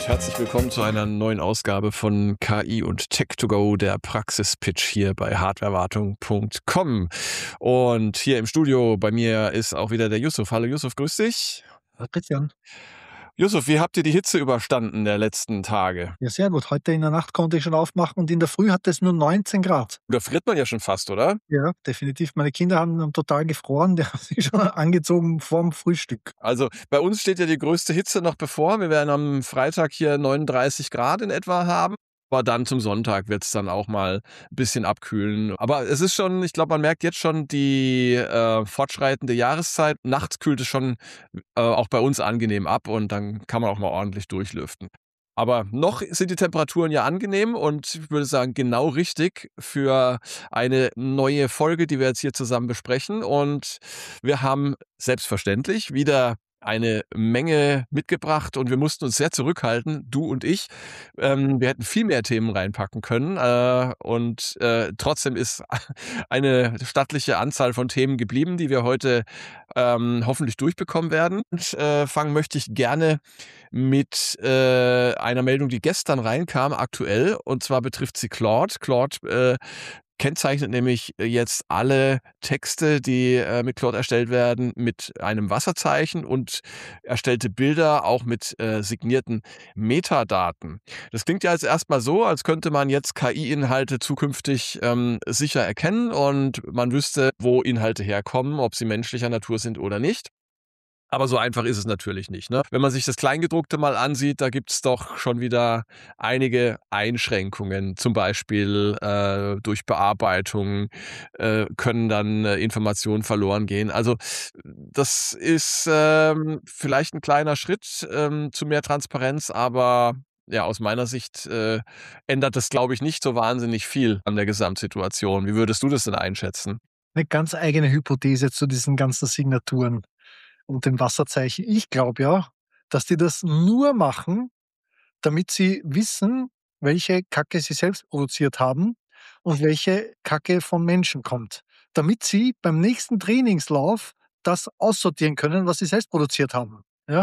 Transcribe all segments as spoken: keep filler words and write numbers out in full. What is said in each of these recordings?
Herzlich willkommen zu einer neuen Ausgabe von K I und Tech to Go, der Praxispitch hier bei hardwarewartung punkt com. Und hier im Studio bei mir ist auch wieder der Yusuf. Hallo Yusuf, grüß dich. Hallo Christian. Yusuf, wie habt ihr die Hitze überstanden der letzten Tage? Ja, sehr gut. Heute in der Nacht konnte ich schon aufmachen und in der Früh hat es nur neunzehn Grad. Da friert man ja schon fast, oder? Ja, definitiv. Meine Kinder haben total gefroren. Die haben sich schon angezogen vorm Frühstück. Also bei uns steht ja die größte Hitze noch bevor. Wir werden am Freitag hier neununddreißig Grad in etwa haben. Aber dann zum Sonntag wird es dann auch mal ein bisschen abkühlen. Aber es ist schon, ich glaube, man merkt jetzt schon die äh, fortschreitende Jahreszeit. Nachts kühlt es schon äh, auch bei uns angenehm ab und dann kann man auch mal ordentlich durchlüften. Aber noch sind die Temperaturen ja angenehm und ich würde sagen, genau richtig für eine neue Folge, die wir jetzt hier zusammen besprechen. Und wir haben selbstverständlich wieder eine Menge mitgebracht und wir mussten uns sehr zurückhalten, du und ich. Ähm, wir hätten viel mehr Themen reinpacken können äh, und äh, trotzdem ist eine stattliche Anzahl von Themen geblieben, die wir heute ähm, hoffentlich durchbekommen werden. Und äh, fangen möchte ich gerne mit äh, einer Meldung, die gestern reinkam, aktuell, und zwar betrifft sie Claude. Claude äh, kennzeichnet nämlich jetzt alle Texte, die äh, mit Claude erstellt werden, mit einem Wasserzeichen und erstellte Bilder auch mit äh, signierten Metadaten. Das klingt ja jetzt erstmal so, als könnte man jetzt K I-Inhalte zukünftig ähm, sicher erkennen und man wüsste, wo Inhalte herkommen, ob sie menschlicher Natur sind oder nicht. Aber so einfach ist es natürlich nicht, ne? Wenn man sich das Kleingedruckte mal ansieht, da gibt's doch schon wieder einige Einschränkungen. Zum Beispiel äh, durch Bearbeitung äh, können dann äh, Informationen verloren gehen. Also das ist ähm, vielleicht ein kleiner Schritt ähm, zu mehr Transparenz, aber ja, aus meiner Sicht äh, ändert das, glaube ich, nicht so wahnsinnig viel an der Gesamtsituation. Wie würdest du das denn einschätzen? Eine ganz eigene Hypothese zu diesen ganzen Signaturen und den Wasserzeichen. Ich glaube ja, dass die das nur machen, damit sie wissen, welche Kacke sie selbst produziert haben und welche Kacke von Menschen kommt. Damit sie beim nächsten Trainingslauf das aussortieren können, was sie selbst produziert haben. Ja?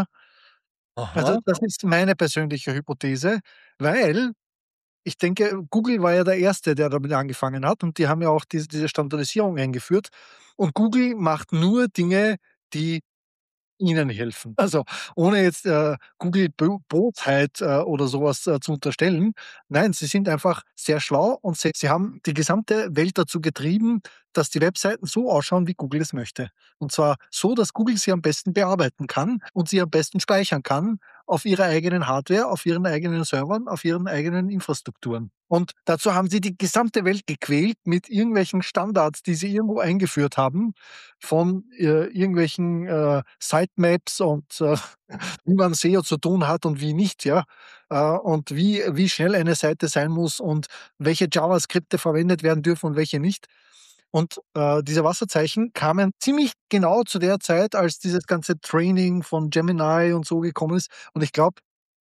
Also, Aha. das ist meine persönliche Hypothese, weil ich denke, Google war ja der Erste, der damit angefangen hat und die haben ja auch diese diese Standardisierung eingeführt. Und Google macht nur Dinge, die ihnen helfen. Also, ohne jetzt, äh, Google Bo Bosheit, äh, oder sowas äh, zu unterstellen. Nein, sie sind einfach sehr schlau und sie sie haben die gesamte Welt dazu getrieben, dass die Webseiten so ausschauen, wie Google es möchte. Und zwar so, dass Google sie am besten bearbeiten kann und sie am besten speichern kann auf ihrer eigenen Hardware, auf ihren eigenen Servern, auf ihren eigenen Infrastrukturen. Und dazu haben sie die gesamte Welt gequält mit irgendwelchen Standards, die sie irgendwo eingeführt haben, von, äh, irgendwelchen, äh, Sitemaps und, äh, wie man S E O zu tun hat und wie nicht, ja. Äh, und wie wie schnell eine Seite sein muss und welche JavaScripte verwendet werden dürfen und welche nicht. Und, äh, diese Wasserzeichen kamen ziemlich genau zu der Zeit, als dieses ganze Training von Gemini und so gekommen ist. Und ich glaube,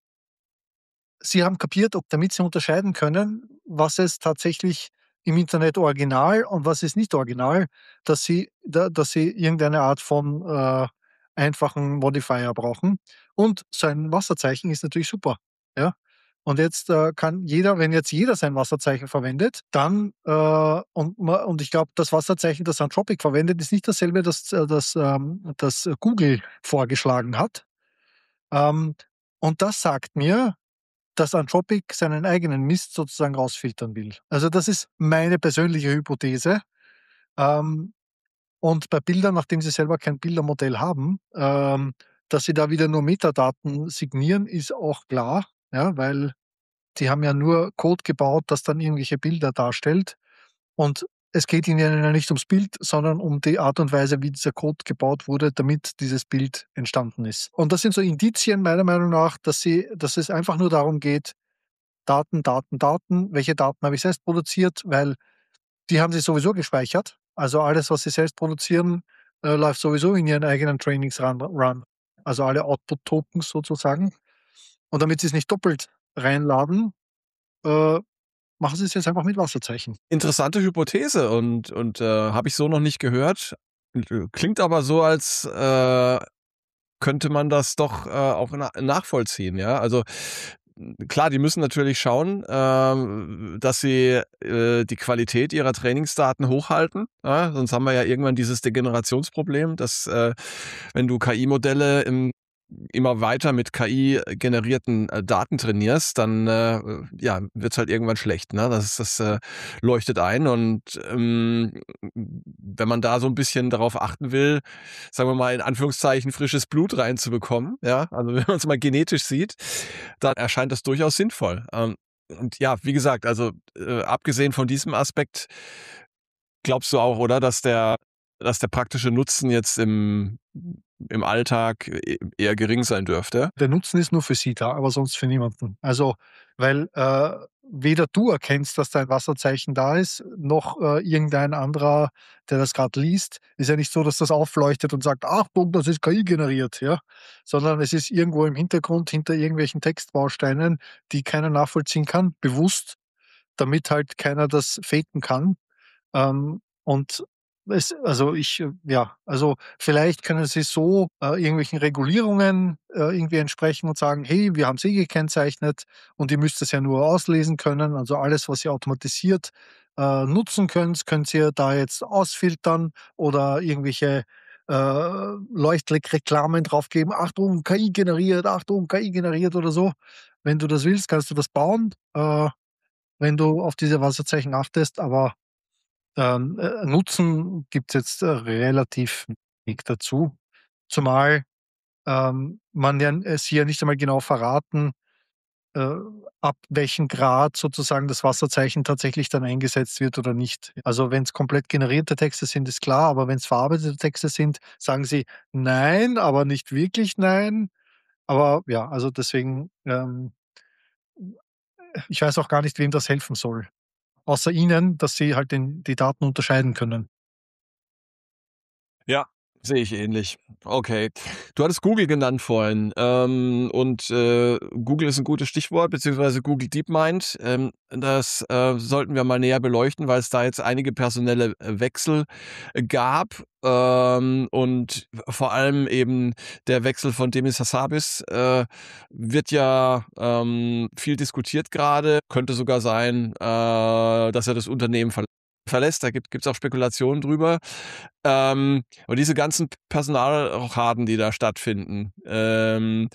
sie haben kapiert, ob damit sie unterscheiden können, was ist tatsächlich im Internet original und was ist nicht original, dass sie da dass sie irgendeine Art von, äh, einfachen Modifier brauchen. Und so ein Wasserzeichen ist natürlich super, ja? Und jetzt, äh, kann jeder wenn jetzt jeder sein Wasserzeichen verwendet, dann, äh und ma und ich glaube, das Wasserzeichen, das Anthropic verwendet, ist nicht dasselbe, das äh, das, ähm das Google vorgeschlagen hat. Ähm, und das sagt mir, dass Anthropic seinen eigenen Mist sozusagen rausfiltern will. Also, das ist meine persönliche Hypothese. Ähm, und bei Bildern, nachdem sie selber kein Bildermodell haben, ähm, dass sie da wieder nur Metadaten signieren, ist auch klar, ja, weil die haben ja nur Code gebaut, das dann irgendwelche Bilder darstellt. Und es geht ihnen ja nicht ums Bild, sondern um die Art und Weise, wie dieser Code gebaut wurde, damit dieses Bild entstanden ist. Und das sind so Indizien meiner Meinung nach, dass sie dass es einfach nur darum geht, Daten, Daten, Daten. Welche Daten habe ich selbst produziert? Weil die haben sie sowieso gespeichert. Also alles, was sie selbst produzieren, äh, läuft sowieso in ihren eigenen Trainings run run. Also alle Output-Tokens sozusagen. Und damit sie es nicht doppelt reinladen, äh, machen sie es jetzt einfach mit Wasserzeichen. Interessante Hypothese und und, äh, habe ich so noch nicht gehört. Äh, klingt aber so, als, äh, könnte man das doch, äh, auch na nachvollziehen, ja? Also, klar, die müssen natürlich schauen, ähm, dass sie äh, die Qualität ihrer Trainingsdaten hochhalten. Ja? Sonst haben wir ja irgendwann dieses Degenerationsproblem, dass äh, wenn du K I-Modelle im immer weiter mit K I-generierten äh, Daten trainierst, dann äh, ja, wird's halt irgendwann schlecht. Ne? Das, das äh, leuchtet ein. Und ähm, wenn man da so ein bisschen darauf achten will, sagen wir mal in Anführungszeichen frisches Blut reinzubekommen, ja, also wenn man es mal genetisch sieht, dann erscheint das durchaus sinnvoll. Ähm, und ja, wie gesagt, also äh, abgesehen von diesem Aspekt, glaubst du auch, oder, dass der, dass der praktische Nutzen jetzt im, im Alltag e- eher gering sein dürfte? Der Nutzen ist nur für sie da, aber sonst für niemanden. Also, weil äh, weder du erkennst, dass da ein Wasserzeichen da ist, noch äh, irgendein anderer, der das gerade liest. Ist ja nicht so, dass das aufleuchtet und sagt, Achtung, das ist K I generiert, ja, sondern es ist irgendwo im Hintergrund hinter irgendwelchen Textbausteinen, die keiner nachvollziehen kann, bewusst, damit halt keiner das faken kann. Ähm, und es also ich äh, ja, also vielleicht können Sie so, äh, irgendwelchen Regulierungen, äh, irgendwie entsprechen und sagen: „Hey, wir haben Sie gekennzeichnet und ihr müsst es ja nur auslesen können. Also alles, was ihr automatisiert, äh, nutzen könnt, könnt ihr da jetzt ausfiltern oder irgendwelche, äh, Leuchtreklamen draufgeben. Achtung, K I generiert, Achtung, K I generiert“ oder so. Wenn du das willst, kannst du das bauen, äh, wenn du auf diese Wasserzeichen achtest, aber ähm, äh, Nutzen gibt's jetzt, äh, relativ wenig dazu, zumal, ähm, man ja es hier nicht einmal genau verraten, äh, ab welchem Grad sozusagen das Wasserzeichen tatsächlich dann eingesetzt wird oder nicht. Also, wenn's komplett generierte Texte sind, ist klar, aber wenn's verarbeitete Texte sind, sagen sie: „Nein, aber nicht wirklich nein.“ Aber ja, also deswegen, ähm, ich weiß auch gar nicht, wem das helfen soll, außer ihnen, dass sie halt den die Daten unterscheiden können. Ja, sehe ich ähnlich. Okay. Du hattest Google genannt vorhin. Ähm, und äh, Google ist ein gutes Stichwort, beziehungsweise Google DeepMind. Ähm, das äh, sollten wir mal näher beleuchten, weil es da jetzt einige personelle äh, Wechsel äh, gab. Ähm, und vor allem eben der Wechsel von Demis Hassabis äh, wird ja ähm, viel diskutiert gerade. Könnte sogar sein, äh, dass er das Unternehmen verlässt. verlässt. Da gibt es auch Spekulationen drüber. Ähm, und diese ganzen Personalrochaden, die da stattfinden, ähm,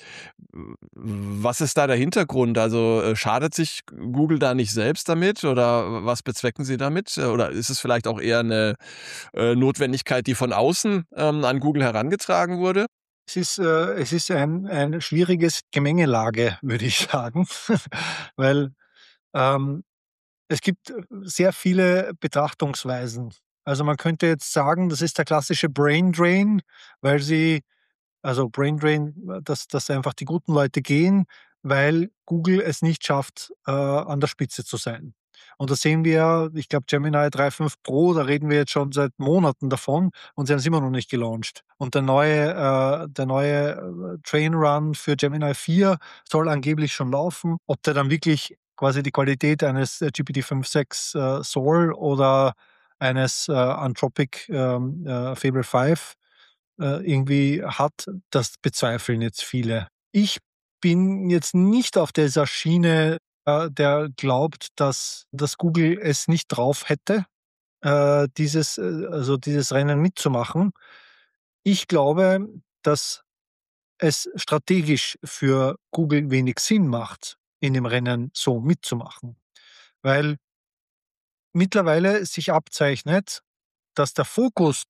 was ist da der Hintergrund? Also äh, schadet sich Google da nicht selbst damit oder was bezwecken sie damit? Oder ist es vielleicht auch eher eine äh, Notwendigkeit, die von außen ähm, an Google herangetragen wurde? Es ist, äh, es ist ein ein schwieriges Gemengelage, würde ich sagen, weil, ähm, es gibt, äh, sehr viele Betrachtungsweisen. Also, man könnte jetzt sagen, das ist der klassische Brain Drain, weil sie also Brain Drain, äh, dass dass einfach die guten Leute gehen, weil Google es nicht schafft, äh, an der Spitze zu sein. Und das sehen wir ja, ich glaube, Gemini drei Punkt fünf Pro, da reden wir jetzt schon seit Monaten davon und sie haben es immer noch nicht gelauncht. Und der neue äh, der neue, äh, Train Run für Gemini vier soll angeblich schon laufen. Ob der dann wirklich quasi die Qualität eines, äh, G P T fünf Punkt sechs, äh, Soul oder eines, äh, Anthropic, ähm, äh, Fable fünf äh, irgendwie hat, das bezweifeln jetzt viele. Ich bin jetzt nicht auf dieser Schiene, äh, der glaubt, dass dass Google es nicht drauf hätte, äh, dieses äh, also dieses Rennen mitzumachen. Ich glaube, dass es strategisch für Google wenig Sinn macht, in dem Rennen so mitzumachen, weil mittlerweile sich abzeichnet, dass der Fokus,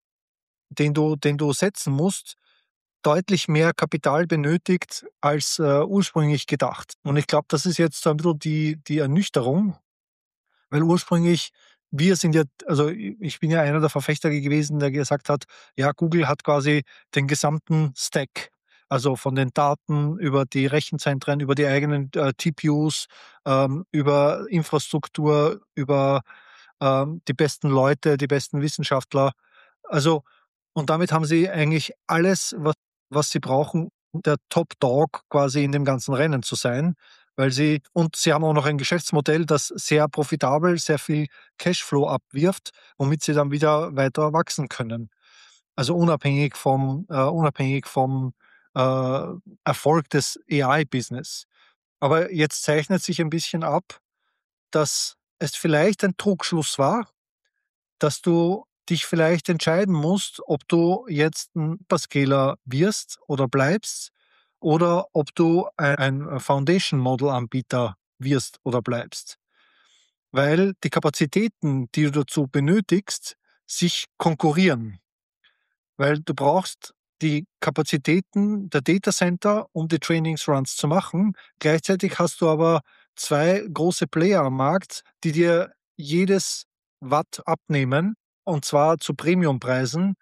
den du den du setzen musst, deutlich mehr Kapital benötigt als, äh, ursprünglich gedacht. Und ich glaube, das ist jetzt so ein bisschen die die Ernüchterung, weil ursprünglich wir sind ja also, i ich bin ja einer der Verfechter gewesen, der gesagt hat: „Ja, Google hat quasi den gesamten Stack, also von den Daten über die Rechenzentren, über die eigenen, äh, T P Us, ähm, über Infrastruktur, über, ähm, die besten Leute, die besten Wissenschaftler.“ Also, und damit haben sie eigentlich alles, was was sie brauchen, um der Top Dog quasi in dem ganzen Rennen zu sein, weil sie und sie haben auch noch ein Geschäftsmodell, das sehr profitabel, sehr viel Cashflow abwirft, womit sie dann wieder weiter wachsen können. Also unabhängig vom äh, unabhängig vom, äh, Erfolg des A I-Business. Aber jetzt zeichnet sich ein bisschen ab, dass es vielleicht ein Trugschluss war, dass du dich vielleicht entscheiden musst, ob du jetzt ein Hyperscaler wirst oder bleibst oder ob du ein ein Foundation-Model-Anbieter wirst oder bleibst. Weil die Kapazitäten, die du dazu benötigst, sich konkurrieren. Weil du brauchst die Kapazitäten der Datacenter, um die Trainingsruns zu machen. Gleichzeitig hast du aber zwei große Player am Markt, die dir jedes Watt abnehmen, und zwar zu Premiumpreisen,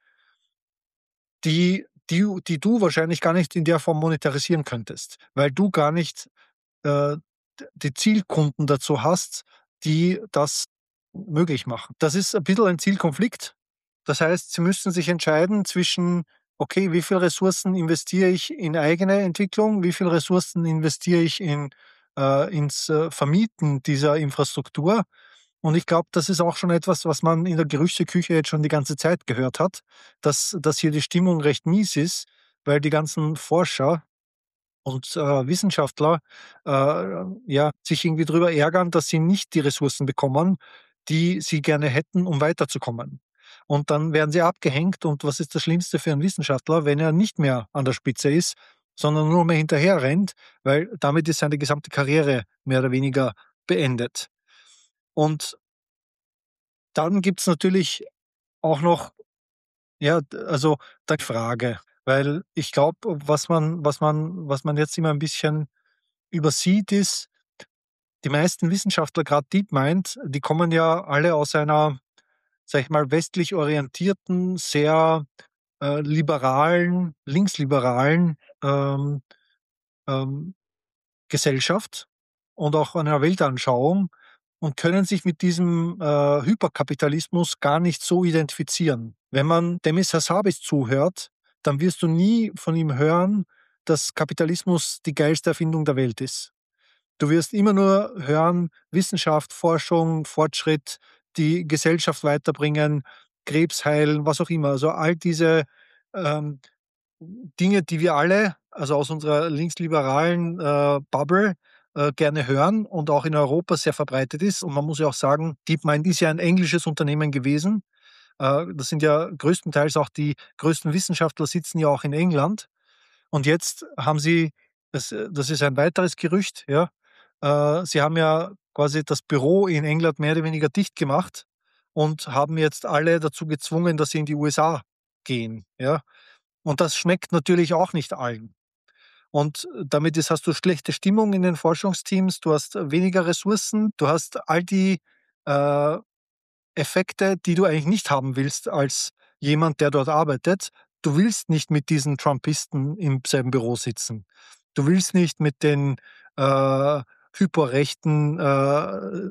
die die die du wahrscheinlich gar nicht in der Form monetarisieren könntest, weil du gar nicht, äh, d die Zielkunden dazu hast, die das möglich machen. Das ist ein bisschen ein Zielkonflikt. Das heißt, sie müssten sich entscheiden zwischen: „Okay, wie viel Ressourcen investiere ich in eigene Entwicklung? Wie viel Ressourcen investiere ich in äh, ins, äh, Vermieten dieser Infrastruktur?“ Und ich glaube, das ist auch schon etwas, was man in der Gerüchteküche jetzt schon die ganze Zeit gehört hat, dass dass hier die Stimmung recht mies ist, weil die ganzen Forscher und, äh, Wissenschaftler, äh, ja, sich irgendwie drüber ärgern, dass sie nicht die Ressourcen bekommen, die sie gerne hätten, um weiterzukommen. Und dann werden sie abgehängt, und was ist das Schlimmste für einen Wissenschaftler, wenn er nicht mehr an der Spitze ist, sondern nur mehr hinterher rennt, weil damit ist seine gesamte Karriere mehr oder weniger beendet. Und dann gibt's natürlich auch noch, ja, d also, die Frage, weil ich glaube, was man was man was man jetzt immer ein bisschen übersieht, ist, die meisten Wissenschaftler, gerade DeepMind, die kommen ja alle aus einer, sage ich mal, westlich orientierten, sehr, äh, liberalen, linksliberalen, ähm, ähm, Gesellschaft und auch einer Weltanschauung, und können sich mit diesem, äh, Hyperkapitalismus gar nicht so identifizieren. Wenn man Demis Hassabis zuhört, dann wirst du nie von ihm hören, dass Kapitalismus die geilste Erfindung der Welt ist. Du wirst immer nur hören: Wissenschaft, Forschung, Fortschritt, die Gesellschaft weiterbringen, Krebs heilen, was auch immer. Also all diese, ähm, Dinge, die wir alle, also aus unserer linksliberalen, äh, Bubble, äh, gerne hören und auch in Europa sehr verbreitet ist. Und man muss ja auch sagen, DeepMind ist ja ein englisches Unternehmen gewesen. Äh, das sind ja größtenteils auch die größten Wissenschaftler sitzen ja auch in England. Und jetzt haben sie, das äh, das ist ein weiteres Gerücht, ja, äh, sie haben ja quasi das Büro in England mehr oder weniger dicht gemacht und haben jetzt alle dazu gezwungen, dass sie in die U S A gehen, ja. Und das schmeckt natürlich auch nicht allen. Und damit ist hast du schlechte Stimmung in den Forschungsteams, du hast weniger Ressourcen, du hast all die, äh, Effekte, die du eigentlich nicht haben willst als jemand, der dort arbeitet. Du willst nicht mit diesen Trumpisten im selben Büro sitzen. Du willst nicht mit den, äh, hyperrechten, äh,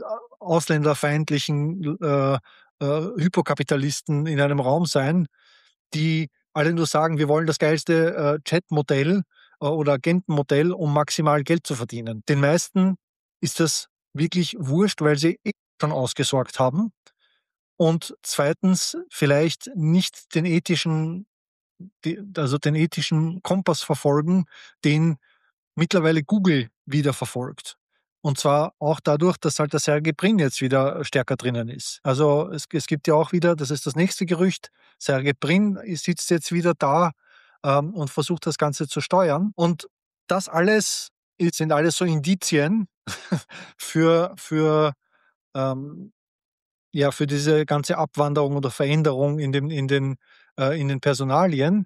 ausländerfeindlichen, äh, äh, Hypokapitalisten in einem Raum sein, die alle nur sagen: „Wir wollen das geilste, äh, Chatmodell, äh, oder Agentenmodell, um maximal Geld zu verdienen.“ Den meisten ist das wirklich wurscht, weil sie eh schon ausgesorgt haben, und zweitens vielleicht nicht den ethischen die also den ethischen Kompass verfolgen, den mittlerweile Google wieder verfolgt. Und zwar auch dadurch, dass halt der Sergey Brin jetzt wieder stärker drinnen ist. Also, es es gibt ja auch wieder, das ist das nächste Gerücht, Sergey Brin sitzt jetzt wieder da, ähm, und versucht das Ganze zu steuern. Und das alles ist sind alles so Indizien für für, ähm ja, für diese ganze Abwanderung oder Veränderung in den in den äh, in den Personalien.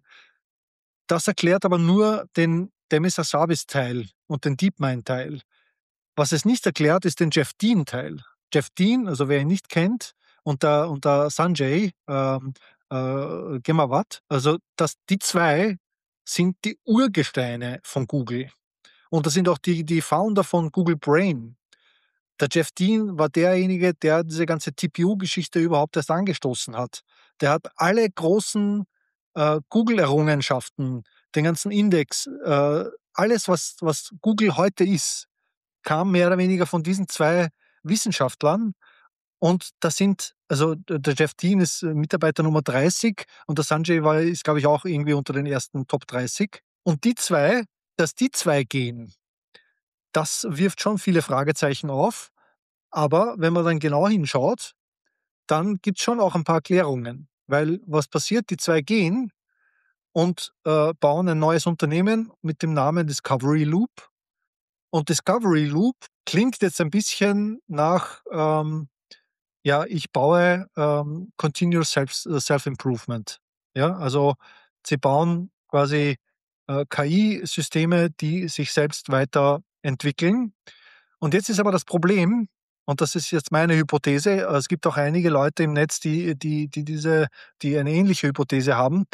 Das erklärt aber nur den Demis Hassabis-Teil und den DeepMind-Teil. Was es nicht erklärt, ist den Jeff Dean-Teil. Jeff Dean, also wer ihn nicht kennt, und der und der Sanjay, ähm, äh, Ghemawat, also das die zwei sind die Urgesteine von Google. Und das sind auch die die Founder von Google Brain. Der Jeff Dean war derjenige, der diese ganze T P U-Geschichte überhaupt erst angestoßen hat. Der hat alle großen, äh, Google-Errungenschaften, den ganzen Index, äh, alles, was was Google heute ist, kam mehr oder weniger von diesen zwei Wissenschaftlern. Und das sind, also d der Jeff Dean ist, äh, Mitarbeiter Nummer dreißig, und der Sanjay war ist, glaube ich, auch irgendwie unter den ersten Top dreißig. Und die zwei, dass die zwei gehen, Das wirft schon viele Fragezeichen auf, aber wenn man dann genau hinschaut, dann gibt's schon auch ein paar Erklärungen. Weil was passiert? Die zwei gehen und, äh, bauen ein neues Unternehmen mit dem Namen Discovery Loop. Und Discovery Loop klingt jetzt ein bisschen nach, ähm, ja, ich baue, ähm, Continuous Self äh, Self-Improvement. Ja, also sie bauen quasi, äh, K I-Systeme, die sich selbst weiterentwickeln. Und jetzt ist aber das Problem, und das ist jetzt meine Hypothese, äh, es gibt auch einige Leute im Netz, die die die diese die eine ähnliche Hypothese haben.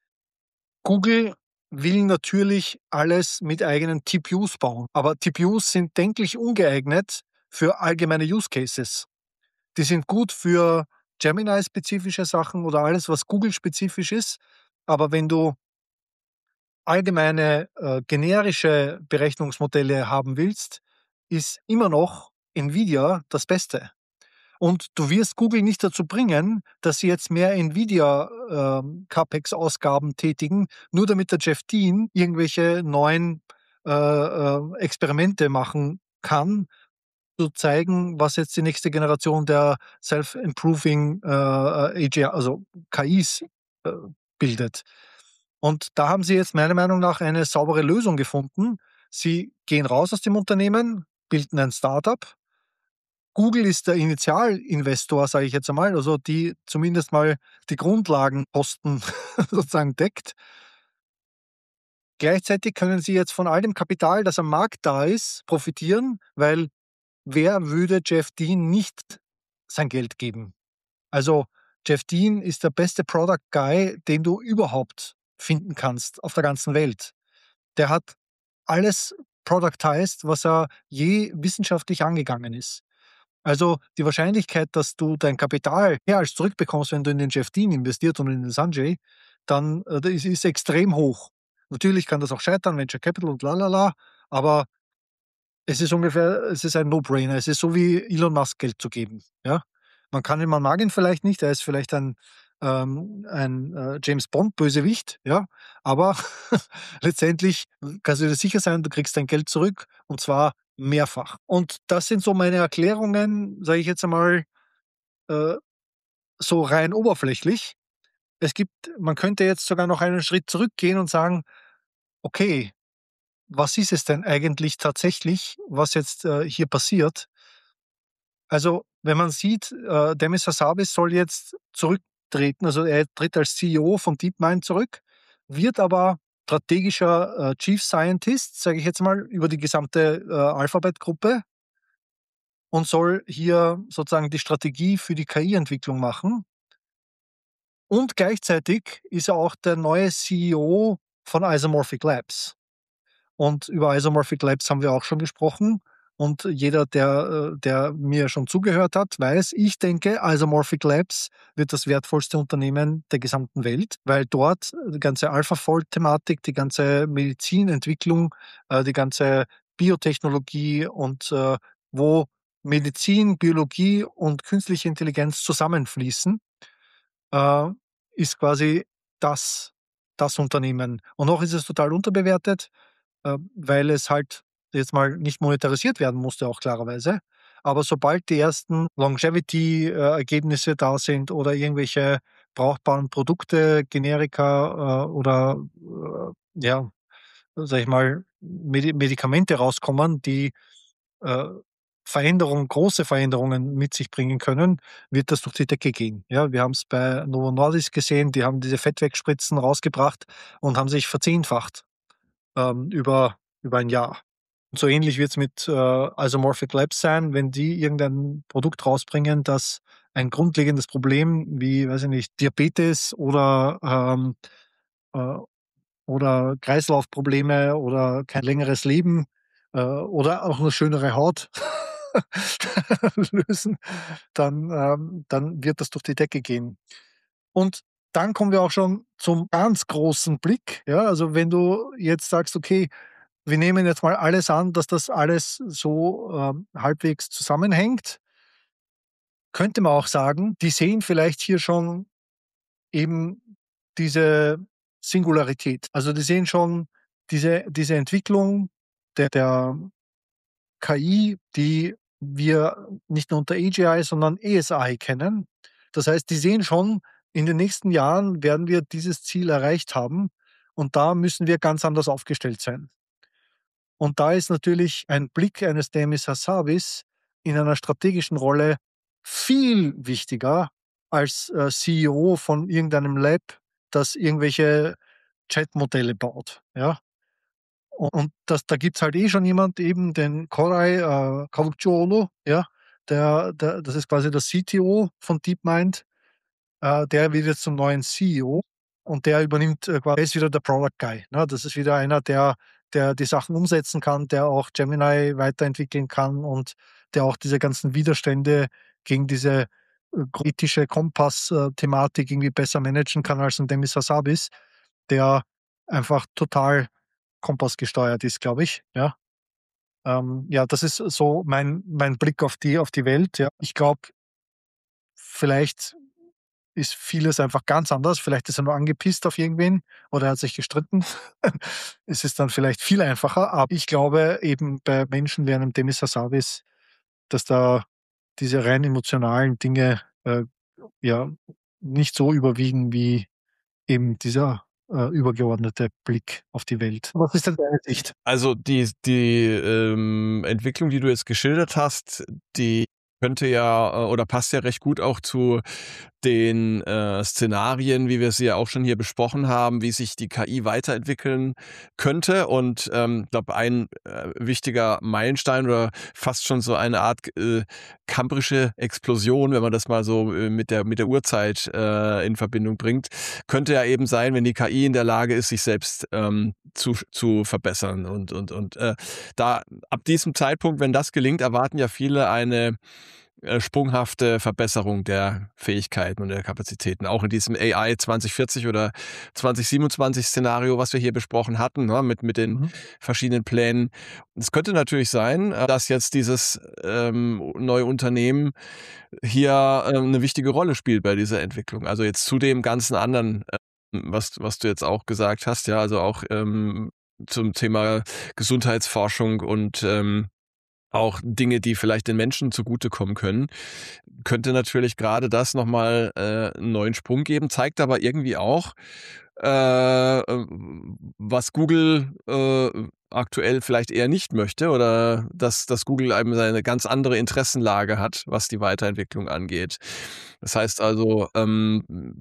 Google will natürlich alles mit eigenen T P Us bauen, aber T P Us sind denklich ungeeignet für allgemeine Use Cases. Die sind gut für Gemini-spezifische Sachen oder alles, was Google-spezifisch ist, aber wenn du allgemeine, äh, generische Berechnungsmodelle haben willst, ist immer noch Nvidia das Beste. Und du wirst Google nicht dazu bringen, dass sie jetzt mehr Nvidia, ähm, CapEx-Ausgaben tätigen, nur damit der Jeff Dean irgendwelche neuen, äh, äh, Experimente machen kann, zu zeigen, was jetzt die nächste Generation der Self-Improving, äh, äh, A G I, also K Is, äh, bildet. Und da haben sie jetzt meiner Meinung nach eine saubere Lösung gefunden. Sie gehen raus aus dem Unternehmen, bilden ein Start-up. Google ist der Initialinvestor, sage ich jetzt einmal, also die zumindest mal die Grundlagenposten sozusagen deckt. Gleichzeitig können sie jetzt von all dem Kapital, das am Markt da ist, profitieren, weil wer würde Jeff Dean nicht sein Geld geben? Also Jeff Dean ist der beste Product Guy, den du überhaupt finden kannst auf der ganzen Welt. Der hat alles productized, was er je wissenschaftlich angegangen ist. Also die Wahrscheinlichkeit, dass du dein Kapital mehr als zurückbekommst, wenn du in den Jeff Dean investiert und in den Sanjay, dann äh, das ist, ist extrem hoch. Natürlich kann das auch scheitern, Venture Capital und lalala, aber es ist ungefähr, es ist ein No-Brainer. Es ist so wie Elon Musk Geld zu geben. Ja? Man kann ihn, man mag ihn vielleicht nicht, er ist vielleicht ein, ähm, ein äh, James Bond-Bösewicht, ja, aber letztendlich kannst du dir sicher sein, du kriegst dein Geld zurück und zwar mehrfach. Und das sind so meine Erklärungen, sage ich jetzt einmal, äh, so rein oberflächlich. Es gibt, man könnte jetzt sogar noch einen Schritt zurückgehen und sagen, okay, was ist es denn eigentlich tatsächlich, was jetzt äh, hier passiert? Also, wenn man sieht, äh, Demis Hassabis soll jetzt zurücktreten, also er tritt als C E O von DeepMind zurück, wird aber strategischer äh, Chief Scientist, sage ich jetzt mal, über die gesamte äh, Alphabet-Gruppe und soll hier sozusagen die Strategie für die K I-Entwicklung machen. Und gleichzeitig ist er auch der neue C E O von Isomorphic Labs. Und über Isomorphic Labs haben wir auch schon gesprochen. Und jeder, der, äh, der mir schon zugehört hat, weiß, ich denke, Isomorphic Labs wird das wertvollste Unternehmen der gesamten Welt, weil dort die ganze AlphaFold-Thematik, die ganze Medizinentwicklung, äh, die ganze Biotechnologie und äh, wo Medizin, Biologie und künstliche Intelligenz zusammenfließen, äh, ist quasi das, das Unternehmen. Und noch ist es total unterbewertet, äh, weil es halt jetzt mal nicht monetarisiert werden musste, auch klarerweise. Aber sobald die ersten Longevity-Ergebnisse da sind oder irgendwelche brauchbaren Produkte, Generika äh, oder äh, ja, sag ich mal, Medi Medikamente rauskommen, die äh, Veränderungen, große Veränderungen mit sich bringen können, wird das durch die Decke gehen. Ja, wir haben es bei Novo Nordisk gesehen, die haben diese Fettwegspritzen rausgebracht und haben sich verzehnfacht ähm, über, über ein Jahr. Und so ähnlich wird es mit äh, Isomorphic Labs sein, wenn die irgendein Produkt rausbringen, das ein grundlegendes Problem wie, weiß ich nicht, Diabetes oder, ähm, äh, oder Kreislaufprobleme oder kein längeres Leben äh, oder auch eine schönere Haut lösen, dann, ähm, dann wird das durch die Decke gehen. Und dann kommen wir auch schon zum ganz großen Blick. Ja, also wenn du jetzt sagst, okay, wir nehmen jetzt mal alles an, dass das alles so ähm, halbwegs zusammenhängt, könnte man auch sagen, die sehen vielleicht hier schon eben diese Singularität. Also die sehen schon diese, diese Entwicklung der, der K I, die wir nicht nur unter A G I, sondern A S I kennen. Das heißt, die sehen schon, in den nächsten Jahren werden wir dieses Ziel erreicht haben und da müssen wir ganz anders aufgestellt sein. Und da ist natürlich ein Blick eines Demis Hassabis in einer strategischen Rolle viel wichtiger als, äh, C E O von irgendeinem Lab, das irgendwelche Chatmodelle baut, ja? U und das da gibt's halt eh schon jemand, eben den Koray, äh, Cavusoglu, ja, der der das ist quasi der C T O von DeepMind. Äh, der wird jetzt zum neuen C E O und der übernimmt, äh, qua der ist wieder der Product Guy, ne? Das ist wieder einer, der der die Sachen umsetzen kann, der auch Gemini weiterentwickeln kann und der auch diese ganzen Widerstände gegen diese, äh, ethische Kompass äh, Thematik irgendwie besser managen kann als 'n Demis Hassabis, der einfach total kompassgesteuert ist, glaube ich, ja. Ähm, ja, das ist so mein mein Blick auf die auf die Welt, ja. Ich glaube vielleicht ist vieles einfach ganz anders. Vielleicht ist er nur angepisst auf irgendwen oder er hat sich gestritten. Es ist dann vielleicht viel einfacher, aber ich glaube eben bei Menschen wie einem Demis Hassabis, dass da diese rein emotionalen Dinge, äh, ja, nicht so überwiegen wie eben dieser, äh, übergeordnete Blick auf die Welt. Was ist denn deine Sicht? Also die die, ähm, Entwicklung, die du jetzt geschildert hast, die könnte ja, äh, oder passt ja recht gut auch zu den, äh, Szenarien, wie wir sie ja auch schon hier besprochen haben, wie sich die K I weiterentwickeln könnte. Und, ähm, ich glaube, ein, äh, wichtiger Meilenstein oder fast schon so eine Art, äh, kambrische Explosion, wenn man das mal so, äh, mit der mit der Urzeit, äh, in Verbindung bringt, könnte ja eben sein, wenn die K I in der Lage ist, sich selbst, ähm, zu zu verbessern. Und und und, äh, da ab diesem Zeitpunkt, wenn das gelingt, erwarten ja viele eine, äh, sprunghafte Verbesserung der Fähigkeiten und der Kapazitäten. Auch in diesem A I zwanzig vierzig oder zwanzig siebenundzwanzig Szenario, was wir hier besprochen hatten, ne, mit mit den Mhm. verschiedenen Plänen. Es könnte natürlich sein, äh, dass jetzt dieses, ähm, neue Unternehmen hier, ähm, 'ne wichtige Rolle spielt bei dieser Entwicklung. Also jetzt zu dem ganzen anderen, ähm, was was du jetzt auch gesagt hast, ja, also auch, ähm, zum Thema Gesundheitsforschung und, ähm, auch Dinge, die vielleicht den Menschen zugutekommen können, könnte natürlich grade das noch mal, äh, 'n neuen Sprung geben, zeigt aber irgendwie auch, äh, ähm, was Google, äh, aktuell vielleicht eher nicht möchte oder dass dass Google eben eine ganz andere Interessenlage hat, was die Weiterentwicklung angeht. Das heißt also, ähm,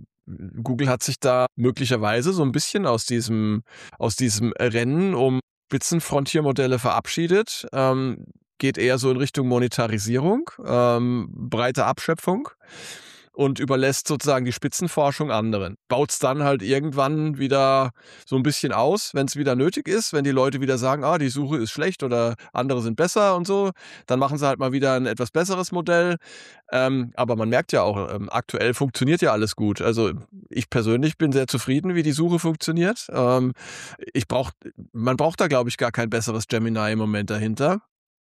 Google hat sich da möglicherweise so 'n bisschen aus diesem aus diesem Rennen um Spitzenfrontiermodelle verabschiedet, ähm, geht eher so in Richtung Monetarisierung, ähm, breite Abschöpfung und überlässt sozusagen die Spitzenforschung anderen. Baut's dann halt irgendwann wieder so 'n bisschen aus, wenn's wieder nötig ist, wenn die Leute wieder sagen: „Ah, die Suche ist schlecht oder andere sind besser“ und so. Dann machen sie halt mal wieder 'n etwas besseres Modell. Ähm, aber man merkt ja auch, ähm, aktuell funktioniert ja alles gut. Also, ich persönlich bin sehr zufrieden, wie die Suche funktioniert. Ähm, ich brauche man braucht da, glaube ich, gar kein besseres Gemini im Moment dahinter,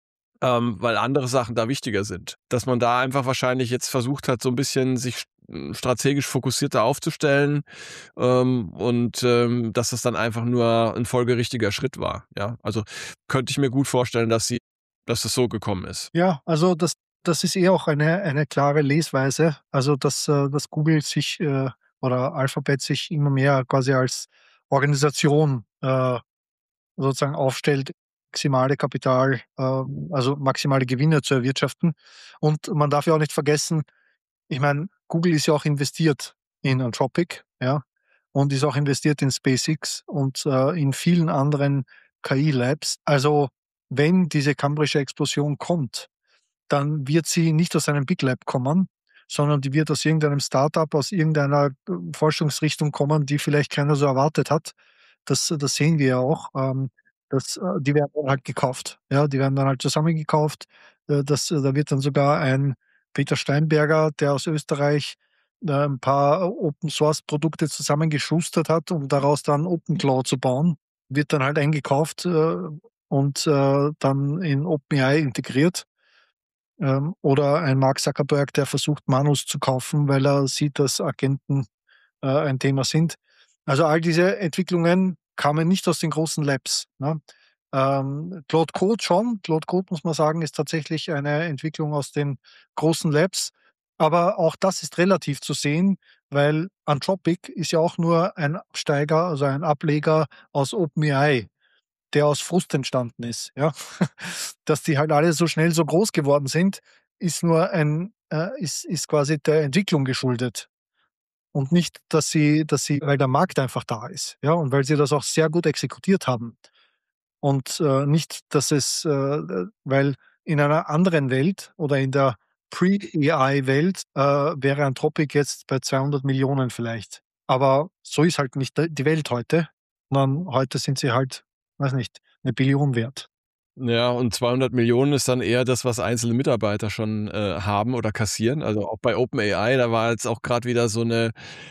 ähm, weil andere Sachen da wichtiger sind. Dass man da einfach wahrscheinlich jetzt versucht hat, so 'n bisschen sich st strategisch fokussierter aufzustellen, ähm, und, ähm, dass das dann einfach nur 'n folgerichtiger Schritt war, ja? Also, könnte ich mir gut vorstellen, dass sie dass es so gekommen ist. Ja, also das das ist eh auch eine eine klare Lesweise. Also, dass, äh dass Google sich, äh oder Alphabet sich immer mehr quasi als Organisation, äh, sozusagen aufstellt, maximale Kapital ähm, also maximale Gewinne zu erwirtschaften. Und man darf ja auch nicht vergessen, ich meine, Google ist ja auch investiert in Anthropic, ja, und ist auch investiert in SpaceX und, äh, in vielen anderen K I-Labs. Also, wenn diese kambrische Explosion kommt, dann wird sie nicht aus einem Big Lab kommen, sondern die wird aus irgendeinem Start-up, aus irgendeiner, äh, Forschungsrichtung kommen, die vielleicht keiner so erwartet hat. Das das sehen wir ja auch, ähm, dass, äh die werden dann halt gekauft. Ja, die werden dann halt zusammengekauft. Äh, das da wird dann sogar ein Peter Steinberger, der aus Österreich, äh, 'n paar Open-Source-Produkte zusammengeschustert hat, um daraus dann OpenClaw zu bauen, wird dann halt eingekauft, äh, und, äh, dann in OpenAI integriert. Ähm, oder ein Mark Zuckerberg, der versucht, Manus zu kaufen, weil er sieht, dass Agenten, äh, ein Thema sind. Also, all diese Entwicklungen kamen nicht aus den großen Labs, ne? Ähm, Claude Code schon. Claude Code, muss man sagen, ist tatsächlich eine Entwicklung aus den großen Labs. Aber auch das ist relativ zu sehen, weil Anthropic ist ja auch nur ein Absteiger, also ein Ableger aus OpenAI, der aus Frust entstanden ist, ja. Dass die halt alle so schnell so groß geworden sind, ist nur ein äh, ist ist quasi der Entwicklung geschuldet und nicht, dass sie dass sie weil der Markt einfach da ist, ja, und weil sie das auch sehr gut exekutiert haben. Und, äh, nicht, dass es, äh, äh weil in einer anderen Welt oder in der Pre-A I-Welt, äh, wäre Anthropic jetzt bei zweihundert Millionen vielleicht. Aber so ist halt nicht d die Welt heute, sondern heute sind sie halt, weiß nicht, eine Billion wert. Ja, und zweihundert Millionen ist dann eher das, was einzelne Mitarbeiter schon, äh, haben oder kassieren. Also, auch bei OpenAI, da war jetzt auch gerade wieder so eine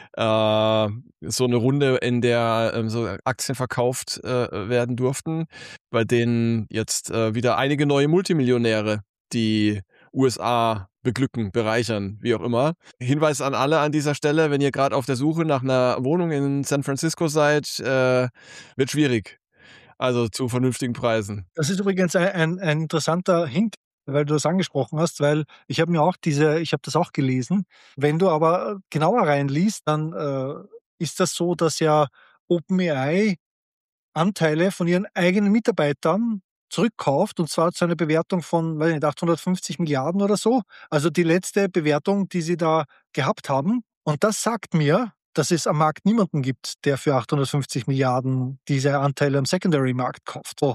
äh, so eine Runde, in der, ähm, so Aktien verkauft, äh, werden durften, bei denen jetzt, äh, wieder einige neue Multimillionäre die U S A beglücken, bereichern, wie auch immer. Hinweis an alle an dieser Stelle, wenn ihr gerade auf der Suche nach einer Wohnung in San Francisco seid, äh, wird schwierig. Also, zu vernünftigen Preisen. Das ist übrigens ei ein ein interessanter Hint, weil du das angesprochen hast, weil ich habe mir auch diese ich habe das auch gelesen. Wenn du aber genauer reinliest, dann, äh, ist das so, dass ja OpenAI Anteile von ihren eigenen Mitarbeitern zurückkauft, und zwar zu einer Bewertung von, weiß nicht, achthundertfünfzig Milliarden oder so. Also die letzte Bewertung, die sie da gehabt haben. Und das sagt mir, dass es am Markt niemanden gibt, der für achthundertfünfzig Milliarden diese Anteile am Secondary-Markt kauft. So,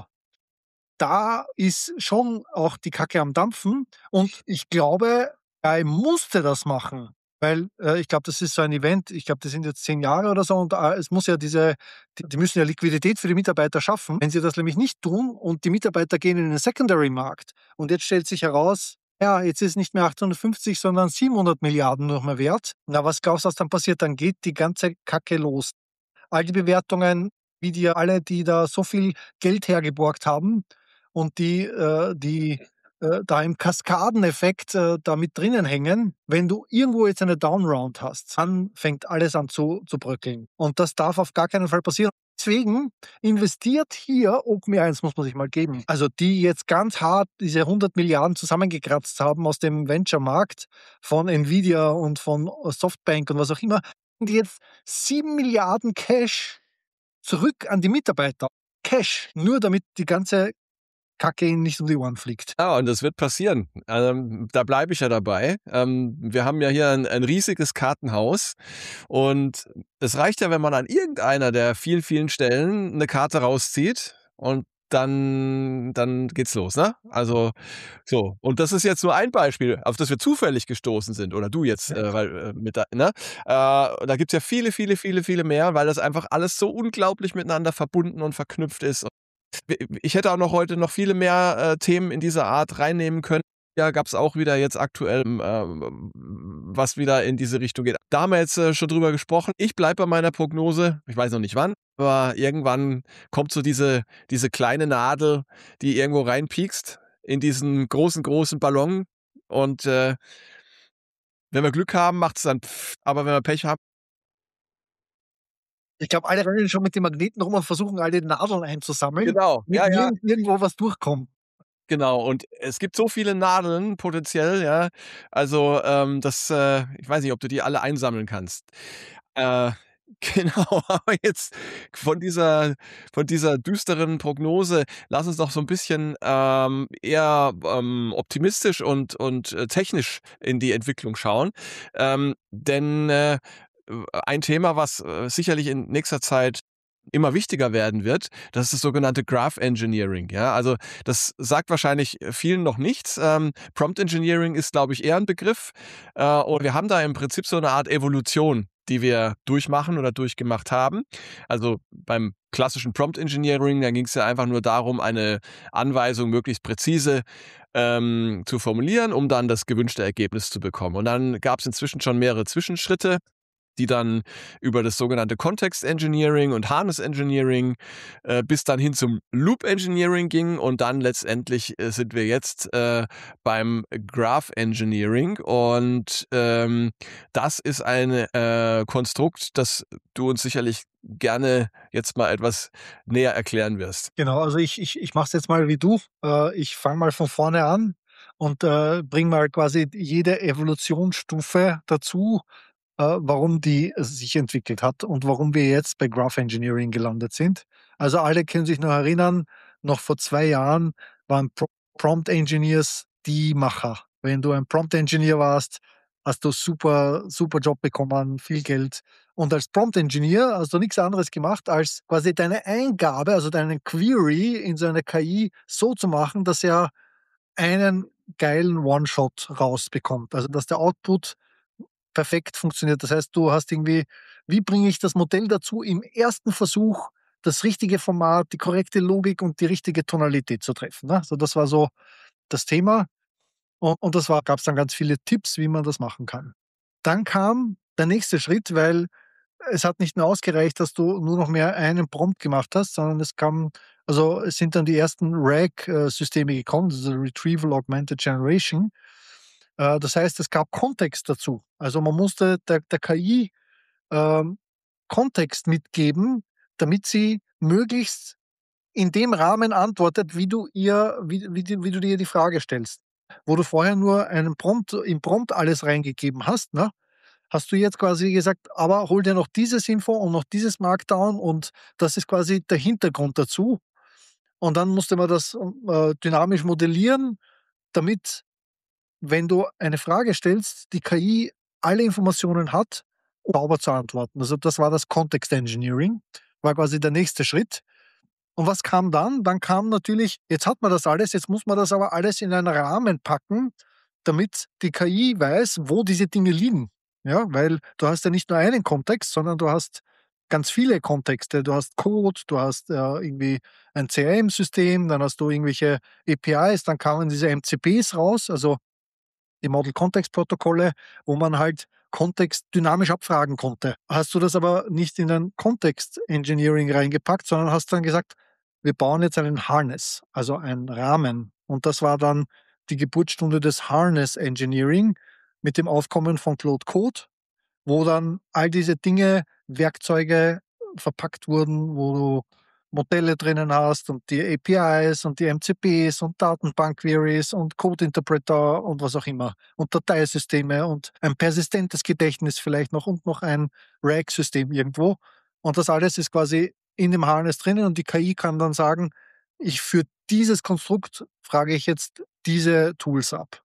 da ist schon auch die Kacke am Dampfen, und ich glaube, er musste das machen, weil, äh, ich glaube, das ist so ein Event, ich glaube, das sind jetzt zehn Jahre oder so, und, äh, es muss ja diese die die müssen ja Liquidität für die Mitarbeiter schaffen. Wenn sie das nämlich nicht tun und die Mitarbeiter gehen in den Secondary-Markt und jetzt stellt sich heraus, ja, jetzt ist nicht mehr achthundertfünfzig, sondern siebenhundert Milliarden noch mehr wert. Na, was glaubst du, was dann passiert? Dann geht die ganze Kacke los. All die Bewertungen, wie die alle, die da so viel Geld hergeborgt haben und die, äh, die äh, da im Kaskadeneffekt äh, da mit drinnen hängen. Wenn du irgendwo jetzt eine Downround hast, dann fängt alles an zu, zu bröckeln. Und das darf auf gar keinen Fall passieren. Deswegen investiert hier OpenAI, das muss man sich mal geben. Also die jetzt ganz hart diese hundert Milliarden zusammengekratzt haben aus dem Venture-Markt von Nvidia und von Softbank und was auch immer, die jetzt sieben Milliarden Cash zurück an die Mitarbeiter. Cash, nur damit die ganze Kacke ihnen nicht um die Ohren fliegt. Ja, und das wird passieren. Ähm, da bleibe ich ja dabei. Ähm, wir haben ja hier ein, ein riesiges Kartenhaus und es reicht ja, wenn man an irgendeiner der vielen, vielen Stellen eine Karte rauszieht und dann, dann geht's los, ne? Also so. Und das ist jetzt nur ein Beispiel, auf das wir zufällig gestoßen sind, oder du jetzt, Ja. äh, weil äh, mit da, ne? Äh, da gibt's ja viele, viele, viele, viele mehr, weil das einfach alles so unglaublich miteinander verbunden und verknüpft ist. Ich hätte auch noch heute noch viele mehr äh, Themen in dieser Art reinnehmen können. Ja, gab es auch wieder jetzt aktuell, ähm, was wieder in diese Richtung geht. Da haben wir jetzt äh, schon drüber gesprochen. Ich bleibe bei meiner Prognose. Ich weiß noch nicht wann, aber irgendwann kommt so diese, diese kleine Nadel, die irgendwo reinpiekst in diesen großen, großen Ballon. Und äh, wenn wir Glück haben, macht es dann pff, aber wenn wir Pech haben, Ich glaube, alle rennen schon mit den Magneten rum und versuchen, all die Nadeln einzusammeln, genau, damit ja, ja, nirgend irgendwo was durchkommt. genau, und es gibt so viele Nadeln potenziell, ja. Also, ähm, das, äh ich weiß nicht, ob du die alle einsammeln kannst. Äh, genau, aber jetzt von dieser von dieser düsteren Prognose, lass uns doch so ein bisschen, ähm, eher, ähm, optimistisch und und, äh, technisch in die Entwicklung schauen. Ähm, denn, äh, ein Thema, was, äh, sicherlich in nächster Zeit immer wichtiger werden wird, das ist das sogenannte Graph Engineering. Ja, also das sagt wahrscheinlich vielen noch nichts. Ähm, Prompt Engineering ist, glaube ich, eher ein Begriff. Äh, und wir haben da im Prinzip so eine Art Evolution, die wir durchmachen oder durchgemacht haben. Also beim klassischen Prompt Engineering, da ging es ja einfach nur darum, eine Anweisung möglichst präzise ähm, zu formulieren, um dann das gewünschte Ergebnis zu bekommen. Und dann gab es inzwischen schon mehrere Zwischenschritte. die dann über das sogenannte Context Engineering und Harness Engineering äh, bis dann hin zum Loop Engineering ging und dann letztendlich äh, sind wir jetzt äh, beim Graph Engineering und ähm, das ist ein äh, Konstrukt, das du uns sicherlich gerne jetzt mal etwas näher erklären wirst. Genau, also ich ich ich mache es jetzt mal wie du. Äh, ich fange mal von vorne an und, äh, bringe mal quasi jede Evolutionsstufe dazu, äh, warum die sich entwickelt hat und warum wir jetzt bei Graph Engineering gelandet sind. Also, alle können sich noch erinnern, noch vor zwei Jahren waren Pro Prompt Engineers die Macher. Wenn du ein Prompt Engineer warst, hast du super super Job bekommen, viel Geld. Und als Prompt Engineer hast du nichts anderes gemacht, als quasi deine Eingabe, also deinen Query in so 'ne K I so zu machen, dass er einen geilen One-Shot rausbekommt. Also, dass der Output perfekt funktioniert. Das heißt, du hast irgendwie wie bringe ich das Modell dazu, im ersten Versuch das richtige Format, die korrekte Logik und die richtige Tonalität zu treffen, ne? So, das war so das Thema und und das war gab's dann ganz viele Tipps, wie man das machen kann. Dann kam der nächste Schritt, weil es hat nicht mehr ausgereicht, dass du nur noch mehr einen Prompt gemacht hast, sondern es kam also, es sind dann die ersten RAG, äh, Systeme gekommen, also Retrieval Augmented Generation. Äh, das heißt, es gab Kontext dazu. Also, man musste der der K I, ähm, Kontext mitgeben, damit sie möglichst in dem Rahmen antwortet, wie du ihr wie wie du wie du dir die Frage stellst. Wo du vorher nur einen Prompt im Prompt alles reingegeben hast, ne, hast du jetzt quasi gesagt: „Aber hol dir noch dieses Info und noch dieses Markdown“ und das ist quasi der Hintergrund dazu. Und dann musste man das, äh, dynamisch modellieren, damit, wenn du eine Frage stellst, die K I alle Informationen hat, um sauber zu antworten. Also, das war das Context Engineering, war quasi der nächste Schritt. Und was kam dann? Dann kam natürlich jetzt hat man das alles, jetzt muss man das aber alles in einen Rahmen packen, damit die K I weiß, wo diese Dinge liegen. Ja, weil du hast ja nicht nur einen Kontext, sondern du hast ganz viele Kontexte. Du hast Code, du hast, äh, irgendwie ein C R M-System, dann hast du irgendwelche A P Is, dann kamen diese M C Ps raus, also die Model Context Protokolle, wo man halt Kontext dynamisch abfragen konnte. Hast du das aber nicht in ein Context Engineering reingepackt, sondern hast dann gesagt: „Wir bauen jetzt einen Harness, also einen Rahmen.“ Und das war dann die Geburtsstunde des Harness Engineering mit dem Aufkommen von Claude Code, wo dann all diese Dinge, Werkzeuge verpackt wurden, wo du Modelle drinnen hast und die A P Is und die M C Ps und Datenbank-Queries und Code-Interpreter und was auch immer und Dateisysteme und ein persistentes Gedächtnis vielleicht noch und noch ein RAG-System irgendwo. Und das alles ist quasi in dem Harness drinnen und die K I kann dann sagen: „Ich für dieses Konstrukt frage ich jetzt diese Tools ab.“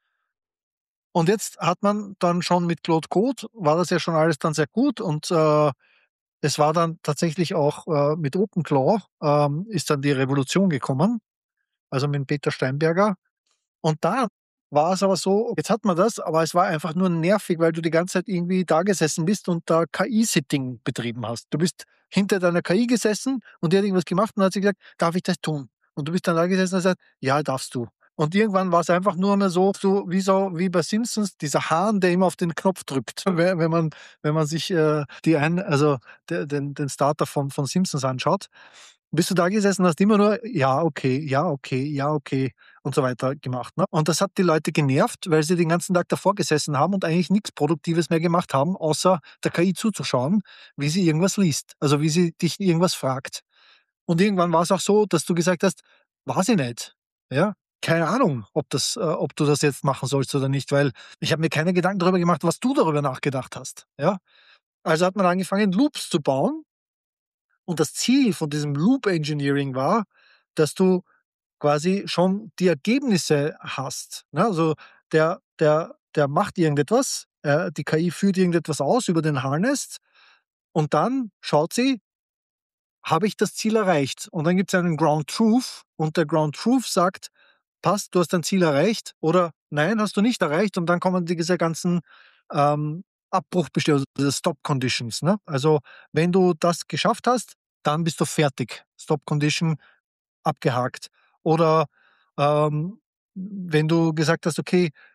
Und jetzt hat man dann schon mit Claude Code war das ja schon alles dann sehr gut und, äh, es war dann tatsächlich auch, äh, mit OpenClaw, ähm, ist dann die Revolution gekommen, also mit Peter Steinberger. Und da war es aber so, jetzt hat man das, aber es war einfach nur nervig, weil du die ganze Zeit irgendwie da gesessen bist und da K I-Sitting betrieben hast. Du bist hinter deiner K I gesessen und die hat irgendwas gemacht und hat sie gesagt: „Darf ich das tun?“ Und du bist dann da gesessen und hast gesagt: „Ja, darfst du.“ Und irgendwann war es einfach nur mehr so so wie so wie bei Simpsons, dieser Hahn, der immer auf den Knopf drückt. We wenn man wenn man sich, äh, die ein also de den den Starter von von Simpsons anschaut, bist du da gesessen und hast immer nur: „Ja, okay, ja, okay, ja, okay“ und so weiter gemacht, ne? Und das hat die Leute genervt, weil sie den ganzen Tag davor gesessen haben und eigentlich nix Produktives mehr gemacht haben, außer der K I zuzuschauen, wie sie irgendwas liest, also wie sie dich irgendwas fragt. Und irgendwann war's auch so, dass du gesagt hast: „Weiß ich nicht“, ja? Keine Ahnung, ob das äh, ob du das jetzt machen sollst oder nicht, weil ich habe mir keine Gedanken darüber gemacht, was du darüber nachgedacht hast, ja? Also hat man angefangen, Loops zu bauen und das Ziel von diesem Loop Engineering war, dass du quasi schon die Ergebnisse hast, ne? Also, der der der macht irgendetwas, äh, die K I führt irgendetwas aus über den Harness und dann schaut sie: „Habe ich das Ziel erreicht?“ Und dann gibt's einen Ground Truth und der Ground Truth sagt: „Passt, du hast dein Ziel erreicht“ oder „Nein, hast du nicht erreicht“ und dann kommen diese ganzen, ähm, Abbruchbesti also diese Stop Conditions, ne? Also, wenn du das geschafft hast, dann bist du fertig. Stop Condition abgehakt. Oder, ähm, wenn du gesagt hast: „Okay,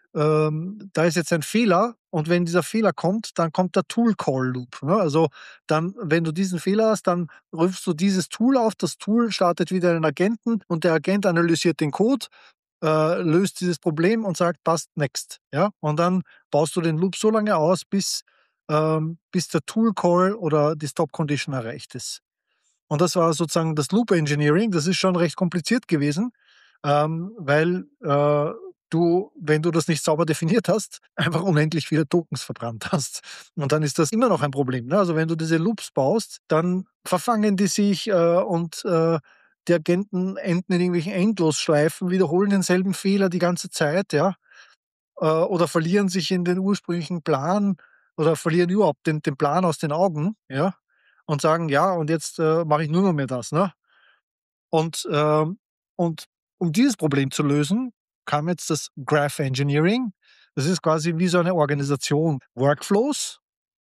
ähm, da ist jetzt ein Fehler und wenn dieser Fehler kommt, dann kommt der Tool-Call-Loop, ne? Also, dann, wenn du diesen Fehler hast, dann rufst du dieses Tool auf, das Tool startet wieder einen Agenten und der Agent analysiert den Code, äh, löst dieses Problem und sagt: „Passt, next", ja? Und dann baust du den Loop so lange aus, bis, ähm bis der Tool-Call oder die Stop-Condition erreicht ist. Und das war sozusagen das Loop Engineering. Das ist schon recht kompliziert gewesen, ähm, weil, äh, du, wenn du das nicht sauber definiert hast, einfach unendlich viele Tokens verbrannt hast. Und dann ist das immer noch ein Problem, ne? Also, wenn du diese Loops baust, dann verfangen die sich, äh, und, äh, die Agenten enden in irgendwelchen Endlosschleifen, wiederholen denselben Fehler die ganze Zeit, ja, äh, oder verlieren sich in den ursprünglichen Plan oder verlieren überhaupt den den Plan aus den Augen, ja, und sagen: „Ja, und jetzt, äh, mache ich nur noch mehr das", ne? Und, ähm und um dieses Problem zu lösen, kam jetzt das Graph Engineering. Das ist quasi wie so eine Organisation, Workflows,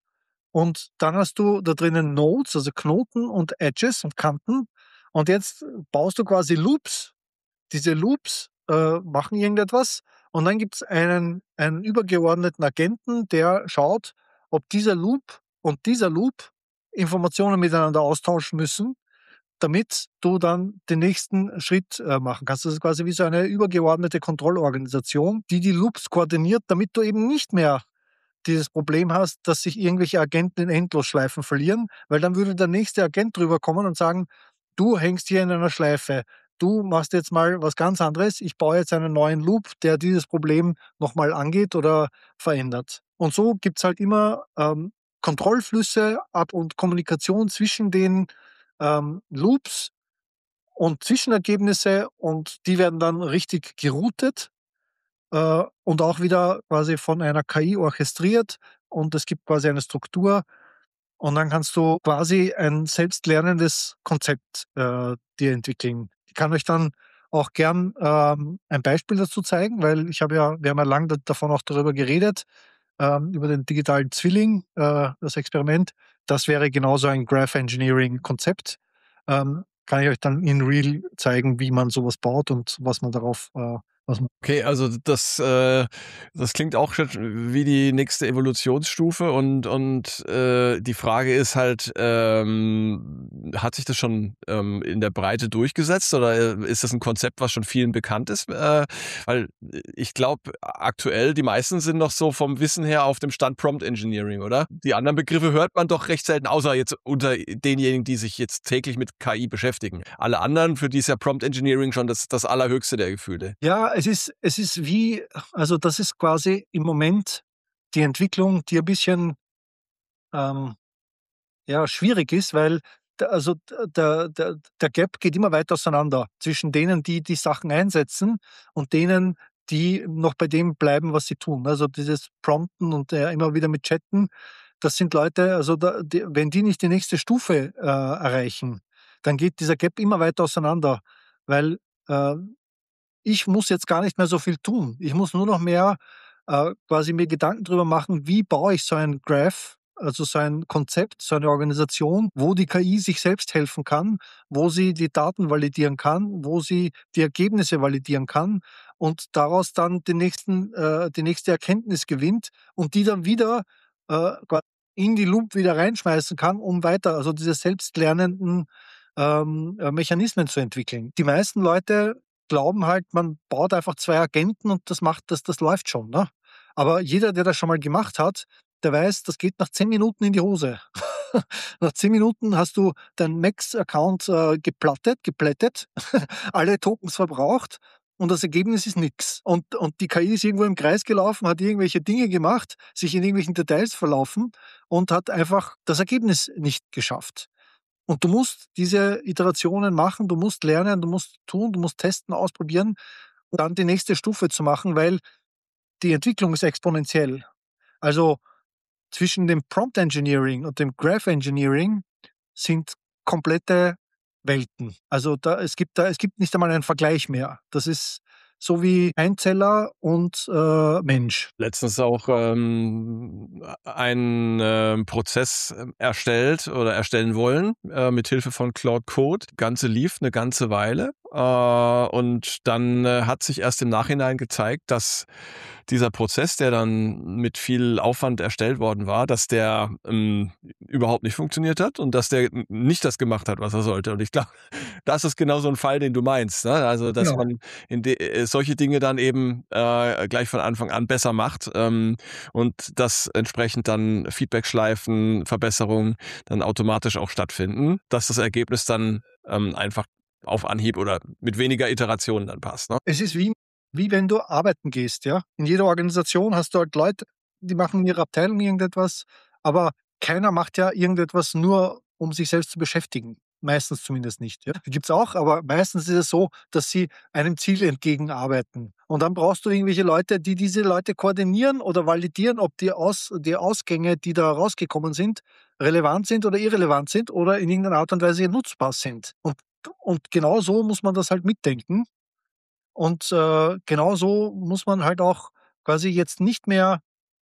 und dann hast du da drinnen Nodes, also Knoten und Edges und Kanten. Und jetzt baust du quasi Loops. Diese Loops, äh, machen irgendetwas und dann gibt's einen einen übergeordneten Agenten, der schaut, ob dieser Loop und dieser Loop Informationen miteinander austauschen müssen, damit du dann den nächsten Schritt, äh, machen kannst. Das ist quasi wie so eine übergeordnete Kontrollorganisation, die die Loops koordiniert, damit du eben nicht mehr dieses Problem hast, dass sich irgendwelche Agenten in Endlosschleifen verlieren, weil dann würde der nächste Agent drüber kommen und sagen: „Du hängst hier in einer Schleife. Du machst jetzt mal was ganz anderes. Ich baue jetzt einen neuen Loop, der dieses Problem noch mal angeht oder verändert." Und so gibt's halt immer, ähm, Kontrollflüsse ab und Kommunikation zwischen den, ähm, Loops und Zwischenergebnisse, und die werden dann richtig geroutet, äh, und auch wieder quasi von einer K I orchestriert, und es gibt quasi eine Struktur, und dann kannst du quasi ein selbstlernendes Konzept, äh, dir entwickeln. Ich kann euch dann auch gern, ähm, ein Beispiel dazu zeigen, weil ich habe ja wir haben ja lang da davon auch darüber geredet, ähm, über den digitalen Zwilling, äh, das Experiment. Das wäre genauso ein Graph Engineering Konzept. Ähm, kann ich euch dann in real zeigen, wie man sowas baut und was man darauf, äh was man Okay, also das, äh, das klingt auch schon wie die nächste Evolutionsstufe und und äh, die Frage ist halt, ähm, hat sich das schon ähm, in der Breite durchgesetzt oder äh, ist das ein Konzept, was schon vielen bekannt ist? Äh, weil ich glaube, aktuell die meisten sind noch so vom Wissen her auf dem Stand Prompt Engineering, oder? Die anderen Begriffe hört man doch recht selten, außer jetzt unter denjenigen, die sich jetzt täglich mit K I beschäftigen. Alle anderen, für die ist ja Prompt Engineering schon das, das allerhöchste der Gefühle. Ja, es ist es ist wie, also, das ist quasi im Moment die Entwicklung, die ein bisschen, ähm, ja, schwierig ist, weil d also, d der der der Gap geht immer weiter auseinander zwischen denen, die die Sachen einsetzen, und denen, die noch bei dem bleiben, was sie tun. Also, dieses Prompten und, äh, immer wieder mit Chatten, das sind Leute, also, da die, wenn die nicht die nächste Stufe, äh, erreichen, dann geht dieser Gap immer weiter auseinander, weil, äh ich muss jetzt gar nicht mehr so viel tun. Ich muss nur noch mehr, äh, quasi mir Gedanken drüber machen, wie baue ich so ein Graph, also so ein Konzept, so eine Organisation, wo die K I sich selbst helfen kann, wo sie die Daten validieren kann, wo sie die Ergebnisse validieren kann und daraus dann den nächsten äh, die nächste Erkenntnis gewinnt und die dann wieder, äh, qua in die Loop wieder reinschmeißen kann, um weiter, also diese selbstlernenden, ähm, äh, Mechanismen zu entwickeln. Die meisten Leute glauben halt, man baut einfach zwei Agenten und das macht das das läuft schon, ne? Aber jeder, der das schon mal gemacht hat, der weiß, das geht nach zehn Minuten in die Hose. Nach zehn Minuten hast du deinen Max-Account, äh, geplattet geplättet, alle Tokens verbraucht und das Ergebnis ist nix. Und und die K I ist irgendwo im Kreis gelaufen, hat irgendwelche Dinge gemacht, sich in irgendwelchen Details verlaufen und hat einfach das Ergebnis nicht geschafft. Und du musst diese Iterationen machen, du musst lernen, du musst tun, du musst testen, ausprobieren, um dann die nächste Stufe zu machen, weil die Entwicklung ist exponentiell. Also, zwischen dem Prompt Engineering und dem Graph Engineering sind komplette Welten. Also, da es gibt da es gibt nicht einmal einen Vergleich mehr. Das ist so wie Einzeller und, äh, Mensch. Letztens auch ähm, einen ähm, Prozess ähm, erstellt oder erstellen wollen äh, mit Hilfe von Claude Code. Das Ganze lief eine ganze Weile, Äh, und dann äh, hat sich erst im Nachhinein gezeigt, dass dieser Prozess, der dann mit viel Aufwand erstellt worden war, dass der ähm, überhaupt nicht funktioniert hat und dass der nicht das gemacht hat, was er sollte. Und ich glaube, das ist genau so ein Fall, den du meinst. Ne? Also, dass Genau. man in de äh, solche Dinge dann eben äh, gleich von Anfang an besser macht ähm, und dass entsprechend dann Feedbackschleifen, Verbesserungen dann automatisch auch stattfinden, dass das Ergebnis dann ähm, einfach auf Anhieb oder mit weniger Iterationen dann passt. Ne? Es ist wie wie wenn du arbeiten gehst, ja? In jeder Organisation hast du halt Leute, die machen in ihrer Abteilung irgendetwas, aber keiner macht ja irgendetwas nur, um sich selbst zu beschäftigen. Meistens zumindest nicht, ja? Gibt's auch, aber meistens ist es so, dass sie einem Ziel entgegenarbeiten. Und dann brauchst du irgendwelche Leute, die diese Leute koordinieren oder validieren, ob die Aus die Ausgänge, die da rausgekommen sind, relevant sind oder irrelevant sind oder in irgendeiner Art und Weise nutzbar sind. Und und genau so muss man das halt mitdenken. Und, äh, genauso muss man halt auch quasi jetzt nicht mehr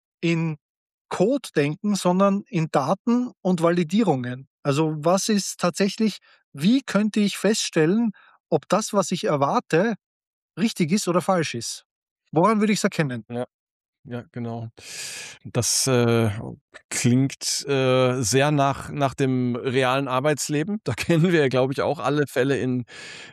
in Code denken, sondern in Daten und Validierungen. Also, was ist tatsächlich wie könnte ich feststellen, ob das, was ich erwarte, richtig ist oder falsch ist? Woran würde ich's erkennen? Ja. Ja, genau. Das äh, klingt äh, sehr nach, nach dem realen Arbeitsleben. Da kennen wir, glaube ich, auch alle Fälle, in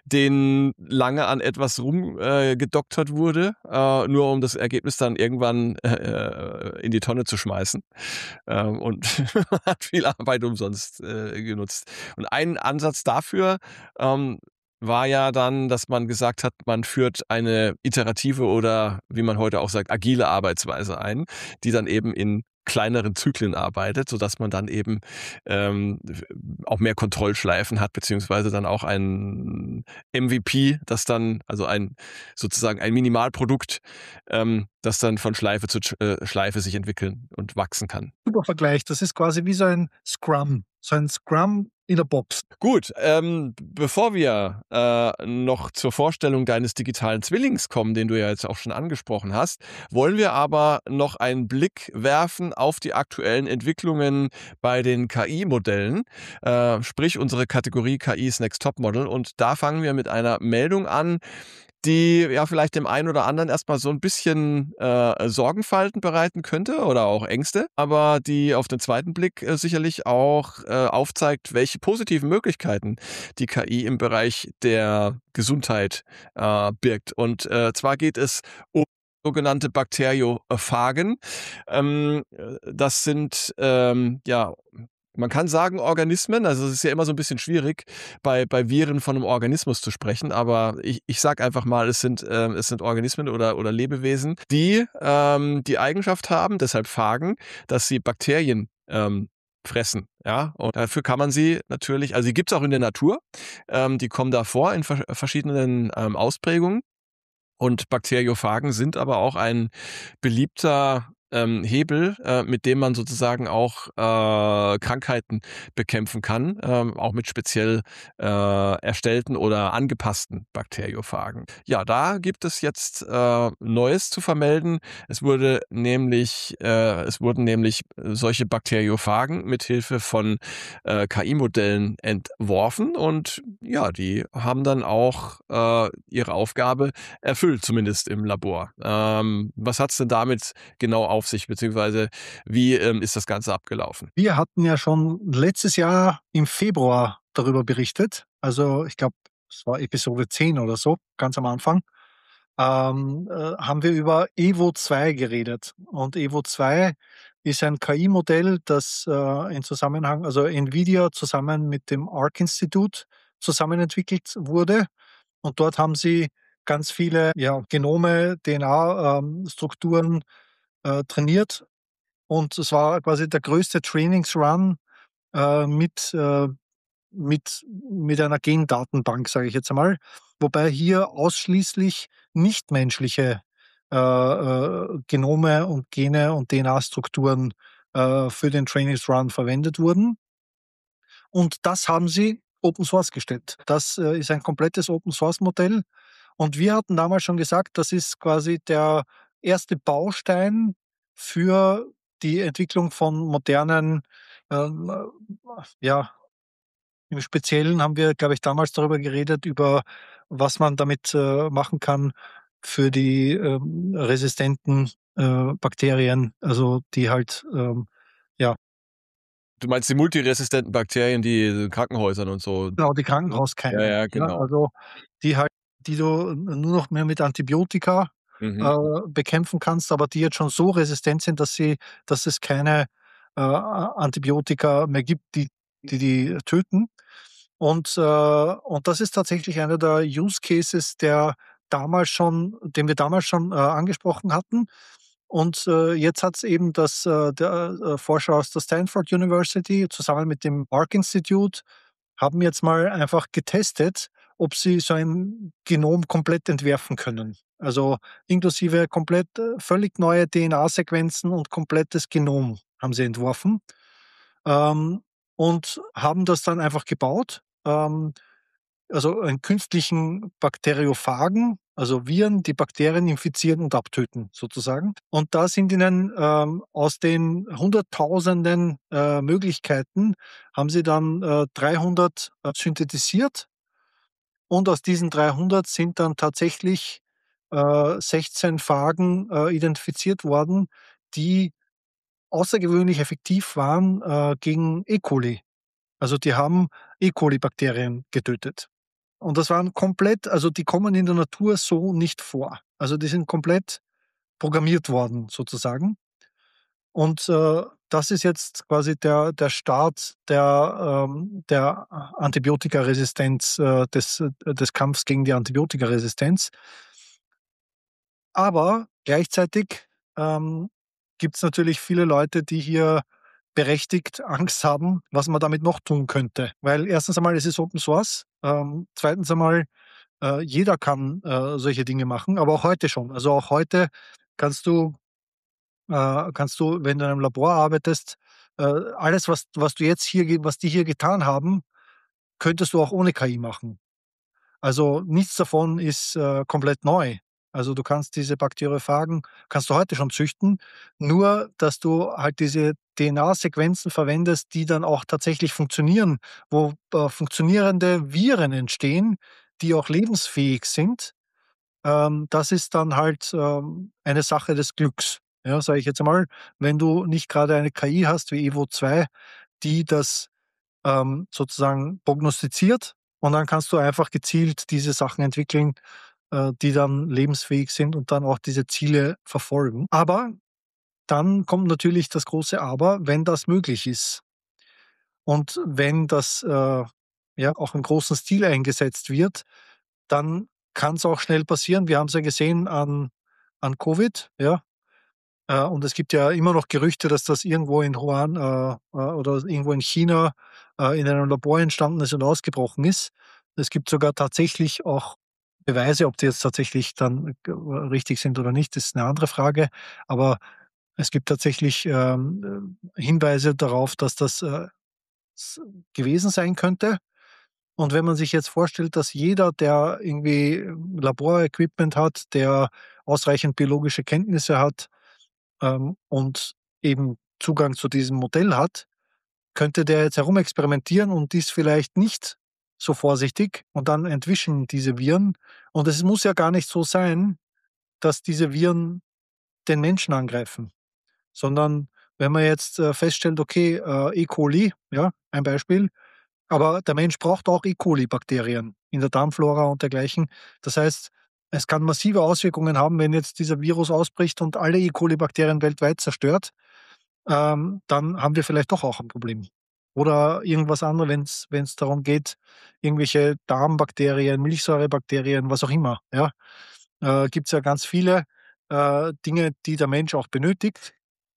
denen lange an etwas rumgedoktert äh, gedoktert wurde, äh, nur um das Ergebnis dann irgendwann äh, äh, in die Tonne zu schmeißen. Ähm, und man hat viel Arbeit umsonst äh, genutzt. Und ein Ansatz dafür ähm, war ja dann, dass man gesagt hat, man führt eine iterative oder, wie man heute auch sagt, agile Arbeitsweise ein, die dann eben in kleineren Zyklen arbeitet, sodass man dann eben ähm, auch mehr Kontrollschleifen hat, beziehungsweise dann auch ein M V P, das dann, also ein sozusagen ein Minimalprodukt, ähm, das dann von Schleife zu Sch- äh, Schleife sich entwickeln und wachsen kann. Super Vergleich, das ist quasi wie so ein Scrum, so ein Scrum in a Box. Gut, ähm, bevor wir äh, noch zur Vorstellung deines digitalen Zwillings kommen, den du ja jetzt auch schon angesprochen hast, wollen wir aber noch einen Blick werfen auf die aktuellen Entwicklungen bei den K I-Modellen, äh, sprich unsere Kategorie K I is Next Top Model. Und da fangen wir mit einer Meldung an, die ja vielleicht dem einen oder anderen erstmal so ein bisschen äh, Sorgenfalten bereiten könnte oder auch Ängste, aber die auf den zweiten Blick äh, sicherlich auch äh, aufzeigt, welche positiven Möglichkeiten die K I im Bereich der Gesundheit äh, birgt. Und äh, zwar geht es um sogenannte Bakteriophagen. Ähm, äh, das sind ähm, ja man kann sagen Organismen, also es ist ja immer so ein bisschen schwierig, bei bei Viren von einem Organismus zu sprechen, aber ich ich sage einfach mal, es sind ähm, es sind Organismen oder oder Lebewesen, die ähm, die Eigenschaft haben, deshalb Phagen, dass sie Bakterien ähm, fressen, ja? Und dafür kann man sie natürlich, also die gibt's auch in der Natur, ähm, die kommen da vor in versch verschiedenen ähm, Ausprägungen. Und Bakteriophagen sind aber auch ein beliebter ähm, Hebel, äh, mit dem man sozusagen auch äh, Krankheiten bekämpfen kann, ähm, auch mit speziell äh, erstellten oder angepassten Bakteriophagen. Ja, da gibt es jetzt äh, Neues zu vermelden. Es wurde nämlich, äh, es wurden nämlich solche Bakteriophagen mithilfe von äh, K I-Modellen entworfen und ja, die haben dann auch äh, ihre Aufgabe erfüllt, zumindest im Labor. Ähm, was hat's denn damit genau auf sich, beziehungsweise wie ähm, ist das Ganze abgelaufen? Wir hatten ja schon letztes Jahr im Februar darüber berichtet. Also, ich glaube, es war Episode zehn oder so, ganz am Anfang. Ähm, äh, haben wir über Evo zwei geredet. Und Evo zwei ist ein K I-Modell, das äh, in Zusammenhang, also NVIDIA zusammen mit dem Arc-Institut zusammen entwickelt wurde. Und dort haben sie ganz viele ja, Genome, D N A-Strukturen äh, trainiert. Und es war quasi der größte Trainingsrun äh, mit, äh, mit, mit einer Gendatenbank, sage ich jetzt einmal. Wobei hier ausschließlich nichtmenschliche äh, äh, Genome und Gene und D N A-Strukturen äh, für den Trainingsrun verwendet wurden. Und das haben sie Open Source gestellt. Das äh, ist ein komplettes Open Source Modell. Und wir hatten damals schon gesagt, das ist quasi der erste Baustein für die Entwicklung von modernen, ähm, äh, ja, im Speziellen haben wir, glaube ich, damals darüber geredet, über was man damit, äh, machen kann für die, ähm, resistenten, äh, Bakterien, also die halt, ähm, ja Du meinst die multiresistenten Bakterien, die in Krankenhäusern und so, genau, die ne? Ja, Krankenhauskeime, ja, ja, genau. also die halt die du nur noch mehr mit Antibiotika, Mhm. äh, bekämpfen kannst, aber die jetzt schon so resistent sind, dass sie dass es keine, äh, A Antibiotika mehr gibt, die die die töten. Und, äh und das ist tatsächlich einer der Use Cases, der damals schon den wir damals schon, äh, angesprochen hatten. Und, äh, jetzt hat's eben das, äh der, äh, Forscher aus der Stanford University zusammen mit dem Mark Institute haben jetzt mal einfach getestet, ob sie so ein Genom komplett entwerfen können. Also, inklusive komplett äh, völlig neue D N A-Sequenzen und komplettes Genom haben sie entworfen, ähm, und haben das dann einfach gebaut. Ähm, also einen künstlichen Bakteriophagen, also Viren, die Bakterien infizieren und abtöten sozusagen. Und da sind ihnen, ähm, aus den Hunderttausenden, äh, Möglichkeiten haben sie dann, äh, dreihundert, äh, synthetisiert und aus diesen dreihundert sind dann tatsächlich, äh, sechzehn Phagen, äh, identifiziert worden, die außergewöhnlich effektiv waren, äh, gegen E. coli. Also, die haben E. coli-Bakterien getötet. Und das waren komplett also, die kommen in der Natur so nicht vor. Also, die sind komplett programmiert worden sozusagen. Und, äh, das ist jetzt quasi der der Start der, ähm der A Antibiotikaresistenz, äh, des äh, des Kampfs gegen die Antibiotikaresistenz. Aber gleichzeitig, ähm, gibt's natürlich viele Leute, die hier berechtigt Angst haben, was man damit noch tun könnte. Weil erstens einmal, es ist Open Source, ähm, zweitens einmal, äh, jeder kann, äh, solche Dinge machen, aber auch heute schon. Also, auch heute kannst du äh, kannst du, wenn du in einem Labor arbeitest, äh, alles, was was du jetzt hier ge was die hier getan haben, könntest du auch ohne K I machen. Also, nichts davon ist, äh, komplett neu. Also, du kannst diese Bakteriophagen kannst du heute schon züchten, nur dass du halt diese D N A-Sequenzen verwendest, die dann auch tatsächlich funktionieren, wo, äh, funktionierende Viren entstehen, die auch lebensfähig sind. Ähm, das ist dann halt, ähm, eine Sache des Glücks, ja, sage ich jetzt einmal. Wenn du nicht grade eine K I hast wie Evo zwei, die das, ähm, sozusagen prognostiziert und dann kannst du einfach gezielt diese Sachen entwickeln, äh, die dann lebensfähig sind und dann auch diese Ziele verfolgen. Aber dann kommt natürlich das große Aber, wenn das möglich ist. Und wenn das, äh, ja, auch im großen Stil eingesetzt wird, dann kann's auch schnell passieren. Wir haben's ja gesehen an an Covid, ja? Äh, und es gibt ja immer noch Gerüchte, dass das irgendwo in Wuhan, äh, äh, oder irgendwo in China, äh, in einem Labor entstanden ist und ausgebrochen ist. Es gibt sogar tatsächlich auch Beweise, ob die jetzt tatsächlich dann g richtig sind oder nicht, ist 'ne andere Frage. Aber es gibt tatsächlich, ähm, äh, Hinweise darauf, dass das, äh, s gewesen sein könnte. Und wenn man sich jetzt vorstellt, dass jeder, der irgendwie Laborequipment hat, der ausreichend biologische Kenntnisse hat, ähm, und eben Zugang zu diesem Modell hat, könnte der jetzt herumexperimentieren und ist vielleicht nicht so vorsichtig und dann entwischen diese Viren. Und es muss ja gar nicht so sein, dass diese Viren den Menschen angreifen, sondern wenn man jetzt, äh, feststellt, okay, äh, E. coli, ja, ein Beispiel, aber der Mensch braucht auch E. coli-Bakterien in der Darmflora und dergleichen. Das heißt, es kann massive Auswirkungen haben, wenn jetzt dieser Virus ausbricht und alle E. coli-Bakterien weltweit zerstört, ähm, dann haben wir vielleicht doch auch 'n Problem. Oder irgendwas andere, wenn's wenn's darum geht, irgendwelche Darmbakterien, Milchsäurebakterien, was auch immer, ja? Äh, gibt's ja ganz viele, äh, Dinge, die der Mensch auch benötigt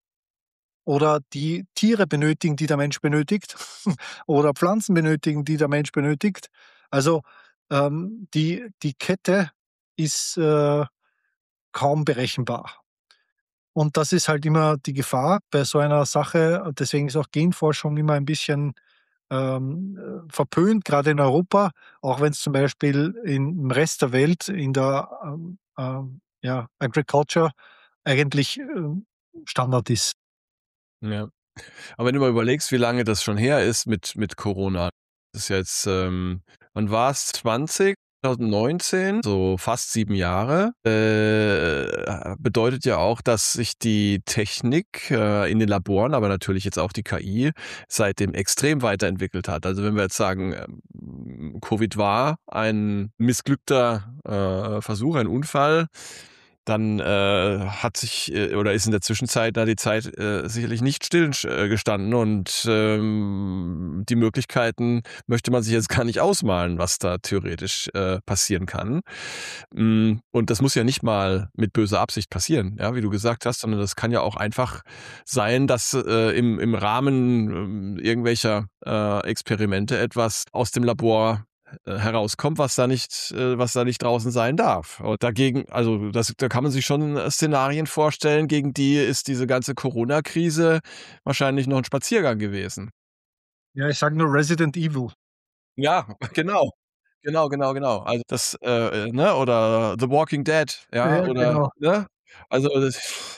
oder die Tiere benötigen, die der Mensch benötigt oder Pflanzen benötigen, die der Mensch benötigt. Also, ähm, die die Kette ist, äh, kaum berechenbar. Und das ist halt immer die Gefahr bei so einer Sache. Deswegen ist auch Genforschung immer ein bisschen, ähm, äh, verpönt, grade in Europa, auch wenn's zum Beispiel in im Rest der Welt in der, ähm, ähm, ja, Agriculture eigentlich, ähm, Standard ist. Ja. Aber wenn du mal überlegst, wie lange das schon her ist mit mit Corona. Das ist jetzt, ähm wann war's? zwanzig? neunzehn, so fast sieben Jahre, äh, bedeutet ja auch, dass sich die Technik äh, in den Laboren, aber natürlich jetzt auch die K I, seitdem extrem weiterentwickelt hat. Also wenn wir jetzt sagen, ähm, Covid war ein missglückter äh, Versuch, ein Unfall, dann äh, hat sich äh, oder ist in der Zwischenzeit da die Zeit äh, sicherlich nicht still äh, gestanden und ähm, die Möglichkeiten möchte man sich jetzt gar nicht ausmalen, was da theoretisch äh, passieren kann. Mm, Und das muss ja nicht mal mit böser Absicht passieren, ja, wie du gesagt hast, sondern das kann ja auch einfach sein, dass äh, im, im Rahmen äh, irgendwelcher äh, Experimente etwas aus dem Labor äh, herauskommt, was da nicht, äh, was da nicht draußen sein darf. Und dagegen, also das, da kann man sich schon äh, Szenarien vorstellen, gegen die ist diese ganze Corona-Krise wahrscheinlich noch ein Spaziergang gewesen. Ja, ich sage nur Resident Evil. Ja, genau. Genau, genau, genau. Also das, äh, äh, ne, oder The Walking Dead, ja, Ja, oder, genau. ne? Also das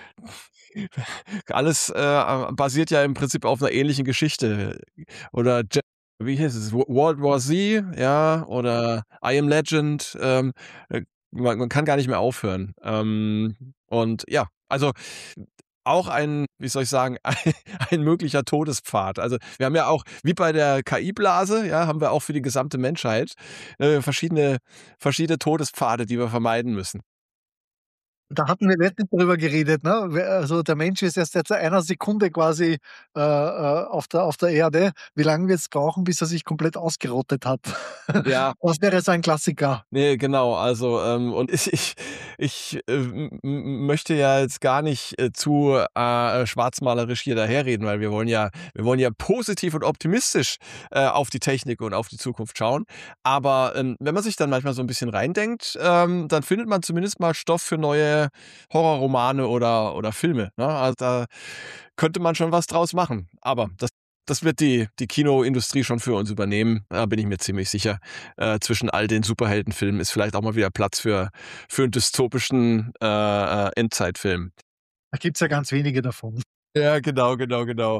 alles, äh, basiert ja im Prinzip auf 'ner ähnlichen Geschichte. Oder Je wie hieß es? Wo World War Z, ja, oder I Am Legend, ähm, äh, man man kann gar nicht mehr aufhören. Ähm, und ja, also auch ein, wie soll ich sagen, ein ein möglicher Todespfad. Also, wir haben ja auch wie bei der K I-Blase, ja, haben wir auch für die gesamte Menschheit, äh, verschiedene verschiedene Todespfade, die wir vermeiden müssen. Da hatten wir letztens drüber geredet, ne? Wer also, der Mensch ist erst seit einer Sekunde quasi, äh, äh, auf der auf der Erde. Wie lange wird's brauchen, bis er sich komplett ausgerottet hat? Ja. Das wäre so ein Klassiker. Ne, genau. Also, ähm, und ich ich ich, äh, m m möchte ja jetzt gar nicht, äh, zu, äh, schwarzmalerisch hier daherreden, weil wir wollen ja wir wollen ja positiv und optimistisch, äh, auf die Technik und auf die Zukunft schauen. Aber, ähm, wenn man sich dann manchmal so ein bisschen reindenkt, ähm, dann findet man zumindest mal Stoff für neue Horrorromane oder oder Filme, ne? Also, da könnte man schon was draus machen. Aber das das wird die die Kinoindustrie schon für uns übernehmen, da bin ich mir ziemlich sicher. Äh, zwischen all den Superheldenfilmen ist vielleicht auch mal wieder Platz für für 'n dystopischen, äh, äh, Endzeitfilm. Da gibt's ja ganz wenige davon. Ja, genau, genau, genau.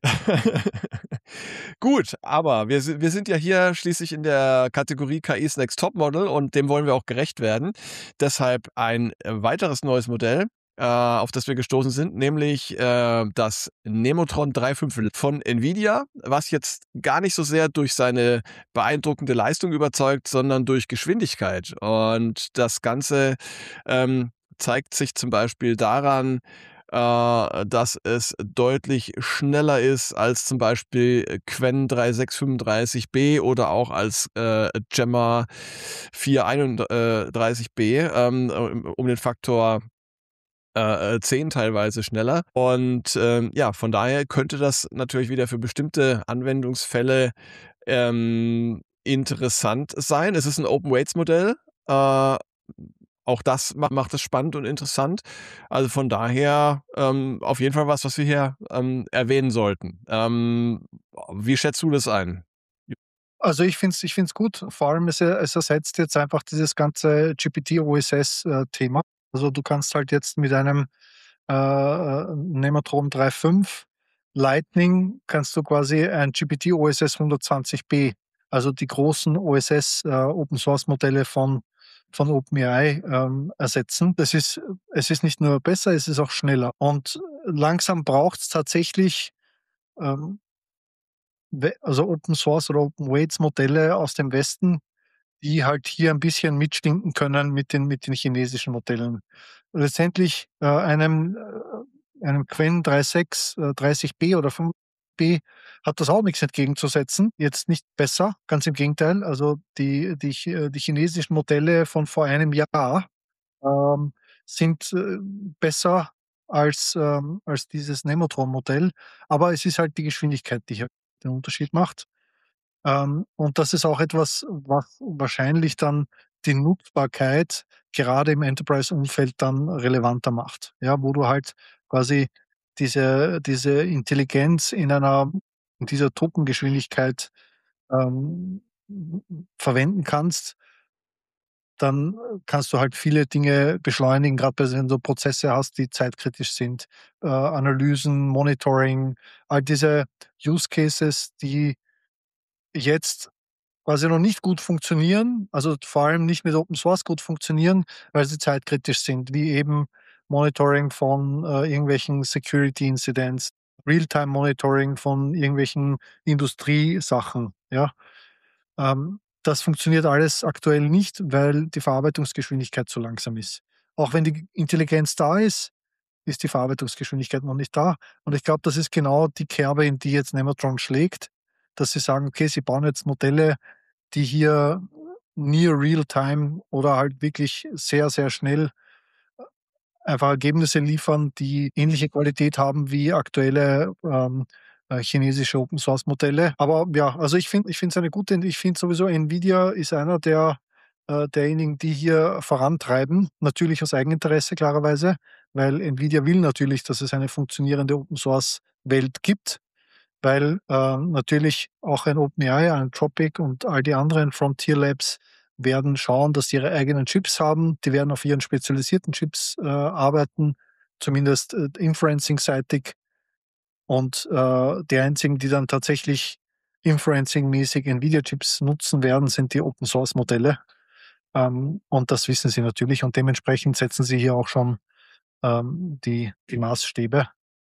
Gut, aber wir si wir sind ja hier schließlich in der Kategorie K I's Next Topmodel und dem wollen wir auch gerecht werden. Deshalb ein, äh, weiteres neues Modell, äh, auf das wir gestoßen sind, nämlich, äh, das Nemotron drei Komma fünf von Nvidia, was jetzt gar nicht so sehr durch seine beeindruckende Leistung überzeugt, sondern durch Geschwindigkeit. Und das Ganze, ähm, zeigt sich zum Beispiel daran, äh, dass es deutlich schneller ist als zum Beispiel äh, Qwen sechs fünfunddreißig b oder auch als äh, Gemma vier einunddreißig b, ähm, um den Faktor äh, äh, zehn teilweise schneller. Und ähm, ja, von daher könnte das natürlich wieder für bestimmte Anwendungsfälle ähm, interessant sein. Es ist ein Open-Weights-Modell. Äh, auch das ma macht es spannend und interessant. Also von daher ähm, auf jeden Fall was, was wir hier ähm, erwähnen sollten. Ähm, wie schätzt du das ein? Also, ich finde es ich finde es gut. Vor allem, es er es ersetzt jetzt einfach dieses ganze G P T-O S S, äh, Thema. Also, du kannst halt jetzt mit einem, äh, äh, Nematron drei Komma fünf Lightning kannst du quasi ein G P T-O S S hundertzwanzig b, also die großen O S S, äh, Open Source Modelle von von OpenAI, ähm, ersetzen. Das ist es ist nicht nur besser, es ist auch schneller. Und langsam braucht's tatsächlich, ähm we also Open Source oder Open Weights Modelle aus dem Westen, die halt hier ein bisschen mitstinken können mit den mit den chinesischen Modellen. Letztendlich, äh, einem äh, einem Qwen drei Komma sechs, äh, dreißig b oder fünf b hat das auch nix entgegenzusetzen. Jetzt nicht besser, ganz im Gegenteil. Also, die die chi äh, die chinesischen Modelle von vor einem Jahr, ähm, sind, äh, besser als, ähm als dieses Nemotron-Modell. Aber es ist halt die Geschwindigkeit, die hier den Unterschied macht. Ähm, und das ist auch etwas, was wahrscheinlich dann die Nutzbarkeit gerade im Enterprise-Umfeld dann relevanter macht, ja, wo du halt quasi diese diese Intelligenz in einer in dieser Tokengeschwindigkeit, ähm, verwenden kannst, dann äh, kannst du halt viele Dinge beschleunigen, grad bei wenn du Prozesse hast, die zeitkritisch sind. Äh, Analysen, Monitoring, all diese Use Cases, die jetzt quasi noch nicht gut funktionieren, also vor allem nicht mit Open Source gut funktionieren, weil sie zeitkritisch sind, wie eben Monitoring von äh, irgendwelchen Security Incidents, Realtime Monitoring von irgendwelchen Industriesachen, ja. Ähm, das funktioniert alles aktuell nicht, weil die Verarbeitungsgeschwindigkeit zu langsam ist. Auch wenn die Intelligenz da ist, ist die Verarbeitungsgeschwindigkeit noch nicht da. Und ich glaube, das ist genau die Kerbe, in die jetzt Nematron schlägt, dass sie sagen, okay, sie bauen jetzt Modelle, die hier near real time oder halt wirklich sehr, sehr schnell einfach Ergebnisse liefern, die ähnliche Qualität haben wie aktuelle ähm, äh, chinesische Open Source Modelle. Aber ja, also ich finde ich finde es eine gute, ich finde sowieso Nvidia ist einer der äh, derjenigen, die hier vorantreiben, natürlich aus Eigeninteresse klarerweise, weil Nvidia will natürlich, dass es eine funktionierende Open Source Welt gibt, weil äh, natürlich auch ein OpenAI, ein Anthropic und all die anderen Frontier Labs werden schauen, dass sie ihre eigenen Chips haben. Die werden auf ihren spezialisierten Chips äh, arbeiten, zumindest äh, inferencing-seitig. Und äh, die einzigen, die dann tatsächlich inferencing-mäßig Nvidia-Chips nutzen werden, sind die Open-Source-Modelle. Ähm, und das wissen sie natürlich. Und dementsprechend setzen sie hier auch schon ähm, die, die Maßstäbe.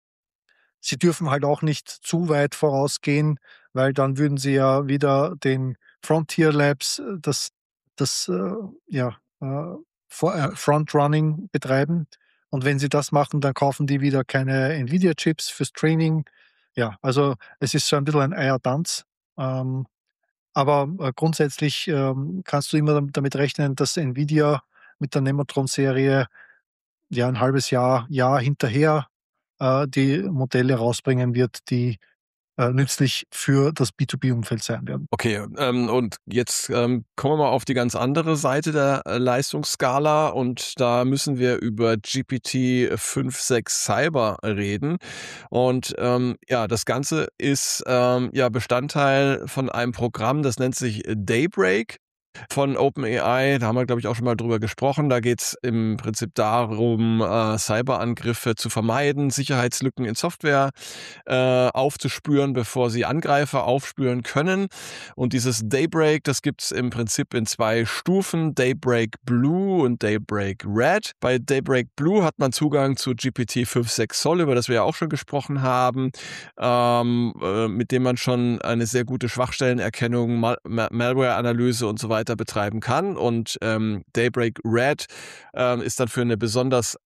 Sie dürfen halt auch nicht zu weit vorausgehen, weil dann würden sie ja wieder den Frontier Labs äh, das das, äh, ja, äh, vor äh, Frontrunning betreiben. Und wenn sie das machen, dann kaufen die wieder keine Nvidia-Chips fürs Training. Ja, also es ist so ein bisschen ein Eiertanz. Ähm, aber, äh, grundsätzlich, ähm, kannst du immer dam damit rechnen, dass Nvidia mit der Nematron-Serie ja ein halbes Jahr Jahr hinterher äh, die Modelle rausbringen wird, die äh, nützlich für das B zwei B-Umfeld sein werden. Okay, ähm, und jetzt ähm, kommen wir mal auf die ganz andere Seite der äh, Leistungsskala und da müssen wir über G P T fünf Punkt sechs Cyber reden. Und ähm, ja, das Ganze ist ähm, ja Bestandteil von einem Programm, das nennt sich Daybreak von OpenAI. Da haben wir, glaube ich, auch schon mal drüber gesprochen. Da geht es im Prinzip darum, äh, Cyberangriffe zu vermeiden, Sicherheitslücken in Software äh, aufzuspüren, bevor sie Angreifer aufspüren können. Und dieses Daybreak, das gibt's im Prinzip in zwei Stufen, Daybreak Blue und Daybreak Red. Bei Daybreak Blue hat man Zugang zu G P T fünf Punkt sechs Sol, über das wir ja auch schon gesprochen haben, ähm, äh, mit dem man schon eine sehr gute Schwachstellenerkennung, Mal Mal Malware-Analyse und so weiter betreiben kann. Und ähm, Daybreak Red ähm, ist dann für eine besonders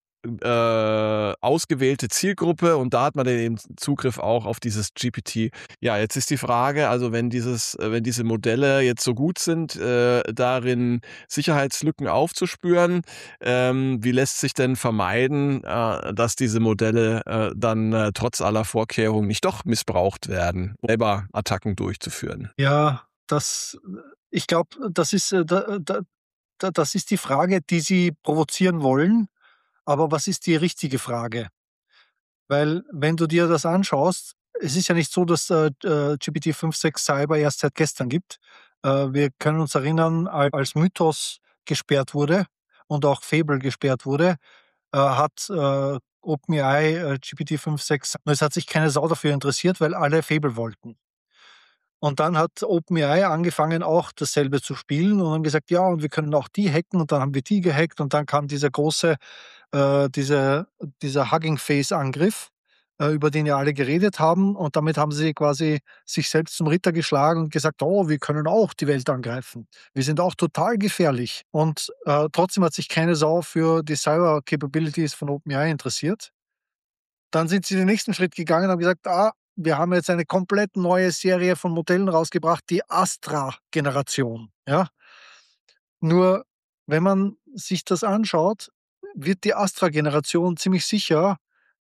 äh, ausgewählte Zielgruppe und da hat man dann eben Zugriff auch auf dieses G P T. Ja, jetzt ist die Frage, also wenn dieses, äh, wenn diese Modelle jetzt so gut sind, äh, darin Sicherheitslücken aufzuspüren, ähm, wie lässt sich denn vermeiden, äh, dass diese Modelle äh, dann äh, trotz aller Vorkehrungen nicht doch missbraucht werden, selber Attacken durchzuführen? Ja, das ich glaube, das ist, äh, da da da das ist die Frage, die Sie provozieren wollen, aber was ist die richtige Frage? Weil wenn du dir das anschaust, es ist ja nicht so, dass, äh, äh, G P T fünf Punkt sechs Cyber erst seit gestern gibt. Äh, wir können uns erinnern, al als Mythos gesperrt wurde und auch Fable gesperrt wurde, äh, hat, äh, OpenAI, äh, G P T fünf Punkt sechs nur es hat sich keine Sau dafür interessiert, weil alle Fable wollten. Und dann hat OpenAI angefangen, auch dasselbe zu spielen und haben gesagt: „Ja, und wir können auch die hacken“, und dann haben wir die gehackt und dann kam dieser große äh, diese dieser Hugging Face Angriff, äh, über den ja alle geredet haben, und damit haben sie quasi sich selbst zum Ritter geschlagen und gesagt: „Oh, wir können auch die Welt angreifen. Wir sind auch total gefährlich.“ Und, äh, trotzdem hat sich keine Sau für die Cyber Capabilities von OpenAI interessiert. Dann sind sie den nächsten Schritt gegangen und haben gesagt: „Ah, wir haben jetzt eine komplett neue Serie von Modellen rausgebracht, die Astra-Generation“, ja? Nur, wenn man sich das anschaut, wird die Astra-Generation ziemlich sicher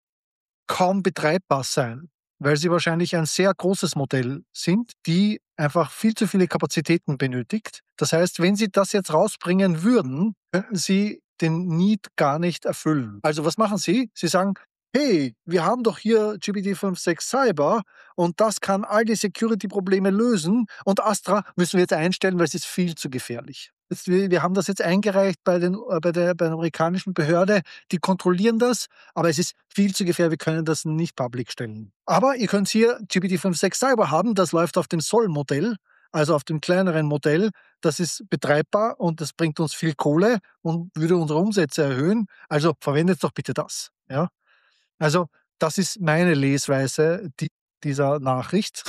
kaum betreibbar sein, weil sie wahrscheinlich ein sehr großes Modell sind, die einfach viel zu viele Kapazitäten benötigt. Das heißt, wenn sie das jetzt rausbringen würden, könnten sie den Need gar nicht erfüllen. Also was machen sie? Sie sagen: „Hey, wir haben doch hier G P T fünf Punkt sechs Cyber und das kann all die Security-Probleme lösen, und Astra müssen wir jetzt einstellen, weil es ist viel zu gefährlich. Jetzt, wir wir haben das jetzt eingereicht bei den äh, bei der bei der amerikanischen Behörde, die kontrollieren das, aber es ist viel zu gefährlich, wir können das nicht public stellen. Aber ihr könnt hier G P T fünf Punkt sechs Cyber haben, das läuft auf dem Sol-Modell, also auf dem kleineren Modell, das ist betreibbar und das bringt uns viel Kohle und würde unsere Umsätze erhöhen. Also verwendet doch bitte das. Ja? Also das ist meine Lesweise die, dieser Nachricht.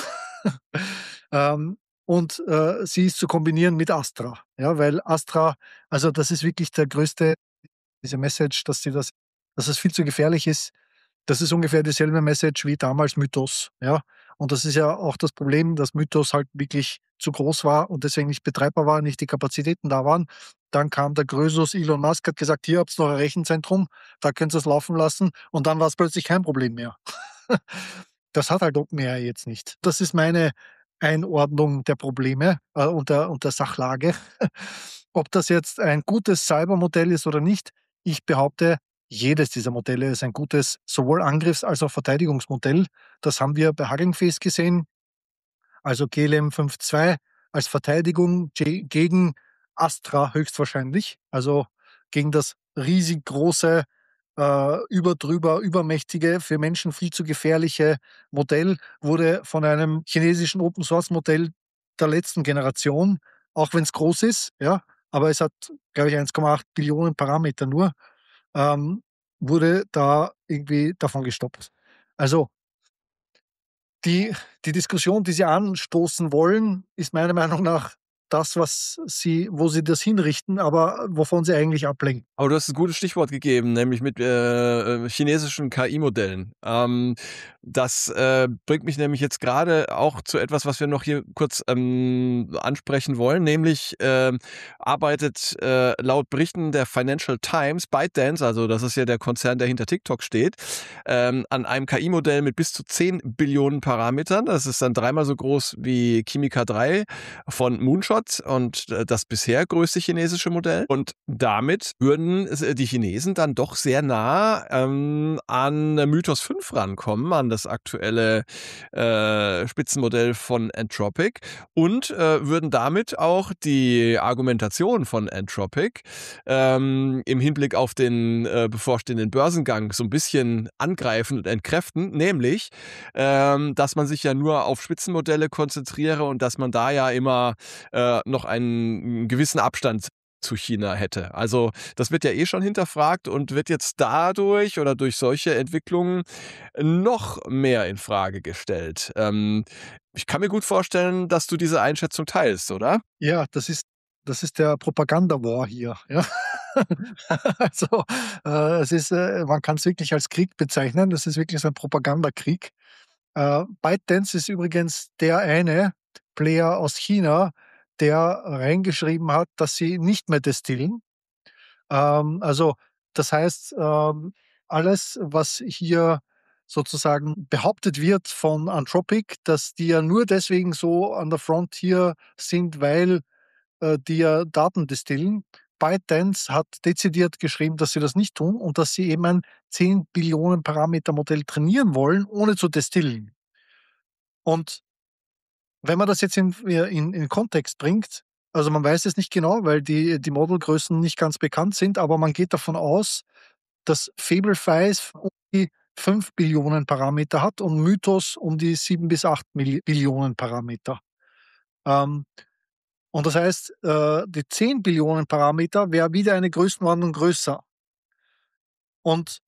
ähm, und äh, sie ist zu kombinieren mit Astra. Ja, weil Astra, also das ist wirklich der größte, diese Message, dass sie das, dass es viel zu gefährlich ist. Das ist ungefähr dieselbe Message wie damals Mythos. Ja? Und das ist ja auch das Problem, dass Mythos halt wirklich zu groß war und deswegen nicht betreibbar war, nicht die Kapazitäten da waren. Dann kam der Grösus Elon Musk, hat gesagt, hier habt ihr noch ein Rechenzentrum, da könnt ihr es laufen lassen und dann war es plötzlich kein Problem mehr. Das hat halt OpenAI jetzt nicht. Das ist meine Einordnung der Probleme äh, und, der, und der Sachlage. Ob das jetzt ein gutes Cybermodell ist oder nicht, ich behaupte, jedes dieser Modelle ist ein gutes sowohl Angriffs- als auch Verteidigungsmodell. Das haben wir bei Hugging Face gesehen. Also G L M fünf Punkt zwei als Verteidigung ge- gegen Astra höchstwahrscheinlich. Also gegen das riesig große, äh, überdrüber, übermächtige, für Menschen viel zu gefährliche Modell wurde von einem chinesischen Open-Source-Modell der letzten Generation, auch wenn es groß ist, ja, aber es hat, glaube ich, eins Komma acht Billionen Parameter nur, ähm, wurde da irgendwie davon gestoppt. Also die, die Diskussion, die Sie anstoßen wollen, ist meiner Meinung nach das, was Sie, wo Sie das hinrichten, aber wovon Sie eigentlich ablenken. Aber du hast ein gutes Stichwort gegeben, nämlich mit äh, äh, chinesischen K I-Modellen. Ähm, das äh, bringt mich nämlich jetzt gerade auch zu etwas, was wir noch hier kurz ähm, ansprechen wollen, nämlich äh, arbeitet äh, laut Berichten der Financial Times ByteDance, also das ist ja der Konzern, der hinter TikTok steht, ähm, an einem K I-Modell mit bis zu zehn Billionen Parametern. Das ist dann dreimal so groß wie Kimi-K drei von Moonshot und äh, das bisher größte chinesische Modell. Und damit würden die Chinesen dann doch sehr nah ähm, an Mythos fünf rankommen, an das aktuelle äh, Spitzenmodell von Anthropic und äh, würden damit auch die Argumentation von Anthropic ähm, im Hinblick auf den äh, bevorstehenden Börsengang so ein bisschen angreifen und entkräften, nämlich, ähm, dass man sich ja nur auf Spitzenmodelle konzentriere und dass man da ja immer äh, noch einen gewissen Abstand zu China hätte. Also das wird ja eh schon hinterfragt und wird jetzt dadurch oder durch solche Entwicklungen noch mehr in Frage gestellt. Ähm, ich kann mir gut vorstellen, dass du diese Einschätzung teilst, oder? Ja, das ist, das ist der Propaganda-War hier. Ja. Also, äh, es ist, äh, man kann es wirklich als Krieg bezeichnen. Das ist wirklich so ein Propagandakrieg. Äh, ByteDance ist übrigens der eine Player aus China, der reingeschrieben hat, dass sie nicht mehr destillen. Ähm, also, das heißt, ähm, alles, was hier sozusagen behauptet wird von Anthropic, dass die ja nur deswegen so an der Front hier sind, weil äh, die ja Daten destillen. ByteDance hat dezidiert geschrieben, dass sie das nicht tun und dass sie eben ein zehn Billionen Parameter Modell trainieren wollen, ohne zu destillen. Und wenn man das jetzt in, in, in Kontext bringt, also man weiß es nicht genau, weil die, die Modelgrößen nicht ganz bekannt sind, aber man geht davon aus, dass Fablefies um die fünf Billionen Parameter hat und Mythos um die sieben bis acht Billionen Parameter. Ähm, und das heißt, äh, die zehn Billionen Parameter wäre wieder eine Größenordnung größer. Und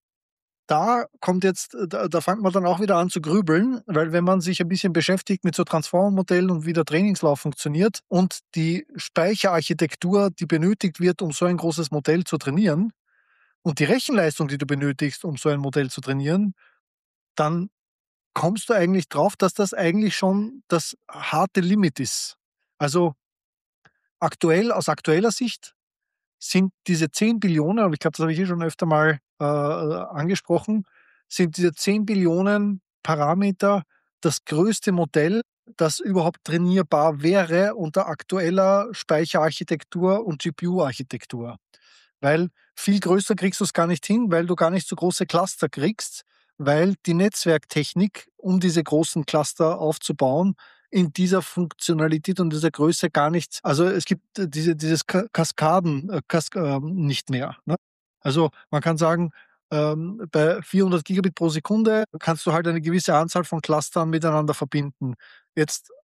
da kommt jetzt, da, da fängt man dann auch wieder an zu grübeln, weil wenn man sich ein bisschen beschäftigt mit so Transformer-Modellen und wie der Trainingslauf funktioniert und die Speicherarchitektur, die benötigt wird, um so ein großes Modell zu trainieren und die Rechenleistung, die du benötigst, um so ein Modell zu trainieren, dann kommst du eigentlich drauf, dass das eigentlich schon das harte Limit ist. Also aktuell, aus aktueller Sicht sind diese zehn Billionen, aber ich glaube, das habe ich eh schon öfter mal äh, angesprochen, sind diese zehn Billionen Parameter das größte Modell, das überhaupt trainierbar wäre unter aktueller Speicherarchitektur und G P U-Architektur. Weil viel größer kriegst du es gar nicht hin, weil du gar nicht so große Cluster kriegst, weil die Netzwerktechnik, um diese großen Cluster aufzubauen, in dieser Funktionalität und dieser Größe gar nicht, also es gibt äh, diese, dieses Ka- Kaskaden äh, Kas ähm, nicht mehr. Ne? Also man kann sagen, ähm, bei vierhundert Gigabit pro Sekunde kannst du halt eine gewisse Anzahl von Clustern miteinander verbinden. Jetzt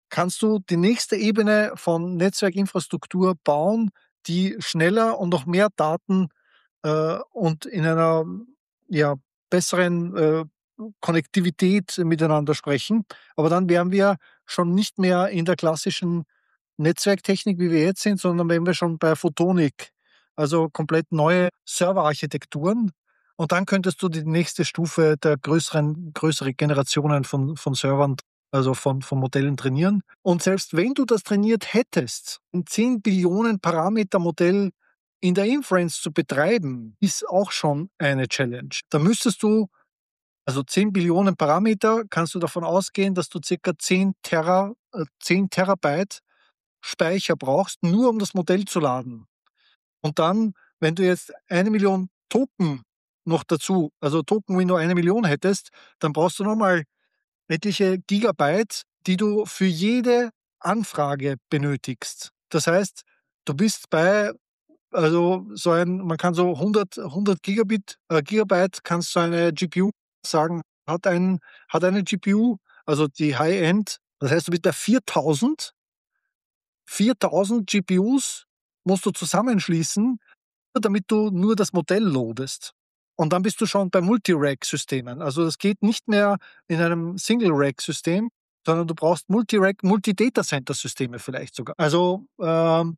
kannst du die nächste Ebene von Netzwerkinfrastruktur bauen, die schneller und noch mehr Daten, äh, und in einer, ja, besseren, äh, Konnektivität miteinander sprechen. Aber dann wären wir schon nicht mehr in der klassischen Netzwerktechnik, wie wir jetzt sind, sondern wären wir schon bei Photonik, also komplett neue Serverarchitekturen. Und dann könntest du die nächste Stufe der größeren größere Generationen von von Servern, also von von Modellen trainieren. Und selbst wenn du das trainiert hättest, ein zehn Billionen Parameter Modell in der Inference zu betreiben, ist auch schon eine Challenge. Da müsstest du, also zehn Billionen Parameter, kannst du davon ausgehen, dass du circa zehn Tera äh, zehn Terabyte Speicher brauchst, nur um das Modell zu laden. Und dann, wenn du jetzt eine Million Token noch dazu, also Token, wenn du eine Million hättest, dann brauchst du noch mal etliche Gigabyte, die du für jede Anfrage benötigst. Das heißt, du bist bei, also so ein, man kann so hundert, hundert Gigabit, äh, Gigabyte kannst so eine G P U sagen, hat ein, hat eine G P U, also die High-End. Das heißt, du bist bei viertausend, viertausend G P Us musst du zusammenschließen, damit du nur das Modell loadest. Und dann bist du schon bei Multi-Rack-Systemen. Also das geht nicht mehr in einem Single-Rack-System, sondern du brauchst Multi-Rack, Multi-Data-Center-Systeme vielleicht sogar. Also ähm,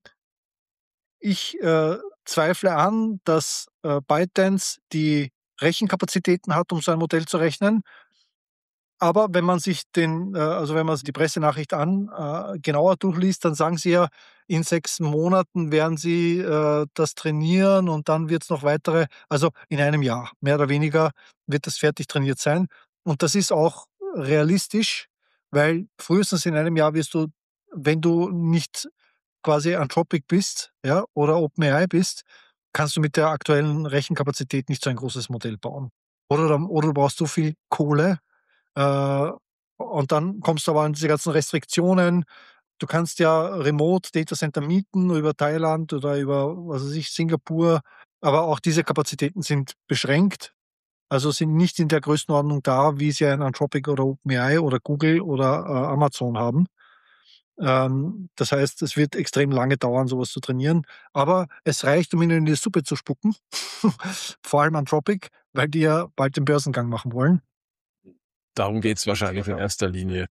ich äh, zweifle an, dass äh, ByteDance die Rechenkapazitäten hat, um so ein Modell zu rechnen. Aber wenn man sich den, äh, also wenn man sich die Pressenachricht an äh, genauer durchliest, dann sagen sie ja, in sechs Monaten werden sie äh, das trainieren und dann wird es noch weitere, also in einem Jahr, mehr oder weniger, wird das fertig trainiert sein. Und das ist auch realistisch, weil frühestens in einem Jahr wirst du, wenn du nicht quasi Anthropic bist, ja, oder OpenAI bist, kannst du mit der aktuellen Rechenkapazität nicht so ein großes Modell bauen. Oder, dann- oder du brauchst so viel Kohle, äh, und dann kommst du aber an diese ganzen Restriktionen. Du kannst ja remote Datacenter mieten über Thailand oder über, was weiß ich, Singapur, aber auch diese Kapazitäten sind beschränkt, also sind nicht in der Größenordnung da, wie sie ein Anthropic oder OpenAI oder Google oder, äh, Amazon haben. Ähm, das heißt, es wird extrem lange dauern, sowas zu trainieren, aber es reicht, um ihnen in die Suppe zu spucken, vor allem Anthropic, weil die ja bald den Börsengang machen wollen. Darum geht's wahrscheinlich in erster Linie.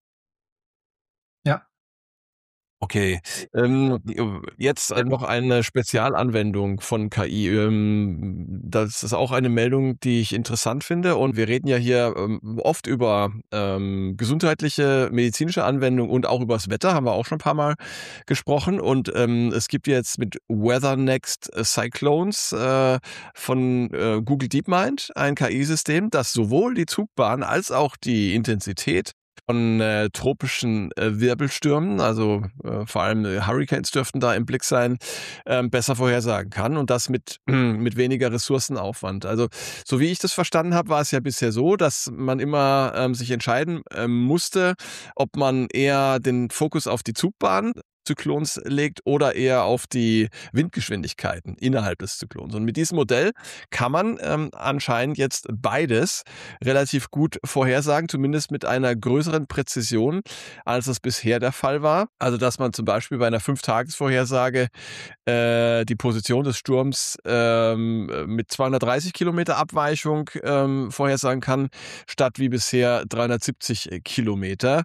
Ja. Okay, ähm, jetzt äh, noch eine Spezialanwendung von K I. Ähm, das ist auch eine Meldung, die ich interessant finde. Und wir reden ja hier ähm, oft über ähm, gesundheitliche, medizinische Anwendungen und auch übers Wetter, haben wir auch schon ein paar Mal gesprochen. Und ähm, es gibt jetzt mit WeatherNext Cyclones äh, von äh, Google DeepMind ein K I-System, das sowohl die Zugbahn als auch die Intensität von äh, tropischen äh, Wirbelstürmen, also äh, vor allem äh, Hurricanes dürften da im Blick sein, ähm, besser vorhersagen kann und das mit, mit weniger Ressourcenaufwand. Also so wie ich das verstanden habe, war es ja bisher so, dass man immer ähm, sich entscheiden ähm, musste, ob man eher den Fokus auf die Zugbahn Zyklons legt oder eher auf die Windgeschwindigkeiten innerhalb des Zyklons. Und mit diesem Modell kann man ähm, anscheinend jetzt beides relativ gut vorhersagen, zumindest mit einer größeren Präzision, als es bisher der Fall war. Also dass man zum Beispiel bei einer Fünf-Tages-Vorhersage äh, die Position des Sturms ähm, mit zweihundertdreißig Kilometer Abweichung ähm, vorhersagen kann, statt wie bisher dreihundertsiebzig Kilometer.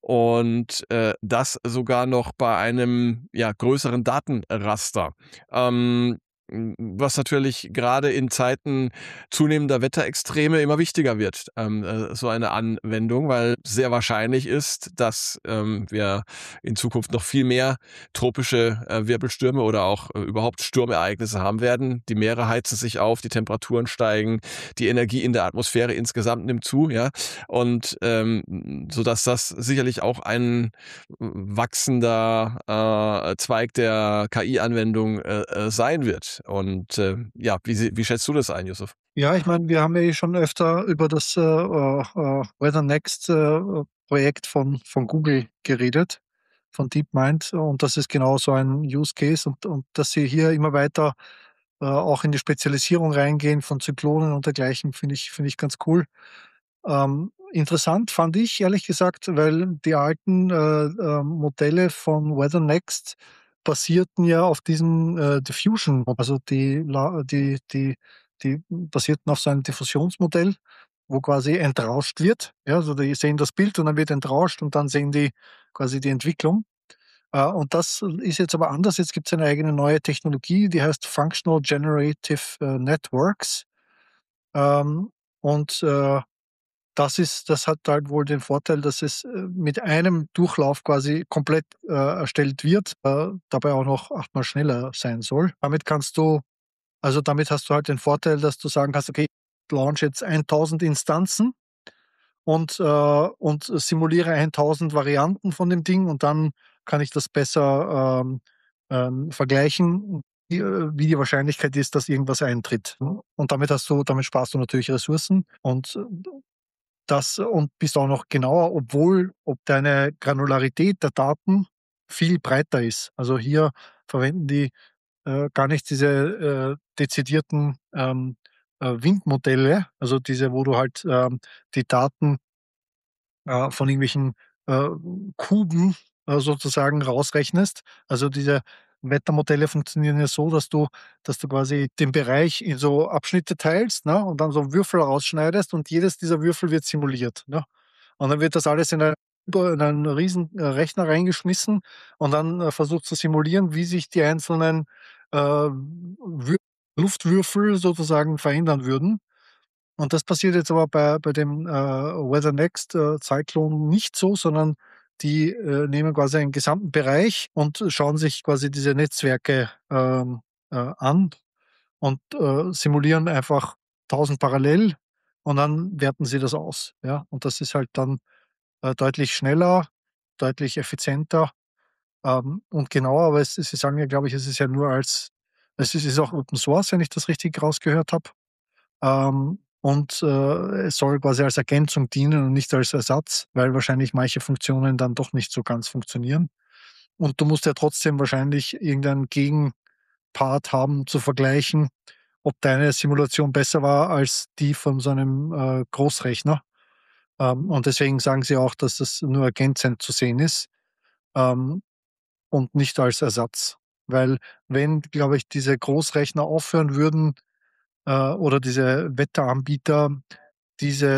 Und äh, das sogar noch bei einem ja, größeren Datenraster. Ähm, was natürlich gerade in Zeiten zunehmender Wetterextreme immer wichtiger wird, ähm, äh, so eine Anwendung, weil sehr wahrscheinlich ist, dass ähm, wir in Zukunft noch viel mehr tropische äh, Wirbelstürme oder auch äh, überhaupt Sturmereignisse haben werden. Die Meere heizen sich auf, die Temperaturen steigen, die Energie in der Atmosphäre insgesamt nimmt zu, ja, und ähm, so dass das sicherlich auch ein wachsender äh, Zweig der K I-Anwendung äh, äh, sein wird. Und äh, ja, wie, sie- wie schätzt du das ein, Yusuf? Ja, ich meine, wir haben ja eh schon öfter über das äh, äh, Weather Next äh, Projekt von, von Google geredet, von DeepMind. Und das ist genau so ein Use Case. Und, und dass sie hier immer weiter äh, auch in die Spezialisierung reingehen von Zyklonen und dergleichen, finde ich, finde ich ganz cool. Ähm, interessant fand ich ehrlich gesagt, weil die alten, äh, ähm, Modelle von WeatherNext basierten ja auf diesem, äh, Diffusion, also die la die die die basierten auf so einem Diffusionsmodell, wo quasi entrauscht wird. Ja, also die sehen das Bild und dann wird entrauscht und dann sehen die quasi die Entwicklung. Äh, und das ist jetzt aber anders. Jetzt gibt's eine eigene neue Technologie, die heißt Functional Generative, äh, Networks. Ähm, und, äh das ist das hat halt wohl den Vorteil, dass es, äh, mit einem Durchlauf quasi komplett, äh, erstellt wird, äh, dabei auch noch achtmal schneller sein soll. Damit kannst du also, damit hast du halt den Vorteil, dass du sagen kannst: „Okay, ich launch jetzt tausend Instanzen und, äh und simuliere tausend Varianten von dem Ding und dann kann ich das besser, ähm, ähm, vergleichen, wie äh, wie die Wahrscheinlichkeit ist, dass irgendwas eintritt." Und damit hast du damit sparst du natürlich Ressourcen und das und bist auch noch genauer, obwohl ob deine Granularität der Daten viel breiter ist. Also, hier verwenden die, äh, gar nicht diese, äh, dezidierten, ähm, äh, Windmodelle, also diese, wo du halt, ähm, die Daten, äh, von irgendwelchen, äh, Kuben, äh, sozusagen rausrechnest. Also, diese Wettermodelle funktionieren ja so, dass du dass du quasi den Bereich in so Abschnitte teilst, ne, und dann so Würfel rausschneidest und jedes dieser Würfel wird simuliert, ne? Und dann wird das alles in ein in einen riesen, äh, Rechner reingeschmissen und dann, äh, versucht zu simulieren, wie sich die einzelnen, äh, Wür Luftwürfel sozusagen verändern würden. Und das passiert jetzt aber bei bei dem, äh, Weather Next, äh, Cyclone nicht so, sondern die, äh, nehmen quasi einen gesamten Bereich und schauen sich quasi diese Netzwerke, ähm, äh, an und, äh, simulieren einfach tausend parallel und dann werten sie das aus, ja? Und das ist halt dann, äh, deutlich schneller, deutlich effizienter, ähm, und genauer, aber es Sie sagen ja, glaube ich, es ist ja nur als es ist ist auch Open Source, wenn ich das richtig rausgehört habe. Ähm, und, äh, es soll quasi als Ergänzung dienen und nicht als Ersatz, weil wahrscheinlich manche Funktionen dann doch nicht so ganz funktionieren. Und du musst ja trotzdem wahrscheinlich irgendeinen Gegenpart haben, zu vergleichen, ob deine Simulation besser war als die von so einem, äh, Großrechner. Ähm, und deswegen sagen sie auch, dass das nur ergänzend zu sehen ist, ähm, und nicht als Ersatz. Weil wenn, glaube ich, diese Großrechner aufhören würden, äh, oder diese Wetteranbieter diese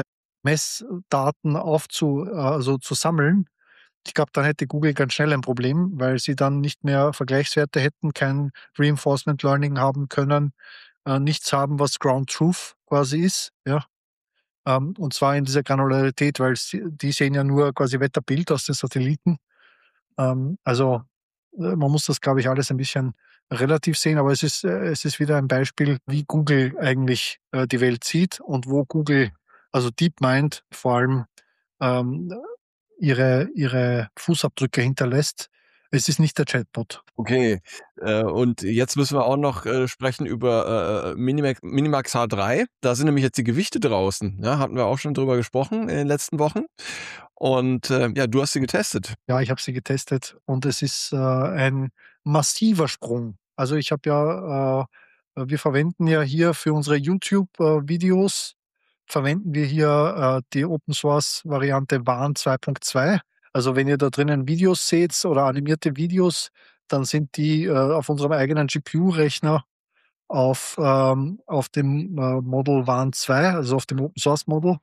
Messdaten aufzu äh, also zu sammeln. Ich glaube, dann hätte Google ganz schnell ein Problem, weil sie dann nicht mehr Vergleichswerte hätten, kein Reinforcement Learning haben können, äh, nichts haben, was Ground Truth quasi ist, ja. Ähm, und zwar in dieser Granularität, weil sie die sehen ja nur quasi Wetterbild aus den Satelliten. Ähm, also, äh, man muss das, glaube ich, alles ein bisschen relativ sehen, aber es ist äh, es ist wieder ein Beispiel, wie Google eigentlich, äh, die Welt sieht und wo Google, also DeepMind vor allem, ähm, ihre ihre Fußabdrücke hinterlässt. Es ist nicht der Chatbot. Okay, äh, und jetzt müssen wir auch noch, äh, sprechen über, äh, äh, Minimax Minimax H drei. Da sind nämlich jetzt die Gewichte draußen, ja, hatten wir auch schon drüber gesprochen in den letzten Wochen. Und, äh, ja, du hast sie getestet. Ja, ich habe sie getestet und es ist, äh, ein massiver Sprung. Also, ich habe ja, äh äh, wir verwenden ja hier für unsere YouTube, äh, Videos verwenden wir hier, äh, die Open Source Variante Wan zwei Punkt zwei. Also, wenn ihr da drinnen Videos seht oder animierte Videos, dann sind die, äh, auf unserem eigenen G P U-Rechner auf, ähm auf dem, äh, Model Wan zwei, also auf dem Open Source Model,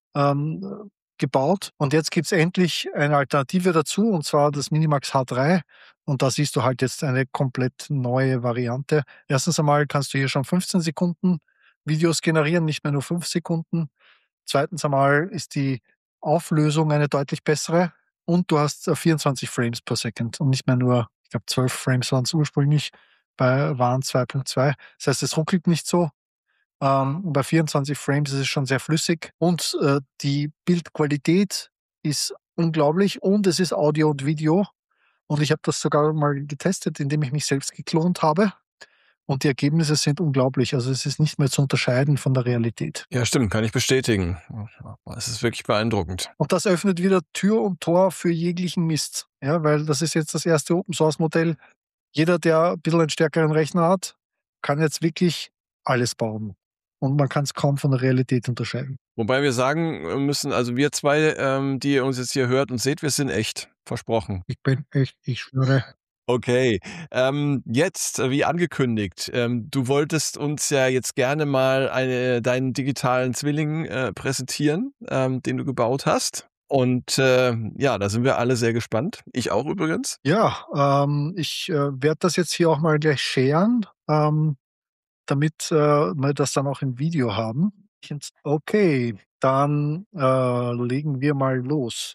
ähm, gebaut. Und jetzt gibt's endlich eine Alternative dazu, und zwar das Minimax H drei. Und da siehst du halt jetzt eine komplett neue Variante. Erstens einmal kannst du hier schon fünfzehn Sekunden Videos generieren, nicht mehr nur fünf Sekunden. Zweitens einmal ist die Auflösung eine deutlich bessere und du hast, äh, vierundzwanzig Frames per Second und nicht mehr nur, ich glaube, zwölf Frames waren's ursprünglich bei Wan zwei Punkt zwei. Das heißt, es ruckelt nicht so. Ähm, bei vierundzwanzig Frames ist es schon sehr flüssig und, äh, die Bildqualität ist unglaublich und es ist Audio und Video. Und ich habe das sogar mal getestet, indem ich mich selbst geklont habe und die Ergebnisse sind unglaublich. Also, es ist nicht mehr zu unterscheiden von der Realität. Ja, stimmt, kann ich bestätigen. Es ist wirklich beeindruckend. Und das öffnet wieder Tür und Tor für jeglichen Mist, ja, weil das ist jetzt das erste Open Source Modell. Jeder, der ein bisschen einen stärkeren Rechner hat, kann jetzt wirklich alles bauen. und man kann es kaum von der Realität unterscheiden. Wobei wir sagen äh, müssen, also wir zwei, ähm, die ihr uns jetzt hier hört und seht, wir sind echt. Versprochen. Ich bin echt, ich schwöre. Okay, ähm, jetzt, äh, wie angekündigt, ähm, du wolltest uns ja jetzt gerne mal eine deinen digitalen Zwilling, äh, präsentieren, ähm, den du gebaut hast. Und, äh, ja, da sind wir alle sehr gespannt. Ich auch übrigens. Ja, ähm, ich, äh, werde das jetzt hier auch mal gleich sharen, ähm, damit, äh, wir das dann auch im Video haben. Jetzt okay, dann, äh, legen wir mal los.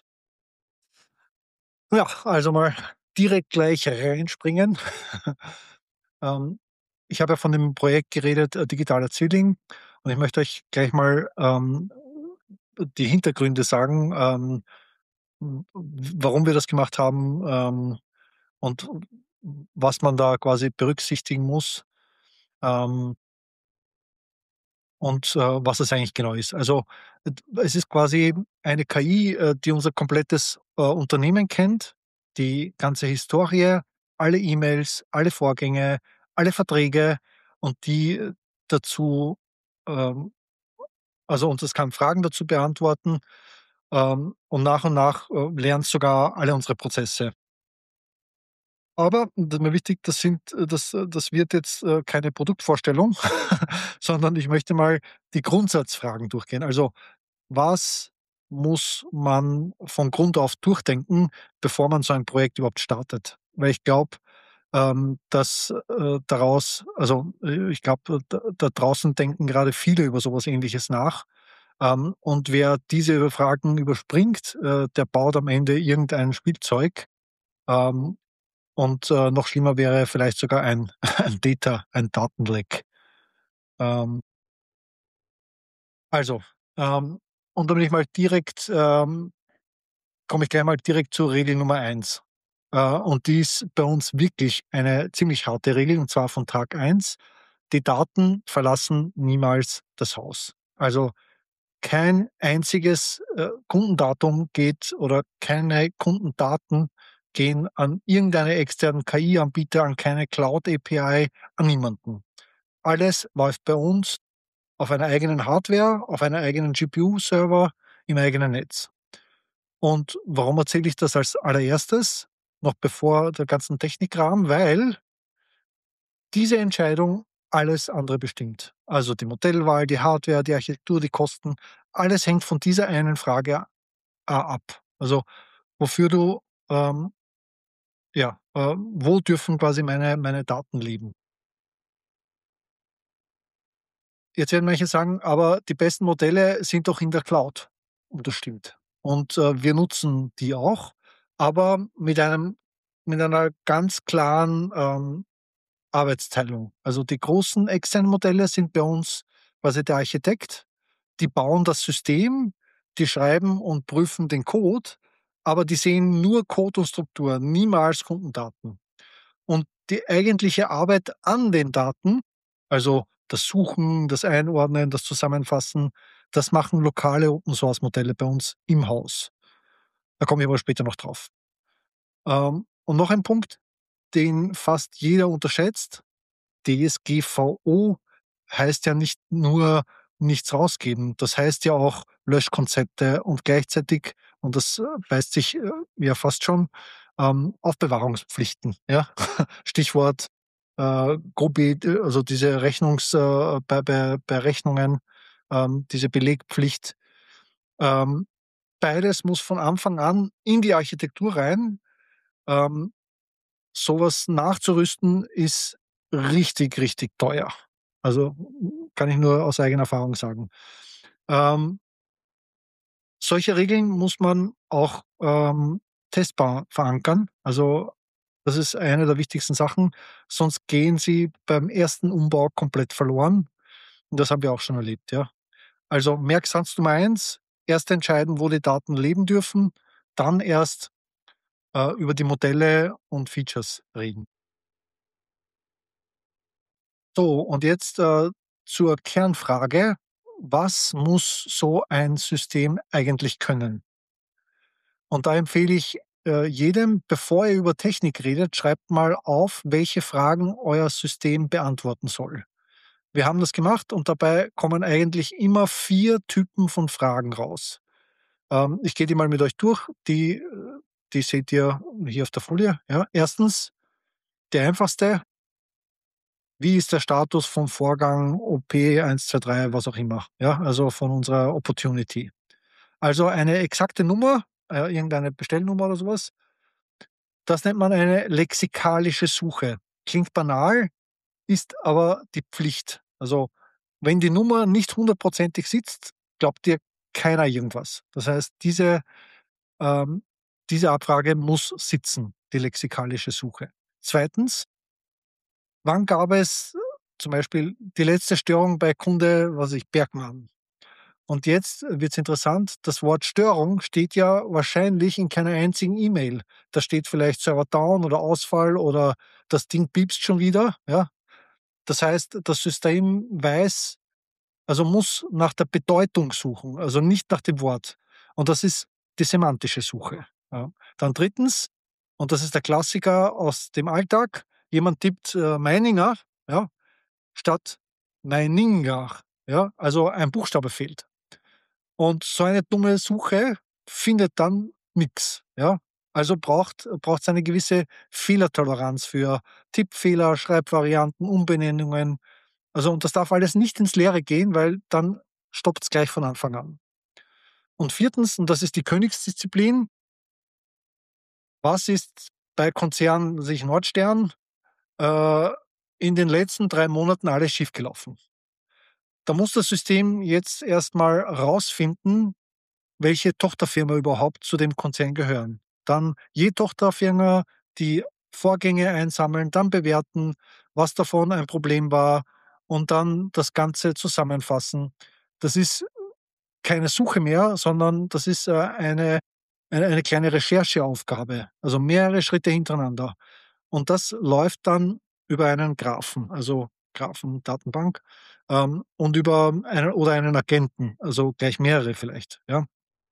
Ja, also mal direkt gleich reinspringen. Ähm, ich habe ja von dem Projekt geredet, äh, digitaler Zwilling, und ich möchte euch gleich mal, ähm, die Hintergründe sagen, ähm, w warum wir das gemacht haben, ähm, und was man da quasi berücksichtigen muss, ähm, und, äh, was es eigentlich genau ist. Also, et es ist quasi eine K I, äh, die unser komplettes, äh, Unternehmen kennt, die ganze Historie, alle E-Mails, alle Vorgänge, alle Verträge, und die äh, dazu, ähm also uns es kann Fragen dazu beantworten, ähm, und nach und nach, äh, lernt sogar alle unsere Prozesse. Aber, und das ist mir wichtig, das sind äh, das äh, das wird jetzt, äh, keine Produktvorstellung, sondern ich möchte mal die Grundsatzfragen durchgehen. Also, was muss man von Grund auf durchdenken, bevor man so ein Projekt überhaupt startet? Weil ich glaube, ähm, dass, äh, daraus also, äh, ich glaube, da da draußen denken gerade viele über sowas Ähnliches nach. Ähm, und wer diese Fragen überspringt, äh, der baut am Ende irgendein Spielzeug. Ähm, und, äh, noch schlimmer wäre vielleicht sogar ein ein Data ein Datenleck. Ähm, also, ähm, und dann bin ich mal direkt ähm, komme ich gleich mal direkt zur Regel Nummer eins. Äh, und die ist bei uns wirklich eine ziemlich harte Regel, und zwar von Tag eins: Die Daten verlassen niemals das Haus. Also, kein einziges, äh, Kundendatum geht oder keine Kundendaten gehen an irgendeine externen K I-Anbieter, an keine Cloud-A P I, an niemanden. Alles läuft bei uns auf einer eigenen Hardware, auf einer eigenen G P U-Server, im eigenen Netz. Und warum erzähle ich das als Allererstes, noch bevor der ganzen Technikrahmen? Weil diese Entscheidung alles andere bestimmt. Also die Modellwahl, die Hardware, die Architektur, die Kosten, alles hängt von dieser einen Frage äh, ab. Also, wofür du, ähm, ja, äh, wo dürfen quasi meine meine Daten leben? Jetzt werden manche sagen: „Aber die besten Modelle sind doch in der Cloud.“ Und das stimmt. Und, äh, wir nutzen die auch, aber mit einem mit einer ganz klaren, ähm, Arbeitsteilung. Also, die großen externen Modelle sind bei uns quasi der Architekt. Die bauen das System, die schreiben und prüfen den Code, aber die sehen nur Code und Struktur, niemals Kundendaten. Und die eigentliche Arbeit an den Daten, also das Suchen, das Einordnen, das Zusammenfassen, das machen lokale Open-Source-Modelle bei uns im Haus. Da komme ich aber später noch drauf. Ähm, und noch ein Punkt, den fast jeder unterschätzt: D S G V O heißt ja nicht nur nichts rausgeben. Das heißt ja auch Löschkonzepte und gleichzeitig, und das, äh, beißt sich, äh, ja fast schon, ähm, Aufbewahrungspflichten, ja? Stichwort, äh, Grobi d also diese Rechnungs äh, bei bei bei Rechnungen, ähm, diese Belegpflicht. Ähm, beides muss von Anfang an in die Architektur rein. Ähm, so nachzurüsten ist richtig, richtig teuer. Also, kann ich nur aus eigener Erfahrung sagen. Ähm, solche Regeln muss man auch, ähm, testbar verankern. Also, das ist eine der wichtigsten Sachen, sonst gehen sie beim ersten Umbau komplett verloren. Und das haben wir auch schon erlebt, ja. Also, Merksatz Nummer eins: Erst entscheiden, wo die Daten leben dürfen, dann erst, äh, über die Modelle und Features reden. So, und jetzt, äh, zur Kernfrage: Was muss so ein System eigentlich können? Und da empfehle ich, äh, jedem, bevor ihr über Technik redet, schreibt mal auf, welche Fragen euer System beantworten soll. Wir haben das gemacht und dabei kommen eigentlich immer vier Typen von Fragen raus. Ähm, ich gehe die mal mit euch durch. Die, äh die seht ihr hier auf der Folie, ja. Erstens, die einfachste: Wie ist der Status vom Vorgang O P eins, zwei, drei, was auch immer, ja, also von unserer Opportunity. Also eine exakte Nummer, äh, irgendeine Bestellnummer oder so was, das nennt man eine lexikalische Suche. Klingt banal, ist aber die Pflicht. Also, wenn die Nummer nicht hundertprozentig sitzt, glaubt dir keiner irgendwas. Das heißt, diese, ähm diese Abfrage muss sitzen, die lexikalische Suche. Zweitens, wann gab es zum Beispiel die letzte Störung bei Kunde, was weiß ich, Bergmann? Und jetzt wird's interessant, das Wort Störung steht ja wahrscheinlich in keiner einzigen E-Mail. Da steht vielleicht Server down oder Ausfall oder das Ding piepst schon wieder, ja? Das heißt, das System weiß, also muss nach der Bedeutung suchen, also nicht nach dem Wort. Und das ist die semantische Suche, ja. Dann drittens, und das ist der Klassiker aus dem Alltag, jemand tippt, äh, Meininger, ja, statt Meininger, ja, also ein Buchstabe fehlt. Und so eine dumme Suche findet dann nix, ja? Also braucht braucht's eine gewisse Fehlertoleranz für Tippfehler, Schreibvarianten, Umbenennungen. Also, und das darf alles nicht ins Leere gehen, weil dann stoppt's gleich von Anfang an. Und viertens, und das ist die Königsdisziplin: Was ist bei Konzern sich Nordstern, äh, in den letzten drei Monaten alles schiefgelaufen? Da muss das System jetzt erst mal rausfinden, welche Tochterfirma überhaupt zu dem Konzern gehören. Dann je Tochterfirma die Vorgänge einsammeln, dann bewerten, was davon ein Problem war und dann das Ganze zusammenfassen. Das ist keine Suche mehr, sondern das ist, äh, eine eine eine kleine Rechercheaufgabe, also mehrere Schritte hintereinander. Und das läuft dann über einen Graphen, also Graphendatenbank, ähm, und über einen oder einen Agenten, also gleich mehrere vielleicht, ja.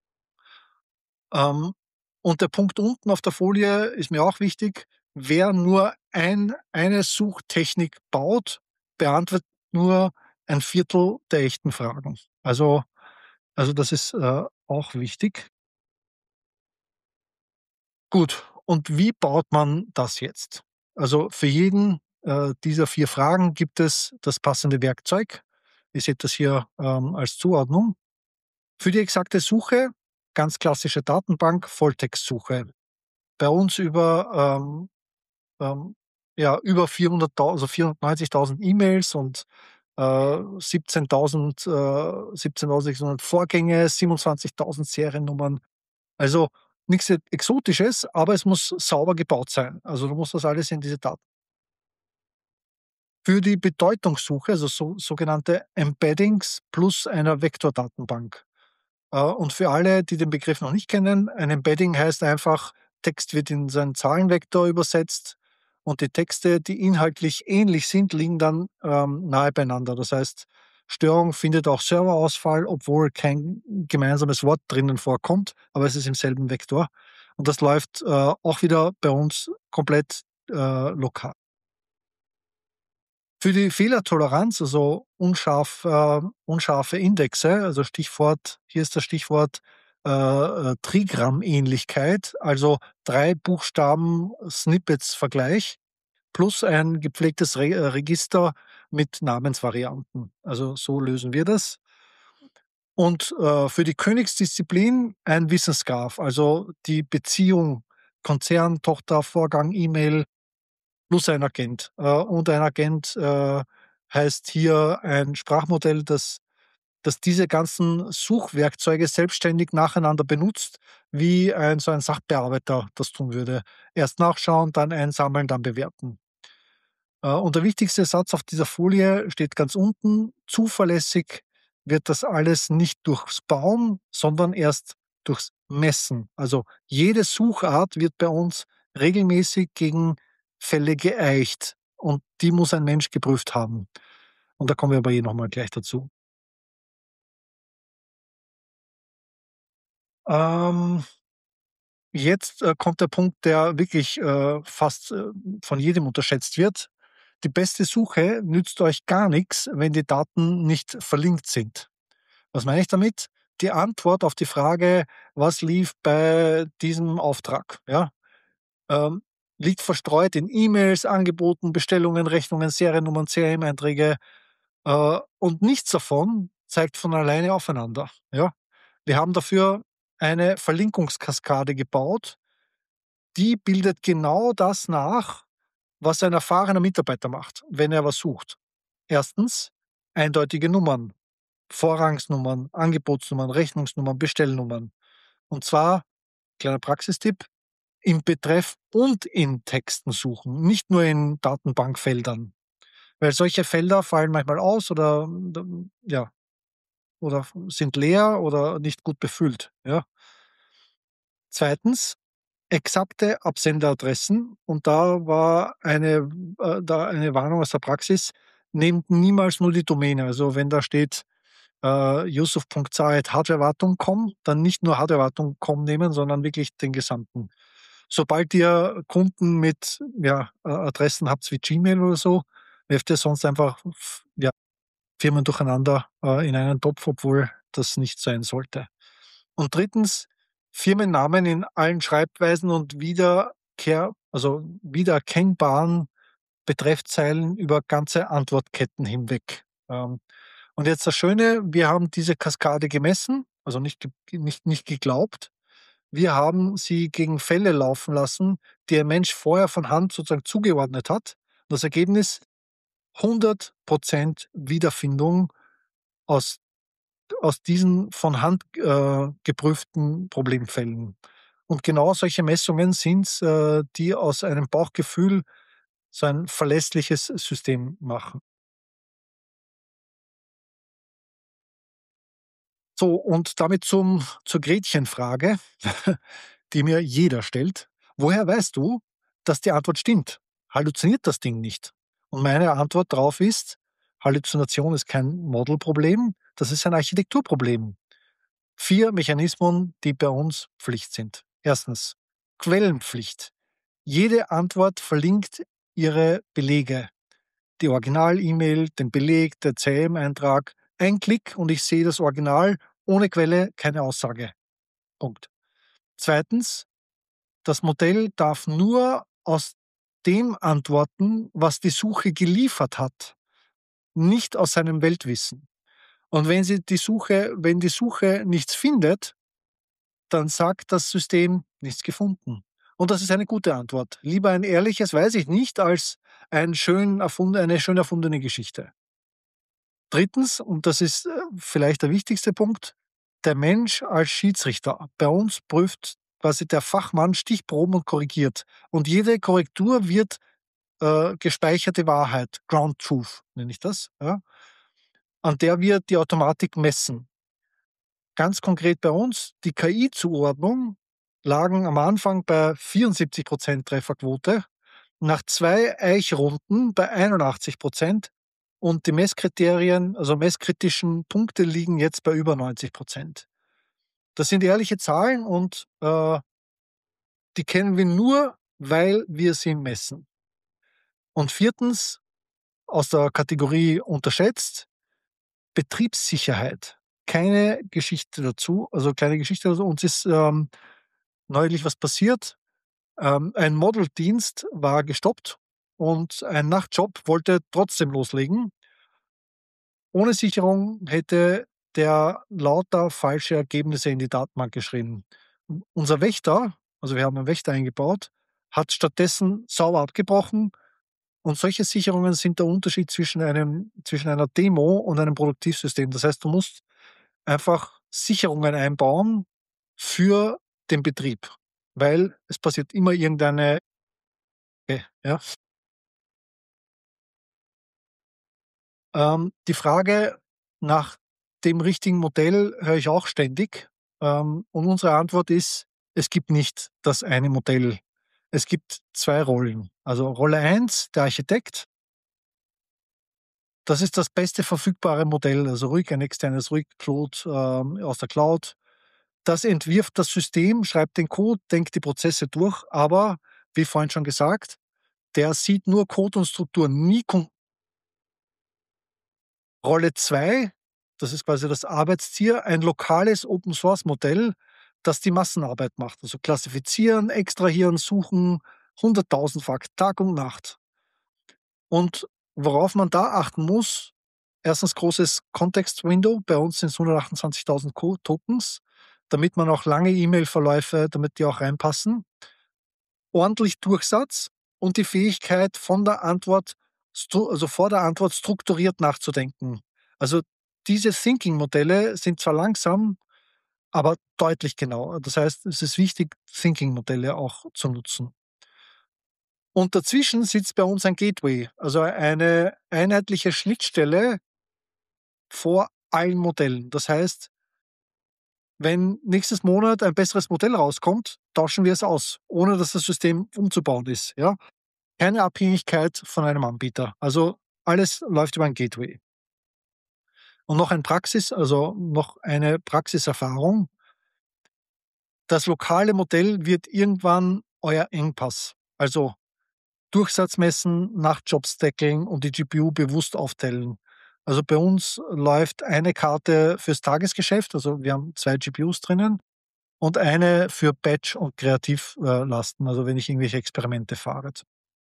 Ähm, und der Punkt unten auf der Folie ist mir auch wichtig. Wer nur ein eine Suchtechnik baut, beantwortet nur ein Viertel der echten Fragen. Also also das ist, äh, auch wichtig. Gut, und wie baut man das jetzt? Also für jeden, äh, dieser vier Fragen gibt es das passende Werkzeug. Ihr seht das hier, ähm, als Zuordnung. Für die exakte Suche ganz klassische Datenbank, Volltextsuche. Bei uns über, ähm, ähm, ja, über vierhunderttausend, also vierhundertneunzigtausend E-Mails und, äh, siebzehntausend, äh, siebzehntausendsechshundert Vorgänge, siebenundzwanzigtausend Seriennummern. Also nichts e Exotisches, aber es muss sauber gebaut sein. Also du musst das alles in diese Daten. Für die Bedeutungssuche, also so sogenannte Embeddings plus einer Vektordatenbank. Äh, und für alle, die den Begriff noch nicht kennen, ein Embedding heißt einfach, Text wird in seinen Zahlenvektor übersetzt und die Texte, die inhaltlich ähnlich sind, liegen dann, ähm, nahe beieinander. Das heißt, Störung findet auch Serverausfall, obwohl kein gemeinsames Wort drinnen vorkommt, aber es ist im selben Vektor. Und das läuft, äh, auch wieder bei uns komplett, äh, lokal. Für die Fehlertoleranz, also unscharf äh, unscharfe Indexe, also Stichwort, hier ist das Stichwort, äh, äh, Trigramm-Ähnlichkeit, also drei Buchstaben Snippets-Vergleich plus ein gepflegtes Re äh, Register mit Namensvarianten. Also so lösen wir das. Und, äh, für die Königsdisziplin ein Wissensgraph, also die Beziehung Konzern, Tochter, Vorgang, E-Mail plus ein Agent. Äh, und ein Agent, äh, heißt hier ein Sprachmodell, das das diese ganzen Suchwerkzeuge selbstständig nacheinander benutzt, wie ein so ein Sachbearbeiter das tun würde. Erst nachschauen, dann einsammeln, dann bewerten. Äh, und der wichtigste Satz auf dieser Folie steht ganz unten: Zuverlässig wird das alles nicht durchs Bauen, sondern erst durchs Messen. Also, jede Suchart wird bei uns regelmäßig gegen Fälle geeicht und die muss ein Mensch geprüft haben. Und da kommen wir aber eh noch mal gleich dazu. Ähm, jetzt, äh, kommt der Punkt, der wirklich, äh, fast, äh, von jedem unterschätzt wird. die beste Suche nützt euch gar nichts, wenn die Daten nicht verlinkt sind. Was meine ich damit? Die Antwort auf die Frage: „Was lief bei diesem Auftrag?“, ja, ähm, liegt verstreut in E-Mails, Angeboten, Bestellungen, Rechnungen, Seriennummern, C R M-Einträge, äh, und nichts davon zeigt von alleine aufeinander, ja? Wir haben dafür eine Verlinkungskaskade gebaut, die bildet genau das nach, was ein erfahrener Mitarbeiter macht, wenn er was sucht. Erstens eindeutige Nummern, Vorrangsnummern, Angebotsnummern, Rechnungsnummern, Bestellnummern. Und zwar, kleiner Praxistipp, im Betreff und in Texten suchen, nicht nur in Datenbankfeldern. Weil solche Felder fallen manchmal aus oder d ja, oder sind leer oder nicht gut befüllt, ja. Zweitens exakte Absenderadressen und da war eine äh, da eine Warnung aus der Praxis: Nehmt niemals nur die Domäne. Also, wenn da steht, äh, yusuf punkt za at hardwarewartung punkt com, dann nicht nur hardwarewartung punkt com nehmen, sondern wirklich den gesamten. Sobald ihr Kunden mit, ja, äh, Adressen habt wie Gmail oder so, werft ihr sonst einfach f ja, Firmen durcheinander, äh, in einen Topf, obwohl das nicht sein sollte. Und drittens Firmennamen in allen Schreibweisen und wiederkehr also wiedererkennbaren Betreffzeilen über ganze Antwortketten hinweg. Ähm, und jetzt das Schöne, wir haben diese Kaskade gemessen, also nicht ge nicht nicht geglaubt. Wir haben sie gegen Fälle laufen lassen, die ein Mensch vorher von Hand sozusagen zugeordnet hat. Das Ergebnis: hundert Prozent Wiederfindung aus aus diesen von Hand, äh, geprüften Problemfällen. Und genau solche Messungen sind's, äh, die aus einem Bauchgefühl so ein verlässliches System machen. So, und damit zum zur Gretchenfrage, die mir jeder stellt: „Woher weißt du, dass die Antwort stimmt? Halluziniert das Ding nicht?“ Und meine Antwort drauf ist: Halluzination ist kein Modelproblem, das ist ein Architekturproblem. Vier Mechanismen, die bei uns Pflicht sind. Erstens Quellenpflicht. Jede Antwort verlinkt ihre Belege. Die Original-E-Mail, den Beleg, der C R M-Eintrag. Ein Klick und ich sehe das Original, ohne Quelle keine Aussage. Punkt. Zweitens, das Modell darf nur aus dem antworten, was die Suche geliefert hat, nicht aus seinem Weltwissen. Und wenn sie die Suche wenn die Suche nichts findet, dann sagt das System: „Nichts gefunden.“ Und das ist eine gute Antwort. Lieber ein ehrliches „Weiß ich nicht“ als ein schön erfund eine schön erfundene Geschichte. Drittens, und das ist, äh, vielleicht der wichtigste Punkt, der Mensch als Schiedsrichter. Bei uns prüft quasi der Fachmann Stichproben und korrigiert. Und jede Korrektur wird, äh, gespeicherte Wahrheit, Ground Truth nenne ich das, ja, an der wir die Automatik messen. Ganz konkret bei uns, die K I-Zuordnung lagen am Anfang bei vierundsiebzig Prozent Trefferquote, nach zwei Eichrunden bei einundachtzig Prozent und die Messkriterien, also messkritischen Punkte liegen jetzt bei über neunzig Prozent. Das sind ehrliche Zahlen und, äh, die kennen wir nur, weil wir sie messen. Und viertens, aus der Kategorie unterschätzt, Betriebssicherheit. Keine Geschichte dazu, also kleine Geschichte dazu. Uns ist, ähm, neulich was passiert. Ähm, ein Modeldienst war gestoppt und ein Nachtjob wollte trotzdem loslegen. Ohne Sicherung hätte der lauter falsche Ergebnisse in die Datenbank geschrieben. U unser Wächter, also wir haben einen Wächter eingebaut, hat stattdessen sauber abgebrochen und solche Sicherungen sind der Unterschied zwischen einem zwischen einer Demo und einem Produktivsystem. Das heißt, du musst einfach Sicherungen einbauen für den Betrieb, weil es passiert immer irgendeine äh, ja. Ähm, die Frage nach dem richtigen Modell höre ich auch ständig. Ähm, und unsere Antwort ist: Es gibt nicht das eine Modell. Es gibt zwei Rollen. Also Rolle eins, der Architekt. Das ist das beste verfügbare Modell, also ruhig ein externes ruhig Claude, ähm, aus der Cloud. Das entwirft das System, schreibt den Code, denkt die Prozesse durch, aber wie vorhin schon gesagt der sieht nur Code und Struktur, nie Kon Rolle zwei, das ist quasi das Arbeitsziel, ein lokales Open-Source-Modell, das die Massenarbeit macht. Also klassifizieren, extrahieren, suchen, hunderttausendfach, Tag und Nacht. Und worauf man da achten muss, erstens großes Context-Window, bei uns sind es hundertachtundzwanzigtausend Co Tokens, damit man auch lange E-Mail-Verläufe, damit die auch reinpassen. Ordentlich Durchsatz und die Fähigkeit von der Antwort, stru also vor der Antwort strukturiert nachzudenken. Also diese Thinking-Modelle sind zwar langsam, aber deutlich genauer. Das heißt, es ist wichtig, Thinking-Modelle auch zu nutzen. Und dazwischen sitzt bei uns ein Gateway, also eine einheitliche Schnittstelle vor allen Modellen. Das heißt, wenn nächstes Monat ein besseres Modell rauskommt, tauschen wir es aus, ohne dass das System umzubauen ist. Ja? Keine Abhängigkeit von einem Anbieter. Also alles läuft über ein Gateway. Und noch ein Praxis, also noch eine Praxiserfahrung. Das lokale Modell wird irgendwann euer Engpass. Also Durchsatz messen, Nachtjobs deckeln und die G P U bewusst aufteilen. Also bei uns läuft eine Karte fürs Tagesgeschäft, also wir haben zwei G P Us drinnen und eine für Batch und Kreativlasten, also wenn ich irgendwelche Experimente fahre.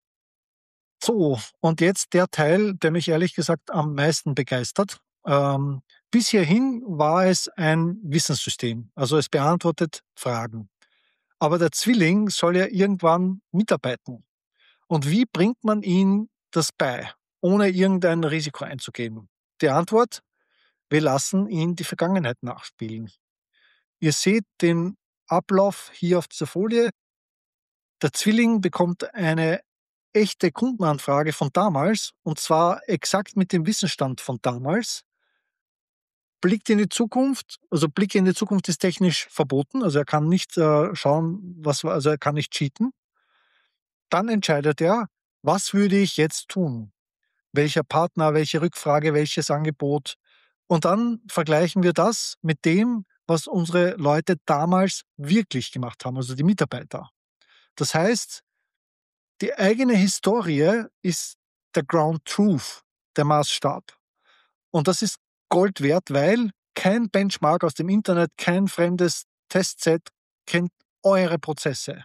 So, und jetzt der Teil, der mich ehrlich gesagt am meisten begeistert. Ähm, bis hierhin war es ein Wissenssystem, also es beantwortet Fragen. Aber der Zwilling soll ja irgendwann mitarbeiten. Und wie bringt man ihm das bei, ohne irgendein Risiko einzugehen? Die Antwort: Wir lassen ihn die Vergangenheit nachspielen. Ihr seht den Ablauf hier auf dieser Folie. Der Zwilling bekommt eine echte Kundenanfrage von damals, und zwar exakt mit dem Wissensstand von damals, blickt in die Zukunft, also Blick in die Zukunft ist technisch verboten, also er kann nicht äh, schauen, was war, also er kann nicht cheaten. Dann entscheidet er, was würde ich jetzt tun? Welcher Partner, welche Rückfrage, welches Angebot? Und dann vergleichen wir das mit dem, was unsere Leute damals wirklich gemacht haben, also die Mitarbeiter. Das heißt, die eigene Historie ist der Ground Truth, der Maßstab. Und das ist Gold wert, weil kein Benchmark aus dem Internet, kein fremdes Testset kennt eure Prozesse.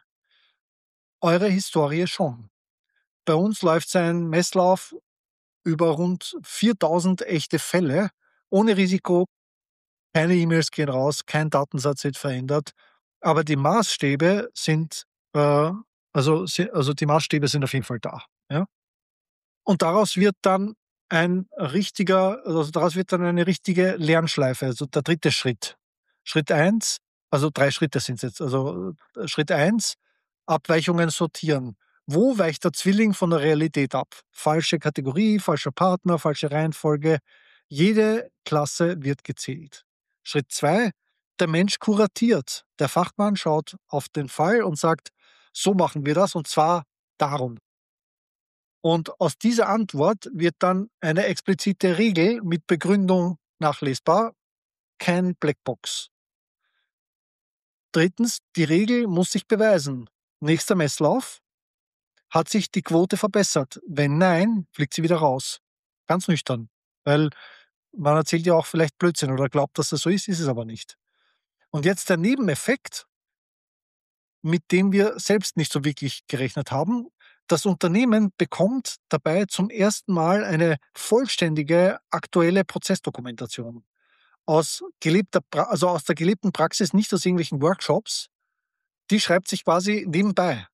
Eure Historie schon. Bei uns läuft sein Messlauf über rund viertausend echte Fälle, ohne Risiko, keine E-Mails gehen raus, kein Datensatz wird verändert. Aber die Maßstäbe sind, äh, also, si- also die Maßstäbe sind auf jeden Fall da. Ja? Und daraus wird dann ein richtiger, also daraus wird dann eine richtige Lernschleife, also der dritte Schritt. Schritt eins, also drei Schritte sind es jetzt. Also äh, Schritt eins, Abweichungen sortieren. Wo weicht der Zwilling von der Realität ab? Falsche Kategorie, falscher Partner, falsche Reihenfolge. Jede Klasse wird gezählt. Schritt zwei, der Mensch kuratiert. Der Fachmann schaut auf den Fall und sagt, so machen wir das und zwar darum. Und aus dieser Antwort wird dann eine explizite Regel mit Begründung nachlesbar, kein Blackbox. Drittens, die Regel muss sich beweisen. Nächster Messlauf, hat sich die Quote verbessert? Wenn nein, fliegt sie wieder raus. Ganz nüchtern, weil man erzählt ja auch vielleicht Blödsinn oder glaubt, dass das so ist, ist es aber nicht. Und jetzt der Nebeneffekt, mit dem wir selbst nicht so wirklich gerechnet haben. Das Unternehmen bekommt dabei zum ersten Mal eine vollständige aktuelle Prozessdokumentation aus gelebter, Pra- also aus der gelebten Praxis, nicht aus irgendwelchen Workshops. Die schreibt sich quasi nebenbei.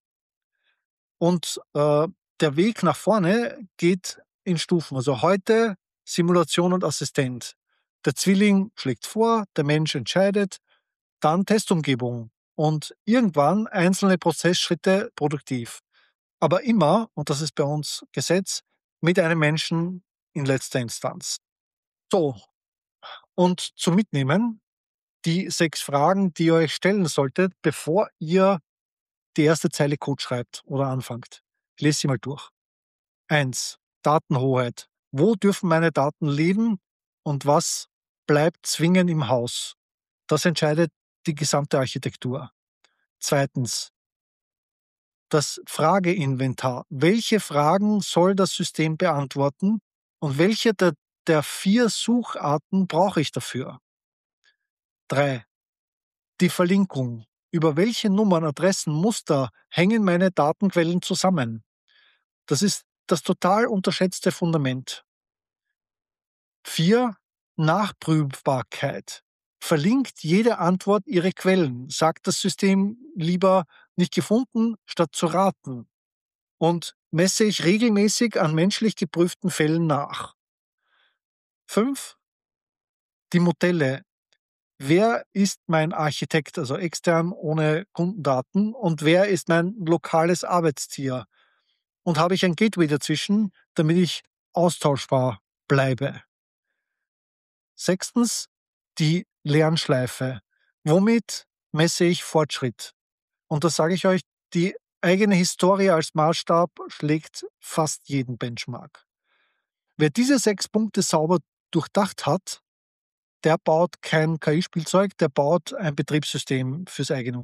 Und äh, der Weg nach vorne geht in Stufen. Also heute Simulation und Assistent. Der Zwilling schlägt vor, der Mensch entscheidet, dann Testumgebung und irgendwann einzelne Prozessschritte produktiv. Aber immer, und das ist bei uns Gesetz, mit einem Menschen in letzter Instanz. So, und zum Mitnehmen die sechs Fragen, die ihr euch stellen solltet, bevor ihr die erste Zeile Code schreibt oder anfangt. Ich lese sie mal durch. Eins, Datenhoheit. Wo dürfen meine Daten leben und was bleibt zwingend im Haus? Das entscheidet die gesamte Architektur. Zweitens, das Frageinventar. Welche Fragen soll das System beantworten und welche der, der vier Sucharten brauche ich dafür? Drei. Die Verlinkung. Über welche Nummern, Adressen, Muster hängen meine Datenquellen zusammen? Das ist das total unterschätzte Fundament. Vier. Nachprüfbarkeit. Verlinkt jede Antwort ihre Quellen. Sagt das System lieber nicht gefunden, statt zu raten. Und messe ich regelmäßig an menschlich geprüften Fällen nach. Fünf. Die Modelle. Wer ist mein Architekt, also extern ohne Kundendaten, und wer ist mein lokales Arbeitstier? Und habe ich ein Gateway dazwischen, damit ich austauschbar bleibe? Sechstens, die Lernschleife. Womit messe ich Fortschritt? Und das sage ich euch, die eigene Historie als Maßstab schlägt fast jeden Benchmark. Wer diese sechs Punkte sauber durchdacht hat, der baut kein K I-Spielzeug, der baut ein Betriebssystem fürs eigene.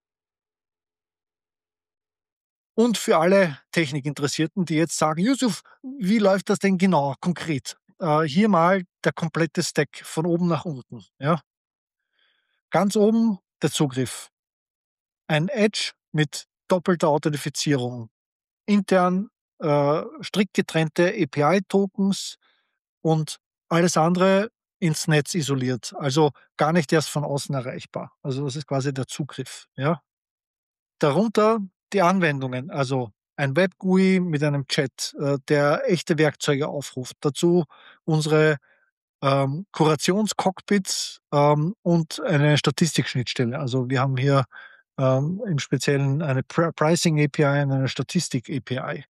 Und für alle Technikinteressierten, die jetzt sagen, Yusuf, wie läuft das denn genau, konkret? Äh, hier mal der komplette Stack von oben nach unten. Ja? Ganz oben der Zugriff. Ein Edge mit doppelter Authentifizierung. Intern äh, strikt getrennte A P I-Tokens und alles andere ins Netz isoliert. Also gar nicht erst von außen erreichbar. Also das ist quasi der Zugriff. Ja? Darunter die Anwendungen, also ein Web-G U I mit einem Chat, äh, der echte Werkzeuge aufruft. Dazu unsere ähm, Kurationscockpits ähm, und eine Statistikschnittstelle. Also wir haben hier ähm, im Speziellen eine Pr- Pricing-A P I und eine Statistik-A P I.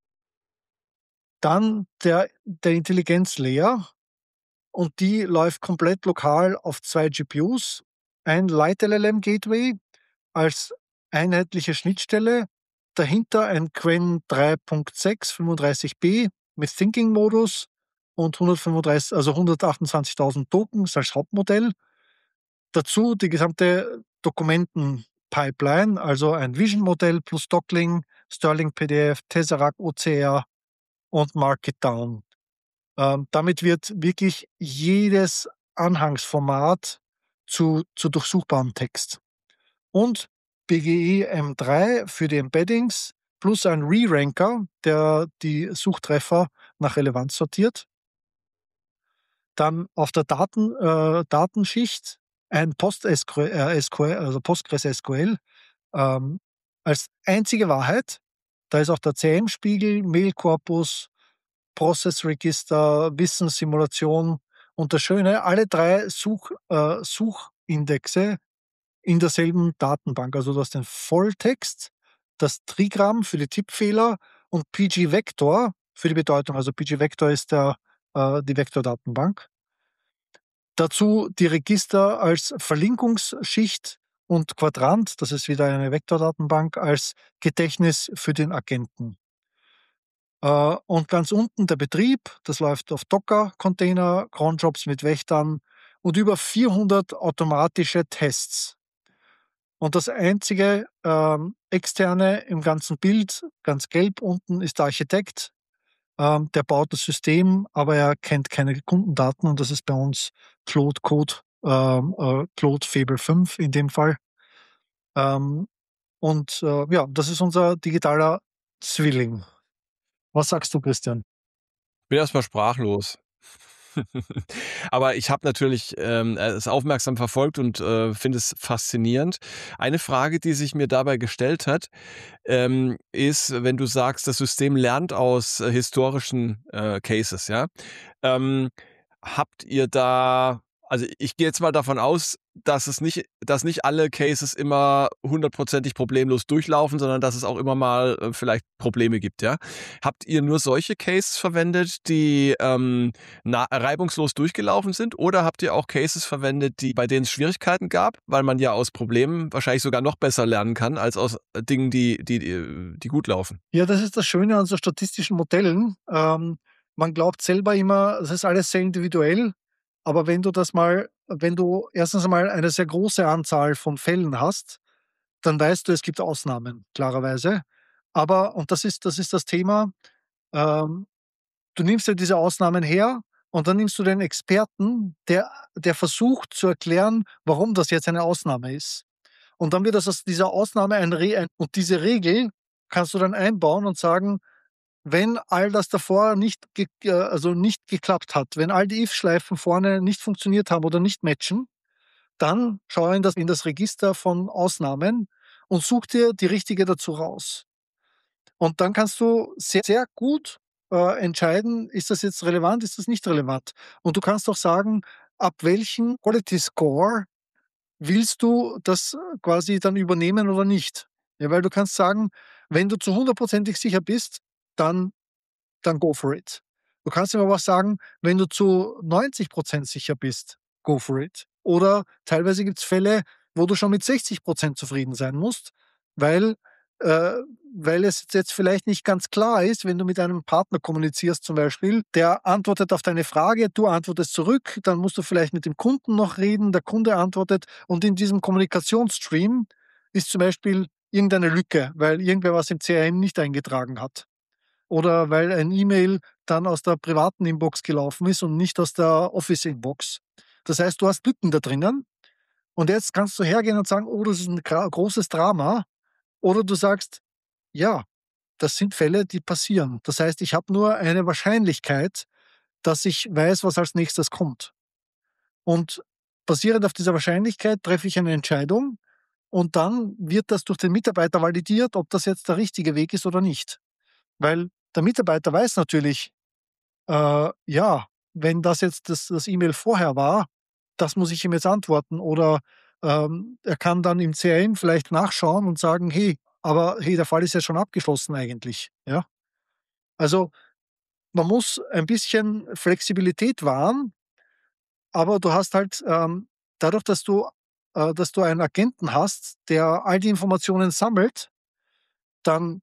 Dann der, der Intelligenz-Layer, und die läuft komplett lokal auf zwei G P Us. Ein Light-L L M-Gateway als einheitliche Schnittstelle, dahinter ein Qwen drei Punkt sechs fünfunddreißig b mit Thinking-Modus und hundertfünfunddreißig, also hundertachtundzwanzigtausend Tokens als Hauptmodell. Dazu die gesamte Dokumenten-Pipeline, also ein Vision-Modell plus Dockling, Sterling P D F, Tesseract O C R und Markdown. Ähm, damit wird wirklich jedes Anhangsformat zu, zu durchsuchbarem Text. Und B G E M drei für die Embeddings plus ein Re-Ranker, der die Suchtreffer nach Relevanz sortiert. Dann auf der Daten, äh, Datenschicht ein Post-SQL, äh, SQL, also Postgres-S Q L ähm, als einzige Wahrheit. Da ist auch der C M-Spiegel, Mail-Korpus, Process-Register, Wissenssimulation und das Schöne, alle drei Such, äh, Suchindexe in derselben Datenbank. Also du hast den Volltext, das Trigramm für die Tippfehler und P G Vector für die Bedeutung. Also P G Vector ist der, äh, die Vektordatenbank. Dazu die Register als Verlinkungsschicht und Quadrant, das ist wieder eine Vektordatenbank, als Gedächtnis für den Agenten. Äh, und ganz unten der Betrieb, das läuft auf Docker-Container, Cronjobs mit Wächtern und über vierhundert automatische Tests. Und das einzige ähm, externe im ganzen Bild, ganz gelb unten, ist der Architekt. Ähm, der baut das System, aber er kennt keine Kundendaten und das ist bei uns Claude Code, ähm, äh, Claude Fable fünf in dem Fall. Ähm, und äh, ja, das ist unser digitaler Zwilling. Was sagst du, Christian? Bin erstmal sprachlos. Aber ich habe natürlich ähm, es aufmerksam verfolgt und äh, finde es faszinierend. Eine Frage, die sich mir dabei gestellt hat, ähm, ist, wenn du sagst, das System lernt aus äh, historischen äh, Cases, ja. Ähm, habt ihr da, also ich gehe jetzt mal davon aus, dass es nicht, dass nicht alle Cases immer hundertprozentig problemlos durchlaufen, sondern dass es auch immer mal äh, vielleicht Probleme gibt, ja. Habt ihr nur solche Cases verwendet, die ähm, na, reibungslos durchgelaufen sind, oder habt ihr auch Cases verwendet, die bei denen es Schwierigkeiten gab, weil man ja aus Problemen wahrscheinlich sogar noch besser lernen kann als aus äh, Dingen, die, die, die, die gut laufen? Ja, das ist das Schöne an so statistischen Modellen. Ähm, man glaubt selber immer, das ist alles sehr individuell. Aber wenn du das mal, wenn du erstens einmal eine sehr große Anzahl von Fällen hast, dann weißt du, es gibt Ausnahmen, klarerweise. Aber, und das ist das ist das Thema, ähm, du nimmst ja diese Ausnahmen her und dann nimmst du den Experten, der der versucht zu erklären, warum das jetzt eine Ausnahme ist. Und dann wird das aus dieser Ausnahme ein Re ein und diese Regel kannst du dann einbauen und sagen: „Wenn all das davor nicht ge äh, also nicht geklappt hat, wenn all die if-Schleifen vorne nicht funktioniert haben oder nicht matchen, dann schau in das in das Register von Ausnahmen und such dir die richtige dazu raus.“ Und dann kannst du sehr, sehr gut, äh, entscheiden, ist das jetzt relevant, ist das nicht relevant? Und du kannst auch sagen, ab welchem Quality Score willst du das äh, quasi dann übernehmen oder nicht? Ja, weil du kannst sagen, wenn du zu hundertprozentig sicher bist, dann dann go for it. Du kannst ihm aber auch sagen, wenn du zu neunzig Prozent sicher bist, go for it. Oder teilweise gibt's Fälle, wo du schon mit sechzig Prozent zufrieden sein musst, weil äh, weil es jetzt vielleicht nicht ganz klar ist, wenn du mit einem Partner kommunizierst zum Beispiel, der antwortet auf deine Frage, du antwortest zurück, dann musst du vielleicht mit dem Kunden noch reden, der Kunde antwortet und in diesem Kommunikationsstream ist zum Beispiel irgendeine Lücke, weil irgendwer was im C R M nicht eingetragen hat oder weil ein E-Mail dann aus der privaten Inbox gelaufen ist und nicht aus der Office-Inbox. Das heißt, du hast Lücken da drinnen und jetzt kannst du hergehen und sagen: „Oh, das ist ein gra großes Drama.“ Oder du sagst: „Ja, das sind Fälle, die passieren. Das heißt, ich habe nur eine Wahrscheinlichkeit, dass ich weiß, was als Nächstes kommt. Und basierend auf dieser Wahrscheinlichkeit treffe ich eine Entscheidung und dann wird das durch den Mitarbeiter validiert, ob das jetzt der richtige Weg ist oder nicht.“ Weil der Mitarbeiter weiß natürlich, äh, ja, wenn das jetzt das das E-Mail vorher war, das muss ich ihm jetzt antworten. Oder, ähm, er kann dann im C R M vielleicht nachschauen und sagen: „Hey, aber hey, der Fall ist ja schon abgeschlossen eigentlich“, ja? Also, man muss ein bisschen Flexibilität wahren, aber du hast halt, ähm, dadurch, dass du äh, dass du einen Agenten hast, der all die Informationen sammelt, dann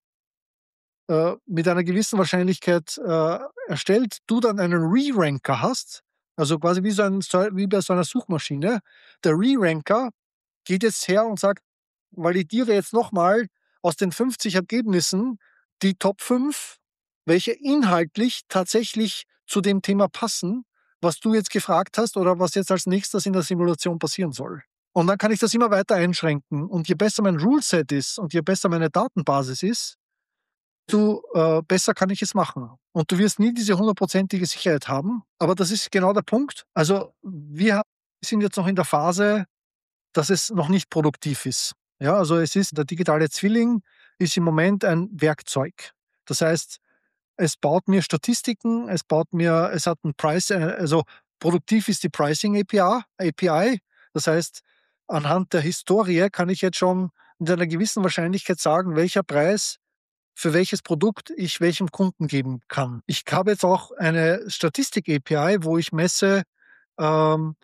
äh, mit einer gewissen Wahrscheinlichkeit, äh, erstellt, du dann einen Re-Ranker hast, also quasi wie so ein so wie bei so einer Suchmaschine. Der Re-Ranker geht jetzt her und sagt: „Validiere jetzt noch mal aus den fünfzig Ergebnissen die Top fünf, welche inhaltlich tatsächlich zu dem Thema passen, was du jetzt gefragt hast oder was jetzt als Nächstes in der Simulation passieren soll.“ Und dann kann ich das immer weiter einschränken. Und je besser mein Ruleset ist und je besser meine Datenbasis ist, desto, äh, besser kann ich es machen. Und du wirst nie diese hundertprozentige Sicherheit haben, aber das ist genau der Punkt. Also, wir sind jetzt noch in der Phase, dass es noch nicht produktiv ist. Ja, also es ist der digitale Zwilling ist im Moment ein Werkzeug. Das heißt, es baut mir Statistiken, es baut mir es hat 'n Price äh, also produktiv ist die Pricing A P I A P I. Das heißt, anhand der Historie kann ich jetzt schon mit einer gewissen Wahrscheinlichkeit sagen, welcher Preis für welches Produkt ich welchem Kunden geben kann. Ich habe jetzt auch eine Statistik-A P I, wo ich messe, ähm,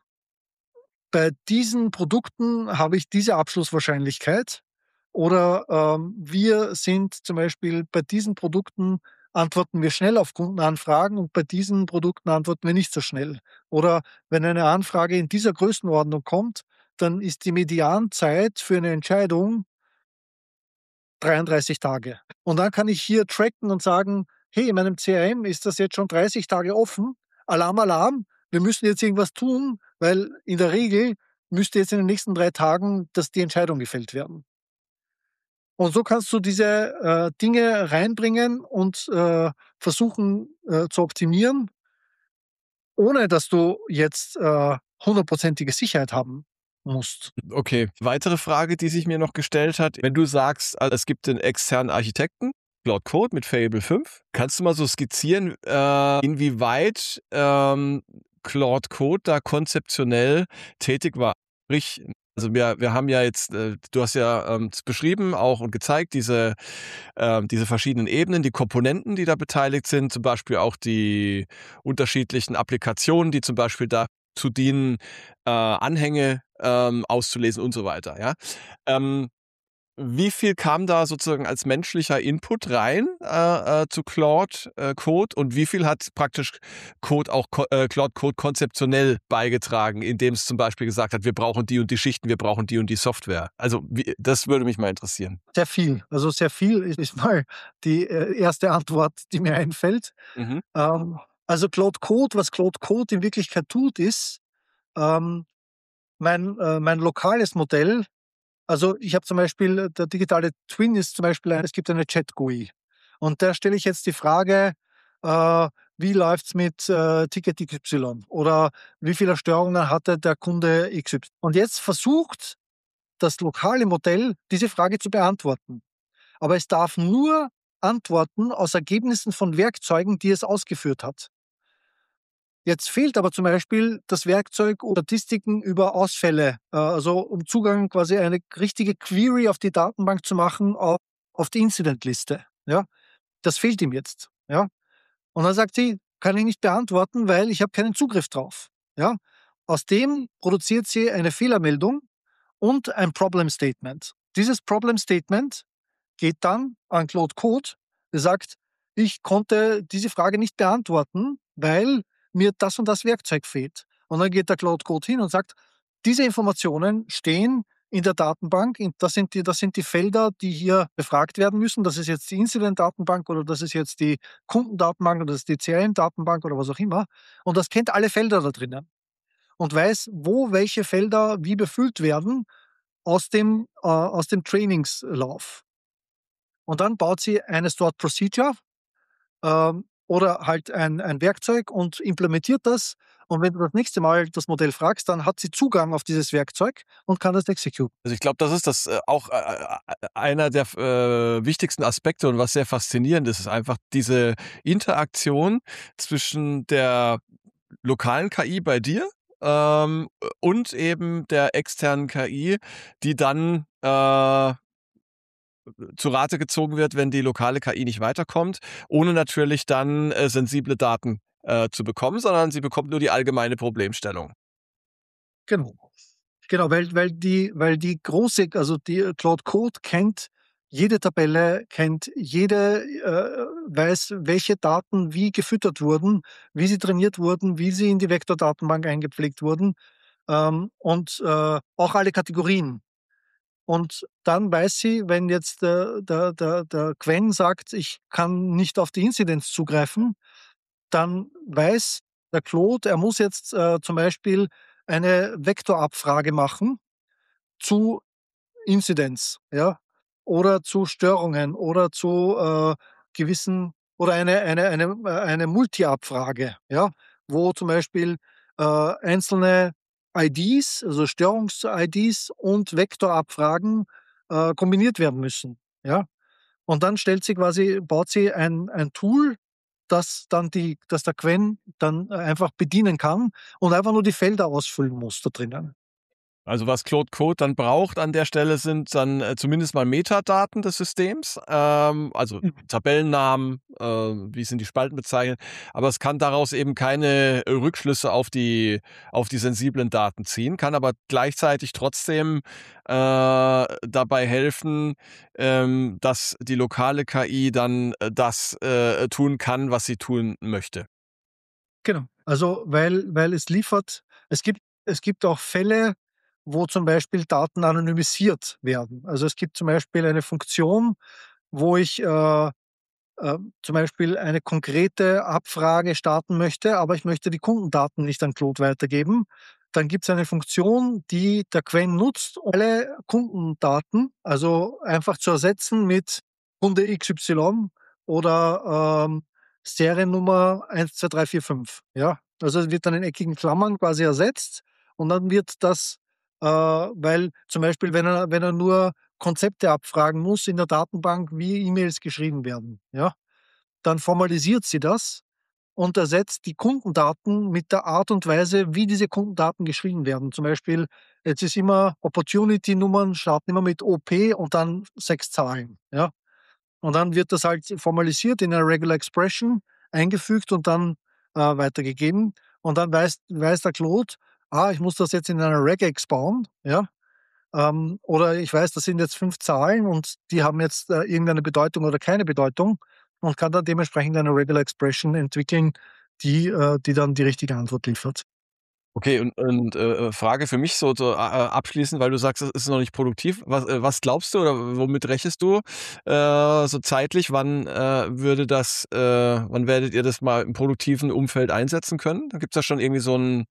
bei diesen Produkten habe ich diese Abschlusswahrscheinlichkeit oder, ähm, wir sind zum Beispiel bei diesen Produkten antworten wir schnell auf Kundenanfragen und bei diesen Produkten antworten wir nicht so schnell. Oder wenn eine Anfrage in dieser Größenordnung kommt, dann ist die Medianzeit für eine Entscheidung dreiunddreißig Tage. Und dann kann ich hier tracken und sagen: „Hey, in meinem C R M ist das jetzt schon dreißig Tage offen. Alarm, Alarm. Wir müssen jetzt irgendwas tun, weil in der Regel müsste jetzt in den nächsten drei Tagen das die Entscheidung gefällt werden.“ Und so kannst du diese, äh, Dinge reinbringen und, äh, versuchen, äh, zu optimieren, ohne dass du jetzt, äh, hundertprozentige Sicherheit haben musst. Okay, weitere Frage, die sich mir noch gestellt hat, wenn du sagst, also es gibt den externen Architekten, Claude Code mit Fable fünf, kannst du mal so skizzieren, äh, inwieweit ähm, Claude Code da konzeptionell tätig war? Sprich, also wir, wir haben ja jetzt, äh, du hast ja ähm, beschrieben auch und gezeigt, diese, ähm, diese verschiedenen Ebenen, die Komponenten, die da beteiligt sind, zum Beispiel auch die unterschiedlichen Applikationen, die zum Beispiel dazu dienen, äh, Anhänge ähm, auszulesen und so weiter. Ja? Ähm, wie viel kam da sozusagen als menschlicher Input rein äh, äh, zu Claude äh, Code und wie viel hat praktisch Code auch äh, Claude Code konzeptionell beigetragen, indem es zum Beispiel gesagt hat, wir brauchen die und die Schichten, wir brauchen die und die Software? Also wie, das würde mich mal interessieren. Sehr viel. Also sehr viel ist, ist mal die äh, erste Antwort, die mir einfällt. Mhm. Ähm, also Claude Code, was Claude Code in Wirklichkeit tut, ist ähm, mein, äh, mein lokales Modell. Also ich habe zum Beispiel, äh, der digitale Twin ist zum Beispiel, ein, es gibt eine Chat-G U I. Und da stelle ich jetzt die Frage, äh, wie läuft es mit äh, Ticket X Y oder wie viele Störungen hatte der Kunde X Y. Und jetzt versucht das lokale Modell, diese Frage zu beantworten. Aber es darf nur antworten aus Ergebnissen von Werkzeugen, die es ausgeführt hat. Jetzt fehlt aber zum Beispiel das Werkzeug oder Statistiken über Ausfälle, äh, also um Zugang quasi eine richtige Query auf die Datenbank zu machen, auf, auf die Incident-Liste. Ja? Das fehlt ihm jetzt. Ja? Und dann sagt sie, kann ich nicht beantworten, weil ich habe keinen Zugriff drauf. Ja? Aus dem produziert sie eine Fehlermeldung und ein Problem Statement. Dieses Problem Statement geht dann an Claude Code, der sagt, ich konnte diese Frage nicht beantworten, weil mir das und das Werkzeug fehlt. Und dann geht der Claude Code hin und sagt, diese Informationen stehen in der Datenbank, das sind die, das sind die Felder, die hier befragt werden müssen. Das ist jetzt die Incident-Datenbank oder das ist jetzt die Kundendatenbank oder das ist die C R M-Datenbank oder was auch immer. Und das kennt alle Felder da drinnen und weiß, wo welche Felder wie befüllt werden aus dem, äh, aus dem Trainingslauf. Und dann baut sie eine Stored Procedure ähm, oder halt ein, ein Werkzeug und implementiert das. Und wenn du das nächste Mal das Modell fragst, dann hat sie Zugang auf dieses Werkzeug und kann das executen. Also ich glaube, das ist das äh, auch äh, äh, einer der äh, wichtigsten Aspekte und was sehr faszinierend ist, ist einfach diese Interaktion zwischen der lokalen K I bei dir ähm, und eben der externen K I, die dann äh, zu Rate gezogen wird, wenn die lokale K I nicht weiterkommt, ohne natürlich dann äh, sensible Daten äh, zu bekommen, sondern sie bekommt nur die allgemeine Problemstellung. Genau. Genau, weil, weil, die, weil die große, also die Claude Code kennt jede Tabelle, kennt jede, äh, weiß, welche Daten wie gefüttert wurden, wie sie trainiert wurden, wie sie in die Vektordatenbank eingepflegt wurden ähm, und äh, auch alle Kategorien. Und dann weiß sie, wenn jetzt der, der, der, der Quen sagt, ich kann nicht auf die Inzidenz zugreifen, dann weiß der Claude, er muss jetzt äh, zum Beispiel eine Vektorabfrage machen zu Inzidenz, ja, oder zu Störungen oder zu äh, gewissen oder eine, eine, eine, äh, eine Multi-Abfrage, ja, wo zum Beispiel äh, einzelne I Ds, also Störungs-I Ds und Vektorabfragen äh, kombiniert werden müssen, ja. Und dann stellt sie quasi, baut sie ein, ein Tool, das dann die, dass der Quen dann einfach bedienen kann und einfach nur die Felder ausfüllen muss da drinnen. Also was Claude Code dann braucht an der Stelle sind dann äh, zumindest mal Metadaten des Systems, ähm, also Mhm. Tabellennamen, äh, wie sind die Spalten bezeichnet, aber es kann daraus eben keine Rückschlüsse auf die, auf die sensiblen Daten ziehen, kann aber gleichzeitig trotzdem äh, dabei helfen, ähm, dass die lokale K I dann äh, das äh, tun kann, was sie tun möchte. Genau. Also, weil weil es liefert es gibt es gibt auch Fälle, wo zum Beispiel Daten anonymisiert werden. Also, es gibt zum Beispiel eine Funktion, wo ich, äh, äh, zum Beispiel eine konkrete Abfrage starten möchte, aber ich möchte die Kundendaten nicht an Claude weitergeben. Dann gibt es eine Funktion, die der Quen nutzt, um alle Kundendaten, also einfach zu ersetzen mit Kunde X Y oder, ähm, Seriennummer eins, zwei, drei, vier, fünf. Ja? Also, es wird dann in eckigen Klammern quasi ersetzt und dann wird das, äh weil zum Beispiel, wenn er wenn er nur Konzepte abfragen muss in der Datenbank, wie E-Mails geschrieben werden, ja? Dann formalisiert sie das und ersetzt die Kundendaten mit der Art und Weise, wie diese Kundendaten geschrieben werden. Zum Beispiel, jetzt ist immer Opportunity-Nummern starten immer mit O P und dann sechs Zahlen, ja? Und dann wird das halt formalisiert in einer Regular Expression eingefügt und dann, äh, weitergegeben. Und dann weiß weiß der Claude: „Ah, ich muss das jetzt in einer Regex bauen“, ja? Ähm, oder ich weiß, das sind jetzt fünf Zahlen und die haben jetzt äh, irgendeine Bedeutung oder keine Bedeutung und kann dann dementsprechend eine Regular Expression entwickeln, die, äh, die dann die richtige Antwort liefert. Okay, und und, äh, äh, Frage für mich so so, a äh, abschließend, weil du sagst, es ist noch nicht produktiv. Was äh, was glaubst du oder womit rechnest du, äh, so zeitlich? Wann, äh, würde das äh, wann werdet ihr das mal im produktiven Umfeld einsetzen können? Da gibt's da schon irgendwie so 'n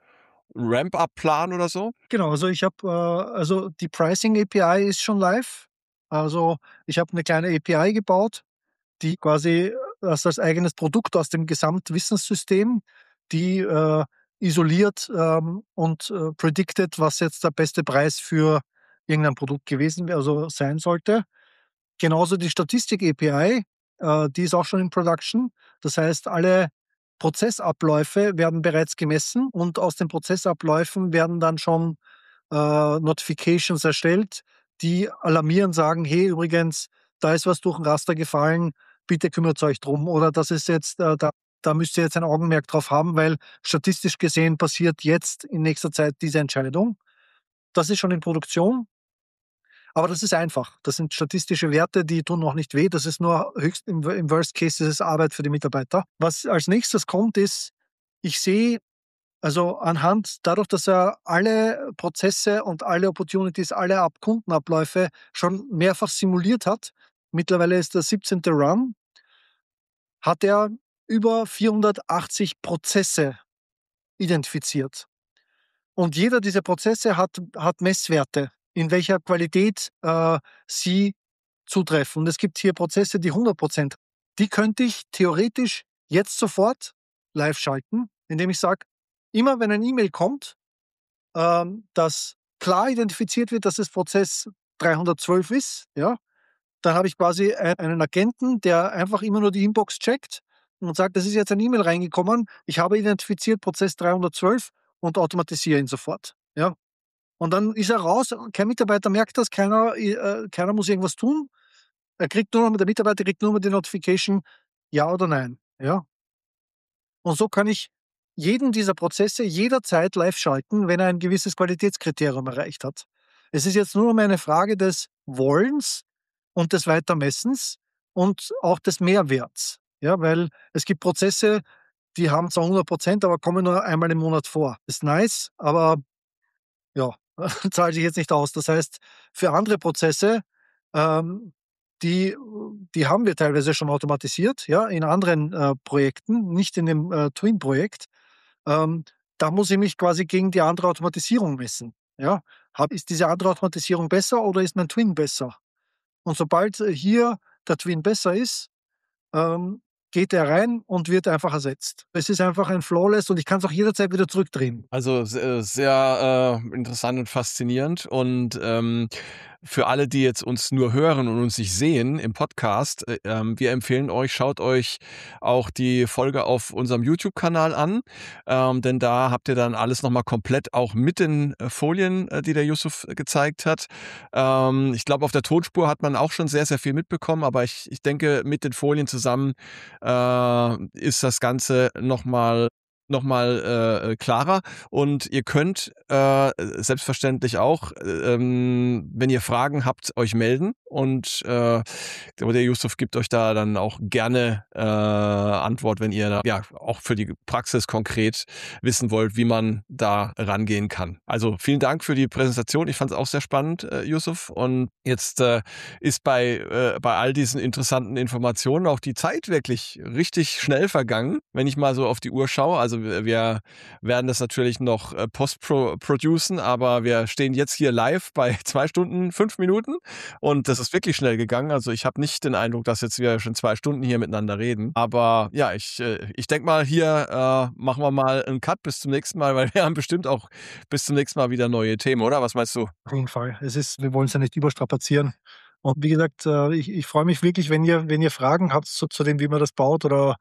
Ramp-up-Plan oder so? Genau, also ich habe, äh also die Pricing A P I ist schon live. Also, ich habe eine kleine A P I gebaut, die quasi äh, das als eigenes Produkt aus dem Gesamtwissenssystem, die, äh, isoliert, ähm, und, äh, predicted, was jetzt der beste Preis für irgendein Produkt gewesen wäre also sein sollte. Genauso die Statistik-A P I, äh, die ist auch schon in Production. Das heißt, alle Prozessabläufe werden bereits gemessen und aus den Prozessabläufen werden dann schon, äh, Notifications erstellt, die alarmieren, sagen: „Hey, übrigens, da ist was durch 'n Raster gefallen, bitte kümmert euch drum.“ Oder das ist jetzt, äh, da da müsst ihr jetzt ein Augenmerk drauf haben, weil statistisch gesehen passiert jetzt in nächster Zeit diese Entscheidung. Das ist schon in Produktion. Aber das ist einfach. Das sind statistische Werte, die tun noch nicht weh. Das ist nur höchst im im Worst Case ist es Arbeit für die Mitarbeiter. Was als Nächstes kommt, ist, ich sehe also anhand dadurch, dass er alle Prozesse und alle Opportunities, alle Ab Kundenabläufe schon mehrfach simuliert hat, mittlerweile ist der siebzehnte Run, hat er über vierhundertachtzig Prozesse identifiziert. Und jeder dieser Prozesse hat hat Messwerte, in welcher Qualität, äh, sie zutreffen. Und es gibt hier Prozesse, die hundert Prozent. Die könnte ich theoretisch jetzt sofort live schalten, indem ich sage, immer wenn ein E-Mail kommt, ähm, das klar identifiziert wird, dass es Prozess dreihundertzwölf ist, ja, dann habe ich quasi ei einen Agenten, der einfach immer nur die Inbox checkt und sagt: „Es ist jetzt ein E-Mail reingekommen. Ich habe identifiziert Prozess dreihundertzwölf“ und automatisiere ihn sofort, ja? Und dann ist er raus, kein Mitarbeiter merkt das, keiner i äh, keiner muss irgendwas tun. Er kriegt nur noch der Mitarbeiter kriegt nur noch die Notification, ja oder nein, ja? Und so kann ich jeden dieser Prozesse jederzeit live schalten, wenn er ein gewisses Qualitätskriterium erreicht hat. Es ist jetzt nur noch eine Frage des Wollens und des Weitermessens und auch des Mehrwerts, ja, weil es gibt Prozesse, die haben zwar hundert Prozent, aber kommen nur einmal im Monat vor. Ist nice, aber ja, zahlt sich jetzt nicht aus. Das heißt, für andere Prozesse, ähm, die die haben wir teilweise schon automatisiert, ja, in anderen, äh, Projekten, nicht in dem, äh, Twin-Projekt. Ähm, da muss ich mich quasi gegen die andere Automatisierung messen, ja? Hab ist diese andere Automatisierung besser oder ist mein Twin besser? Und sobald, äh, hier der Twin besser ist, ähm, geht er rein und wird einfach ersetzt. Es ist einfach ein Flawless und ich kann's auch jederzeit wieder zurückdrehen. Also, se sehr, äh, interessant und faszinierend und, ähm, für alle, die jetzt uns nur hören und uns nicht sehen im Podcast, äh, ähm, wir empfehlen euch, schaut euch auch die Folge auf unserem YouTube-Kanal an, ähm, denn da habt ihr dann alles noch mal komplett auch mit den, äh, Folien, äh, die der Yusuf gezeigt hat. Ähm, ich glaube, auf der Tonspur hat man auch schon sehr, sehr viel mitbekommen, aber ich ich denke, mit den Folien zusammen, äh, ist das Ganze noch mal noch mal, äh, äh, klarer und ihr könnt, äh, selbstverständlich auch, äh, ähm, wenn ihr Fragen habt, euch melden und, äh, der Yusuf gibt euch da dann auch gerne, äh, Antwort, wenn ihr da ja auch für die Praxis konkret wissen wollt, wie man da rangehen kann. Also, vielen Dank für die Präsentation. Ich fand es auch sehr spannend, äh, Yusuf. Und jetzt, äh, ist bei äh, bei all diesen interessanten Informationen auch die Zeit wirklich richtig schnell vergangen, wenn ich mal so auf die Uhr schaue. Also, wir wir werden das natürlich noch, äh, post-pro producen, aber wir stehen jetzt hier live bei zwei Stunden, fünf Minuten und das ist wirklich schnell gegangen. Also, ich habe nicht den Eindruck, dass jetzt wir schon zwei Stunden hier miteinander reden. Aber ja, ich äh, ich denke mal, hier, äh, machen wir mal 'n Cut bis zum nächsten Mal, weil wir haben bestimmt auch bis zum nächsten Mal wieder neue Themen, oder? Was meinst du? Auf jeden Fall. Es ist wir wollen's ja nicht überstrapazieren. Und wie gesagt, äh, ich ich freue mich wirklich, wenn ihr wenn ihr Fragen habt zu zu dem, wie man das baut oder,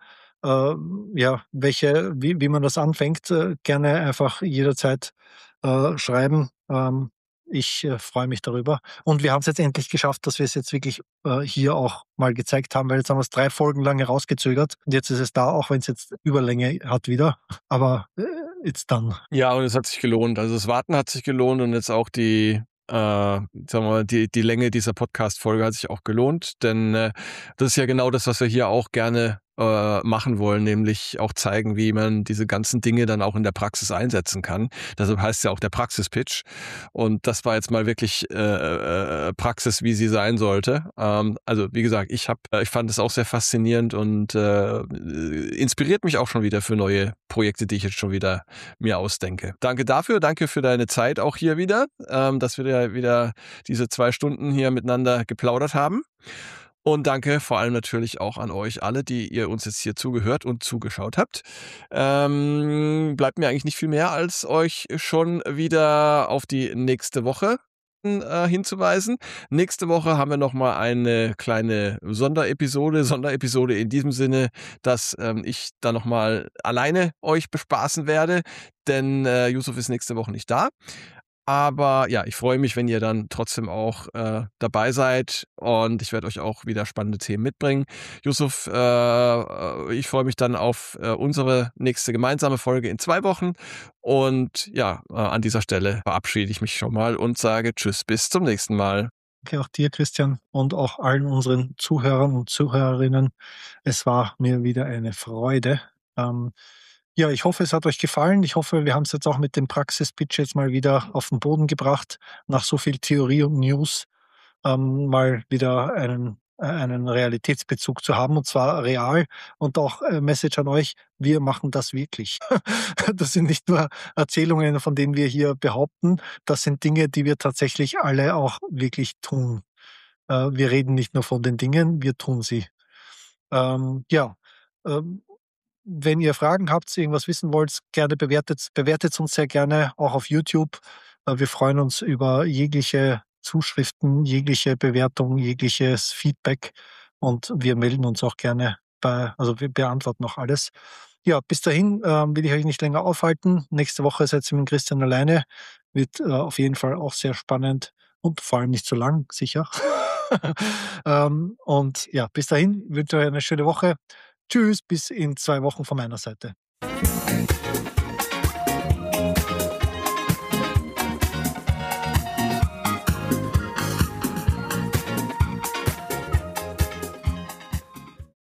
ähm, ja, welche wie wie man das anfängt, äh, gerne einfach jederzeit, äh, schreiben. Ähm, ich, äh, freue mich darüber. Und wir haben's jetzt endlich geschafft, dass wir es jetzt wirklich, äh, hier auch mal gezeigt haben, weil jetzt haben wir's drei Folgen lang herausgezögert und jetzt ist es da, auch wenn's jetzt Überlänge hat wieder. Aber, äh, it's done. Ja, und es hat sich gelohnt. Also, das Warten hat sich gelohnt und jetzt auch die äh, sagen wir mal, die, die Länge dieser Podcast-Folge hat sich auch gelohnt, denn äh, das ist ja genau das, was wir hier auch gerne äh, machen wollen, nämlich auch zeigen, wie man diese ganzen Dinge dann auch in der Praxis einsetzen kann. Deshalb heißt es ja auch der Praxispitch. Und das war jetzt mal wirklich äh, äh, Praxis, wie sie sein sollte. Ähm, also wie gesagt, ich habe, ich fand es auch sehr faszinierend und äh, inspiriert mich auch schon wieder für neue Projekte, die ich jetzt schon wieder mir ausdenke. Danke dafür, danke für deine Zeit auch hier wieder, ähm, dass wir da wieder diese zwei Stunden hier miteinander geplaudert haben. Und danke vor allem natürlich auch an euch alle, die ihr uns jetzt hier zugehört und zugeschaut habt. Ähm, bleibt mir eigentlich nicht viel mehr, als euch schon wieder auf die nächste Woche äh, hinzuweisen. Nächste Woche haben wir nochmal eine kleine Sonderepisode. Sonderepisode in diesem Sinne, dass ähm, ich da nochmal alleine euch bespaßen werde, denn äh, Yusuf ist nächste Woche nicht da. Aber ja, ich freue mich, wenn ihr dann trotzdem auch äh, dabei seid und ich werde euch auch wieder spannende Themen mitbringen. Yusuf, äh, ich freue mich dann auf äh, unsere nächste gemeinsame Folge in zwei Wochen und ja, äh, an dieser Stelle verabschiede ich mich schon mal und sage Tschüss, bis zum nächsten Mal. Danke auch dir, Christian, und auch allen unseren Zuhörern und Zuhörerinnen. Es war mir wieder eine Freude. Ähm, ja, ich hoffe, es hat euch gefallen. Ich hoffe, wir haben es jetzt auch mit dem Praxis-Pitch jetzt mal wieder auf den Boden gebracht, nach so viel Theorie und News ähm, mal wieder einen, äh, einen Realitätsbezug zu haben, und zwar real. Und auch äh, Message an euch, wir machen das wirklich. Das sind nicht nur Erzählungen, von denen wir hier behaupten, das sind Dinge, die wir tatsächlich alle auch wirklich tun. Äh, wir reden nicht nur von den Dingen, wir tun sie. Ähm, ja, ähm, wenn ihr Fragen habt, irgendwas wissen wollt, gerne bewertet, bewertet uns sehr gerne, auch auf YouTube. Äh, Wir freuen uns über jegliche Zuschriften, jegliche Bewertung, jegliches Feedback, und wir melden uns auch gerne bei, also wir beantworten auch alles. Ja, bis dahin ähm, will ich euch nicht länger aufhalten. Nächste Woche seid ihr mit Christian alleine. Wird äh, auf jeden Fall auch sehr spannend und vor allem nicht so lang, sicher. ähm, und ja, bis dahin wünsche ich euch eine schöne Woche. Tschüss, bis in zwei Wochen von meiner Seite.